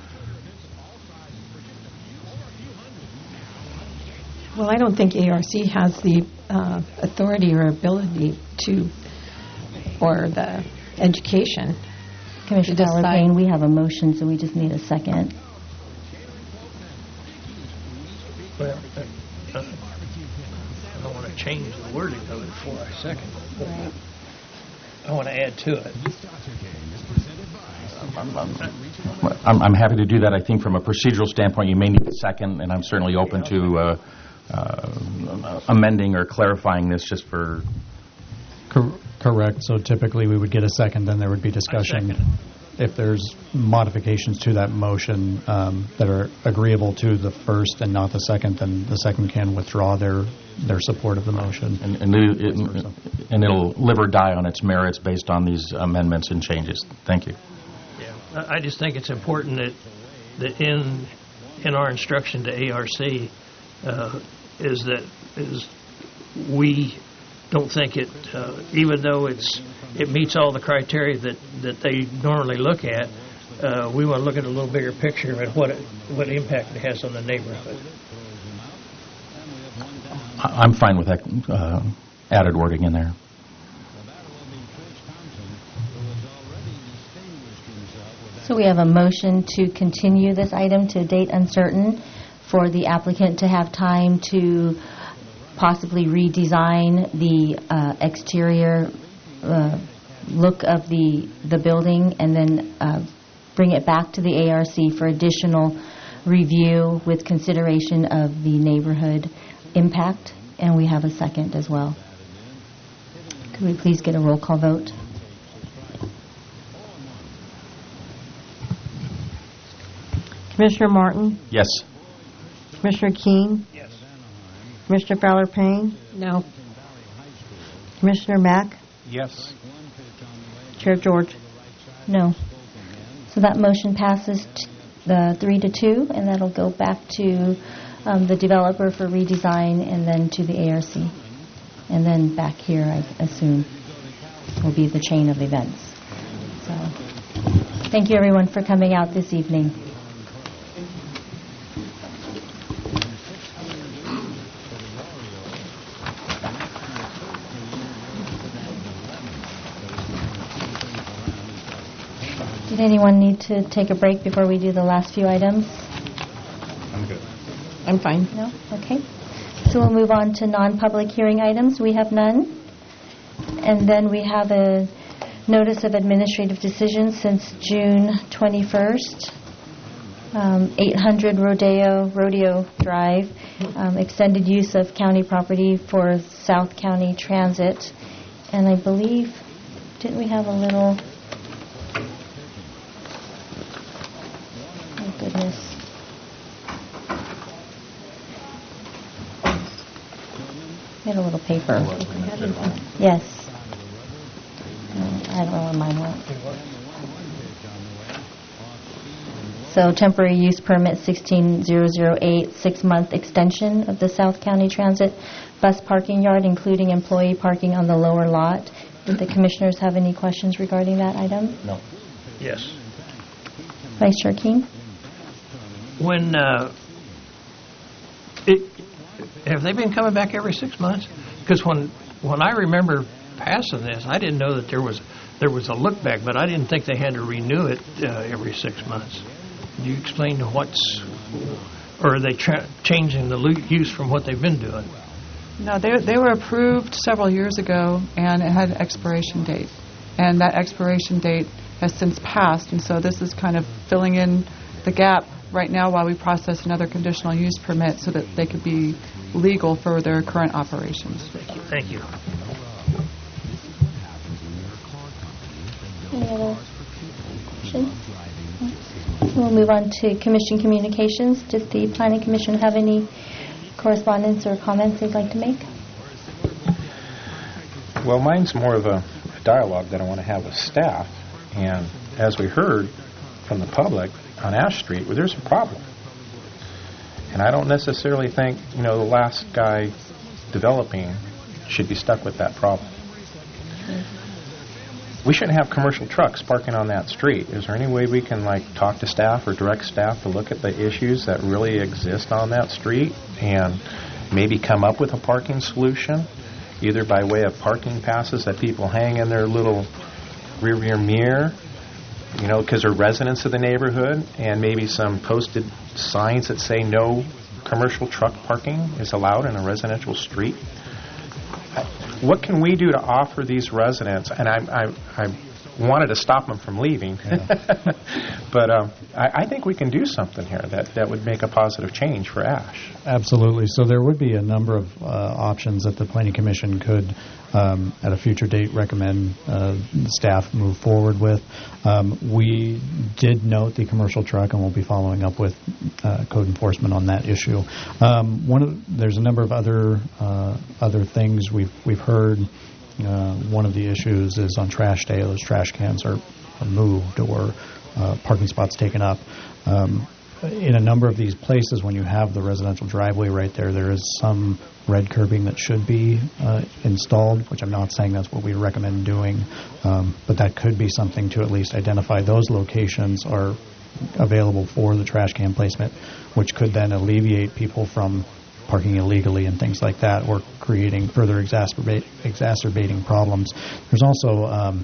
Well, I don't think ARC has the authority or ability to, or the education. Commissioner Payne, we have a motion, so we just need a second. Well, I don't want to change the wording of it before I second it. Right. I want to add to it. I'm happy to do that. I think from a procedural standpoint, you may need a second, and I'm certainly open to amending or clarifying this just for... Correct. So typically we would get a second, then there would be discussion. If there's modifications to that motion that are agreeable to the first and not the second, then the second can withdraw their support of the motion. And it'll live or die on its merits based on these amendments and changes. Thank you. Yeah, I just think it's important that in our instruction to ARC is we don't think it, even though it meets all the criteria that they normally look at, we want to look at a little bigger picture and what impact it has on the neighborhood. I'm fine with that added wording in there. So we have a motion to continue this item to a date uncertain for the applicant to have time to possibly redesign the exterior look of the building and then bring it back to the ARC for additional review with consideration of the neighborhood impact. And we have a second as well. Could we please get a roll call vote? Commissioner Martin? Yes. Commissioner Keene? Yes. Commissioner Fowler-Payne? No. Commissioner Mack? Yes. Chair George? No. So that motion passes 3-2, and that'll go back to the developer for redesign and then to the ARC. And then back here, I assume, will be the chain of events. So thank you, everyone, for coming out this evening. Did anyone need to take a break before we do the last few items? I'm good. I'm fine. No? Okay. So we'll move on to non-public hearing items. We have none. And then we have a notice of administrative decision since June 21st. 800 Rodeo Drive, extended use of county property for South County Transit. And I believe, didn't we have a little... Oh, goodness. We had a little paper. Yes. I don't know where mine went. So temporary use permit 16008, 6-month extension of the South County Transit bus parking yard, including employee parking on the lower lot. Did the commissioners have any questions regarding that item? No. Yes. Vice Chair Keene? When have they been coming back every 6 months? Because when I remember passing this, I didn't know that there was a look back, but I didn't think they had to renew it every 6 months. Can you explain or are they changing the use from what they've been doing? No, they were approved several years ago, and it had an expiration date. And that expiration date has since passed, and so this is kind of filling in the gap right now while we process another conditional use permit so that they could be legal for their current operations. Thank you. Any other questions? We'll move on to Commission communications. Does the Planning Commission have any correspondence or comments they'd like to make? Well, mine's more of a dialogue that I want to have with staff. And as we heard from the public on Ash Street, well, there's a problem. And I don't necessarily think, the last guy developing should be stuck with that problem. We shouldn't have commercial trucks parking on that street. Is there any way we can talk to staff or direct staff to look at the issues that really exist on that street and maybe come up with a parking solution, either by way of parking passes that people hang in their little rear mirror, because they're residents of the neighborhood, and maybe some posted signs that say no commercial truck parking is allowed in a residential street. what can we do to offer these residents? And I wanted to stop them from leaving, but I think we can do something here that would make a positive change for Ash. Absolutely. So there would be a number of options that the Planning Commission could, at a future date, recommend staff move forward with. We did note the commercial truck, and we'll be following up with code enforcement on that issue. There's a number of other things we've heard. One of the issues is on trash day, those trash cans are moved or parking spots taken up. In a number of these places, when you have the residential driveway right there is some red curbing that should be installed, which I'm not saying that's what we recommend doing, but that could be something to at least identify those locations are available for the trash can placement, which could then alleviate people from parking illegally and things like that, or creating further exacerbating problems. There's also,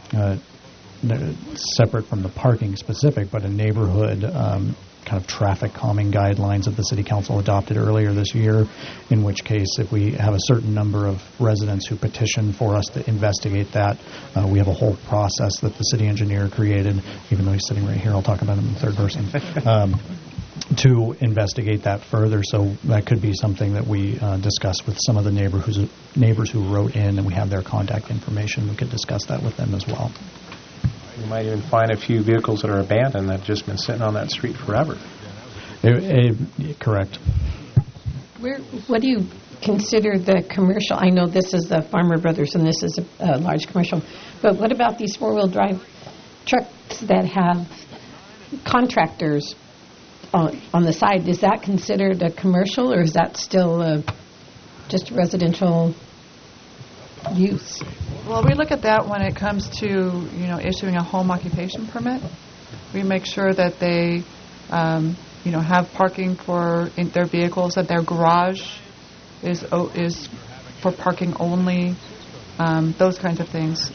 separate from the parking specific, but a neighborhood kind of traffic calming guidelines that the City Council adopted earlier this year, in which case if we have a certain number of residents who petition for us to investigate that, we have a whole process that the city engineer created. Even though he's sitting right here, I'll talk about him in the third person. To investigate that further. So that could be something that we discuss with some of the neighbors who wrote in, and we have their contact information. We could discuss that with them as well. You might even find a few vehicles that are abandoned that have just been sitting on that street forever. Correct. What do you consider the commercial? I know this is the Farmer Brothers and this is a large commercial, but what about these four-wheel drive trucks that have contractors on the side? Is that considered a commercial, or is that still just residential use? Well, we look at that when it comes to issuing a home occupation permit. We make sure that they have parking for their vehicles, that their garage is for parking only, those kinds of things.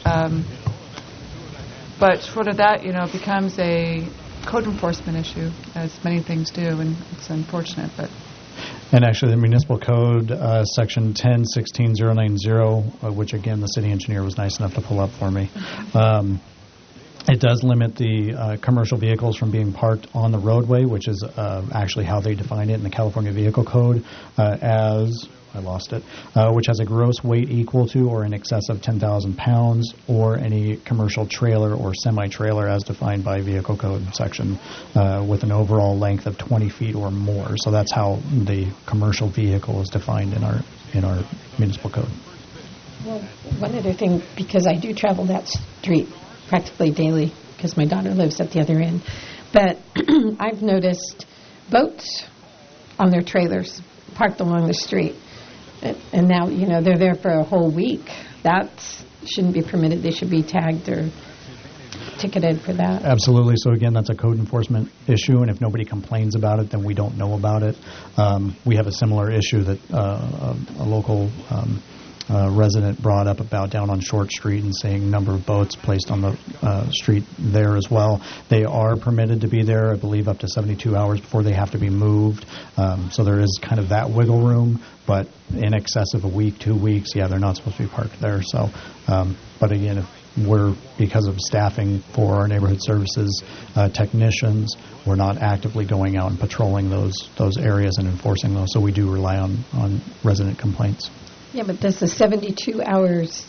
But short of that, becomes a code enforcement issue, as many things do, and it's unfortunate. But and actually, the municipal code, section 10.16.090, which again the city engineer was nice enough to pull up for me, it does limit the commercial vehicles from being parked on the roadway, which is actually how they define it in the California Vehicle Code, as I lost it, which has a gross weight equal to or in excess of 10,000 pounds, or any commercial trailer or semi-trailer as defined by Vehicle Code section with an overall length of 20 feet or more. So that's how the commercial vehicle is defined in our municipal code. Well, one other thing, because I do travel that street practically daily because my daughter lives at the other end, but I've noticed boats on their trailers parked along the street. And now, they're there for a whole week. That shouldn't be permitted. They should be tagged or ticketed for that. Absolutely. So, again, that's a code enforcement issue, and if nobody complains about it, then we don't know about it. We have a similar issue that a local resident brought up about down on Short Street and saying number of boats placed on the street there as well. They are permitted to be there, I believe, up to 72 hours before they have to be moved. So there is kind of that wiggle room, but in excess of a week, 2 weeks, they're not supposed to be parked there. So, but again, if because of staffing for our neighborhood services technicians, we're not actively going out and patrolling those areas and enforcing those. So we do rely on resident complaints. Yeah, but does the 72 hours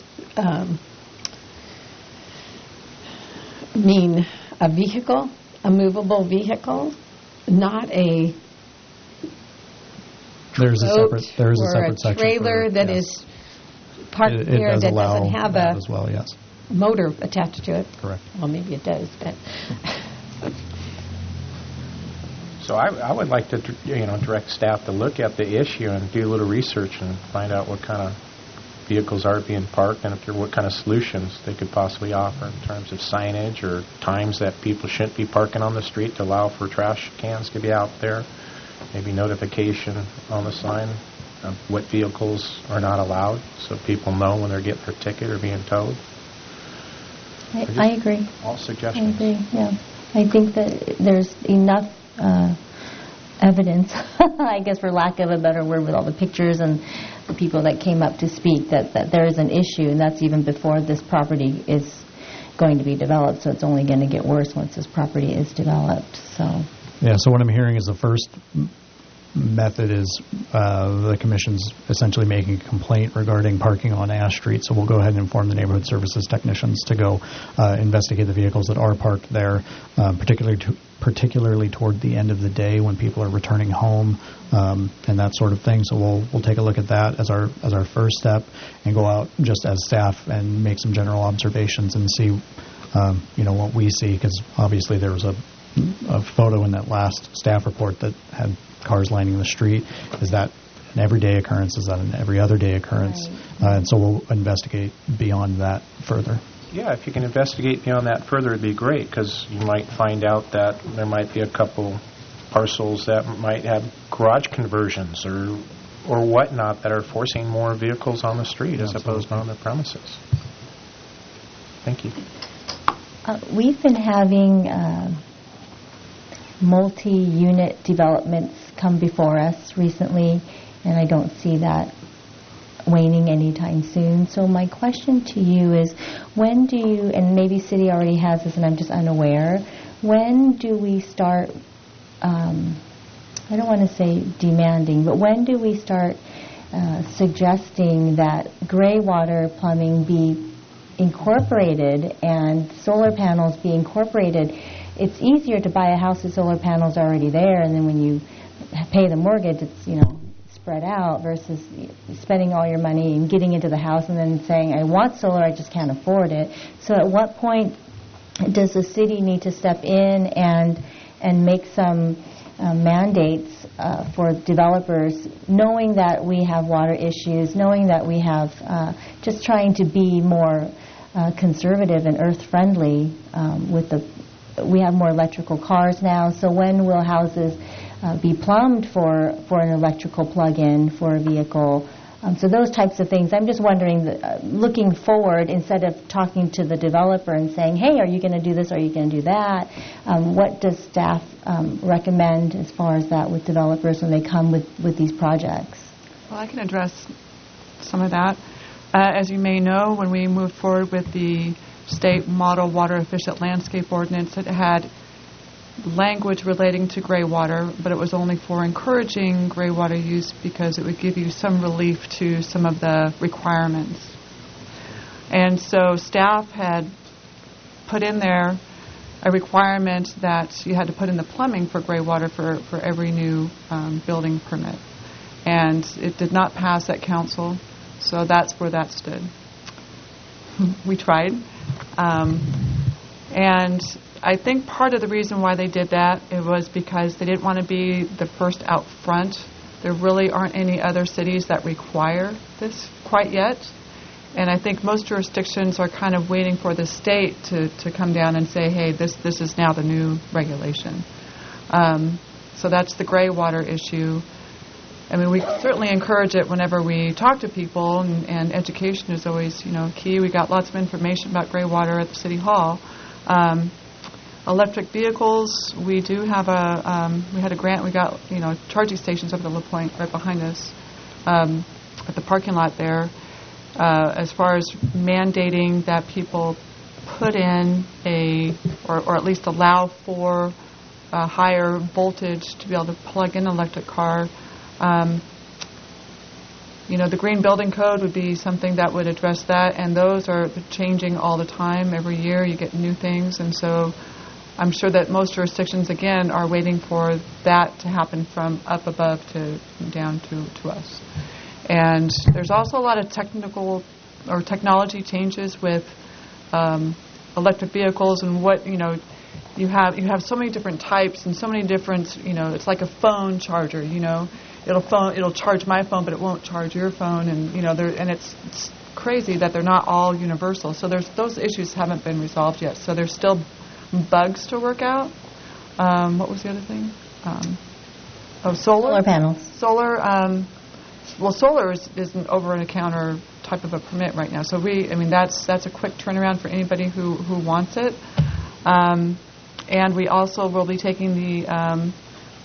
mean a vehicle, a movable vehicle, not a There's a separate section. Or a trailer that is parked there that doesn't have a as well, yes. motor attached to it? Correct. Well, maybe it does, but... So I would like to, direct staff to look at the issue and do a little research and find out what kind of vehicles are being parked and what kind of solutions they could possibly offer in terms of signage or times that people shouldn't be parking on the street to allow for trash cans to be out there. Maybe notification on the sign of what vehicles are not allowed so people know when they're getting their ticket or being towed. I agree. All suggestions. I agree, yeah. I think that there's enough evidence, I guess for lack of a better word, with all the pictures and the people that came up to speak, that there is an issue, and that's even before this property is going to be developed, so it's only going to get worse once this property is developed. So what I'm hearing is the first method is the Commission's essentially making a complaint regarding parking on Ash Street, so we'll go ahead and inform the Neighborhood Services technicians to go investigate the vehicles that are parked there, particularly toward the end of the day when people are returning home and that sort of thing. So we'll take a look at that as our first step and go out just as staff and make some general observations and see what we see, because obviously there was a photo in that last staff report that had cars lining the street. Is that an everyday occurrence? Is that an every other day occurrence? Right. And so we'll investigate beyond that further. Yeah, if you can investigate beyond that further, it'd be great, because you might find out that there might be a couple parcels that might have garage conversions or whatnot that are forcing more vehicles on the street as opposed to on the premises. Thank you. We've been having multi-unit developments come before us recently, and I don't see that waning anytime soon. So my question to you is, when do you, and maybe City already has this and I'm just unaware, when do we start, I don't want to say demanding, but when do we start suggesting that gray water plumbing be incorporated and solar panels be incorporated? It's easier to buy a house with solar panels already there, and then when you pay the mortgage, it's, spread out, versus spending all your money and getting into the house and then saying, I want solar, I just can't afford it. So at what point does the city need to step in and make some mandates for developers, knowing that we have water issues, knowing that we have just trying to be more conservative and earth-friendly we have more electrical cars now, so when will houses be plumbed for an electrical plug-in for a vehicle? So those types of things. I'm just wondering, looking forward, instead of talking to the developer and saying, hey, are you going to do this, are you going to do that? What does staff recommend as far as that with developers when they come with these projects? Well, I can address some of that. As you may know, when we moved forward with the state model water efficient landscape ordinance, it had language relating to gray water, but it was only for encouraging gray water use because it would give you some relief to some of the requirements. And so staff had put in there a requirement that you had to put in the plumbing for gray water for every new building permit. And it did not pass at council, so that's where that stood. We tried. And I think part of the reason why they did that, it was because they didn't want to be the first out front. There really aren't any other cities that require this quite yet. And I think most jurisdictions are kind of waiting for the state to come down and say, hey, this is now the new regulation. So that's the gray water issue. I mean, we certainly encourage it whenever we talk to people, and education is always, key. We got lots of information about gray water at the City Hall. Electric vehicles, we do have we had a grant. We got, charging stations up at La Pointe right behind us at the parking lot there. As far as mandating that people put in or at least allow for a higher voltage to be able to plug in an electric car. The Green Building Code would be something that would address that, and those are changing all the time. Every year you get new things, and so I'm sure that most jurisdictions, again, are waiting for that to happen from up above to down to us. And there's also a lot of technical or technology changes with electric vehicles, and what, you have so many different types and so many different, it's like a phone charger, it'll charge my phone, but it won't charge your phone, and it's crazy that they're not all universal. So those issues haven't been resolved yet. So there's still bugs to work out. What was the other thing? Solar. Solar panels. Solar. Solar isn't over-the-counter type of a permit right now. So that's a quick turnaround for anybody who wants it. And we also will be taking the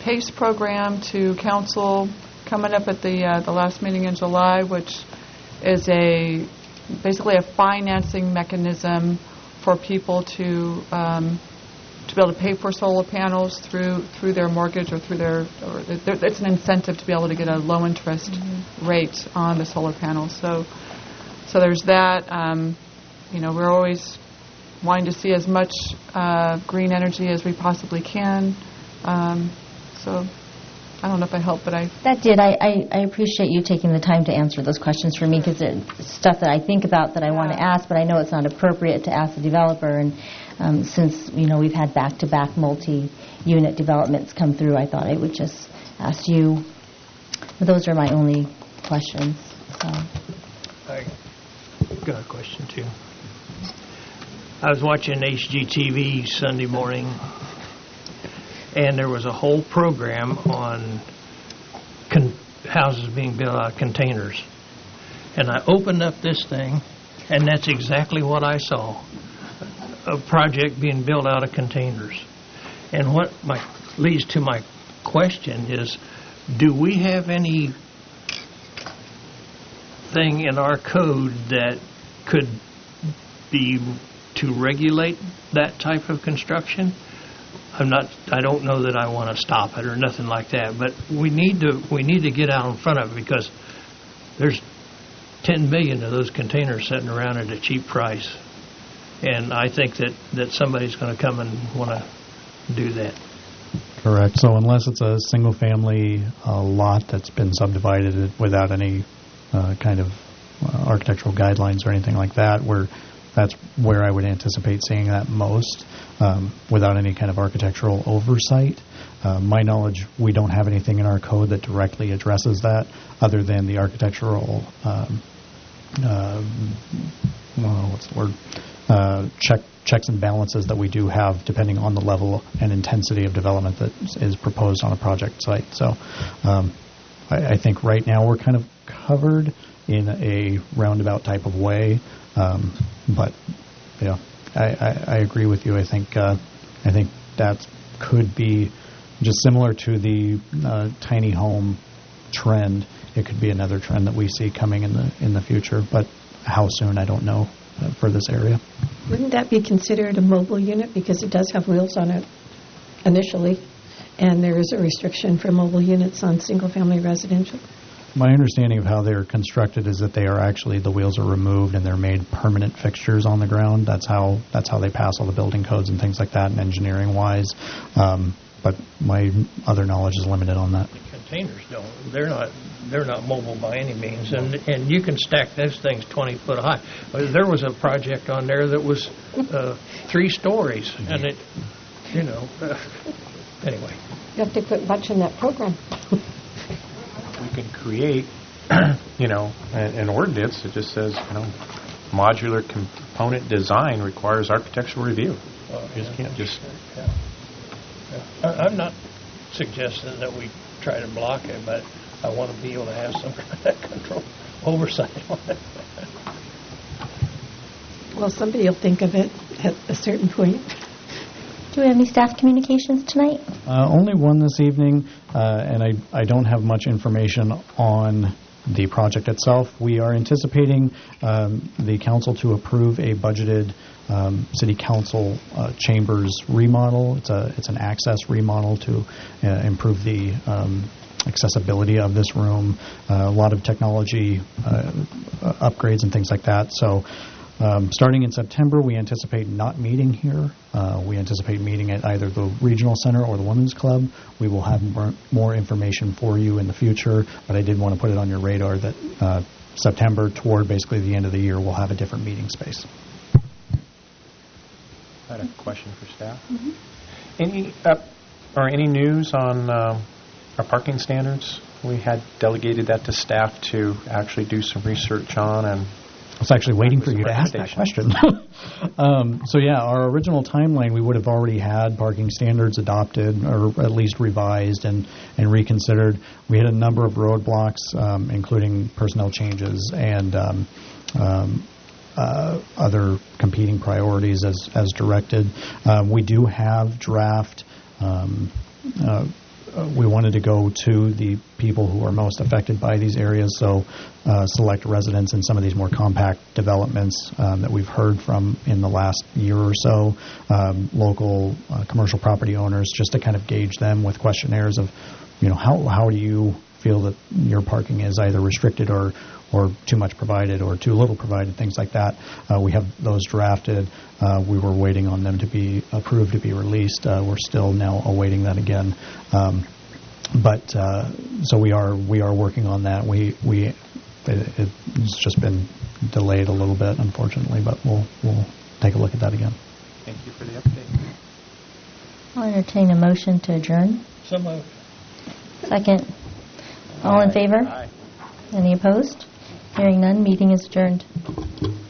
PACE program to council coming up at the last meeting in July, which is basically a financing mechanism for people to be able to pay for solar panels through their mortgage or it's an incentive to be able to get a low interest rate on the solar panels. So there's that. We're always wanting to see as much green energy as we possibly can. So I don't know if I helped, but That did. I appreciate you taking the time to answer those questions for me, because it's stuff that I think about that I want to ask, but I know it's not appropriate to ask the developer. And since we've had back-to-back multi-unit developments come through, I thought I would just ask you. Those are my only questions. So. I got a question too. I was watching HGTV Sunday morning, and there was a whole program on houses being built out of containers. And I opened up this thing, and that's exactly what I saw, a project being built out of containers. And what leads to my question is, do we have any thing in our code that could be to regulate that type of construction? I don't know that I want to stop it or nothing like that, but we need to get out in front of it, because there's 10 million of those containers sitting around at a cheap price, and I think that somebody's going to come and want to do that. Correct. So unless it's a single-family lot that's been subdivided without any kind of architectural guidelines or anything like that, that's where I would anticipate seeing that most, without any kind of architectural oversight. My knowledge, we don't have anything in our code that directly addresses that, other than the architectural checks and balances that we do have, depending on the level and intensity of development that is proposed on a project site. So I think right now we're kind of covered in a roundabout type of way. But yeah, I agree with you. I think that could be just similar to the tiny home trend. It could be another trend that we see coming in the future. But how soon, I don't know for this area. Wouldn't that be considered a mobile unit, because it does have wheels on it initially, and there is a restriction for mobile units on single-family residential? My understanding of how they're constructed is that the wheels are removed and they're made permanent fixtures on the ground. That's how they pass all the building codes and things like that, and engineering-wise. But my other knowledge is limited on that. The containers don't. They're not mobile by any means, and you can stack those things 20 foot high. There was a project on there that was 3 stories, and it, anyway. You have to quit watching that program. We can create, an ordinance that just says, modular component design requires architectural review. You just can't just... I'm not suggesting that we try to block it, but I want to be able to have some kind of control, oversight on it. Well, somebody will think of it at a certain point. Do we have any staff communications tonight? Only one this evening, and I don't have much information on the project itself. We are anticipating the council to approve a budgeted city council chambers remodel. It's an access remodel to improve the accessibility of this room, a lot of technology upgrades and things like that. So starting in September, we anticipate not meeting here. We anticipate meeting at either the Regional Center or the Women's Club. We will have more information for you in the future, but I did want to put it on your radar that September, toward basically the end of the year, we'll have a different meeting space. I had a question for staff. Mm-hmm. Any news on our parking standards? We had delegated that to staff to actually do some research on, and I was actually waiting for you to ask that question. So yeah, our original timeline, we would have already had parking standards adopted, or at least revised and reconsidered. We had a number of roadblocks, including personnel changes and other competing priorities as directed. We do have draft we wanted to go to the people who are most affected by these areas, so select residents in some of these more compact developments that we've heard from in the last year or so, local commercial property owners, just to kind of gauge them with questionnaires of, how do you feel that your parking is either restricted or too much provided or too little provided, things like that. We have those drafted. We were waiting on them to be approved to be released. We're still now awaiting that again. So we are working on that. It's just been delayed a little bit, unfortunately, but we'll take a look at that again. Thank you for the update. I'll entertain a motion to adjourn. So moved. Second. All in favor? Aye. Any opposed? Hearing none, meeting is adjourned.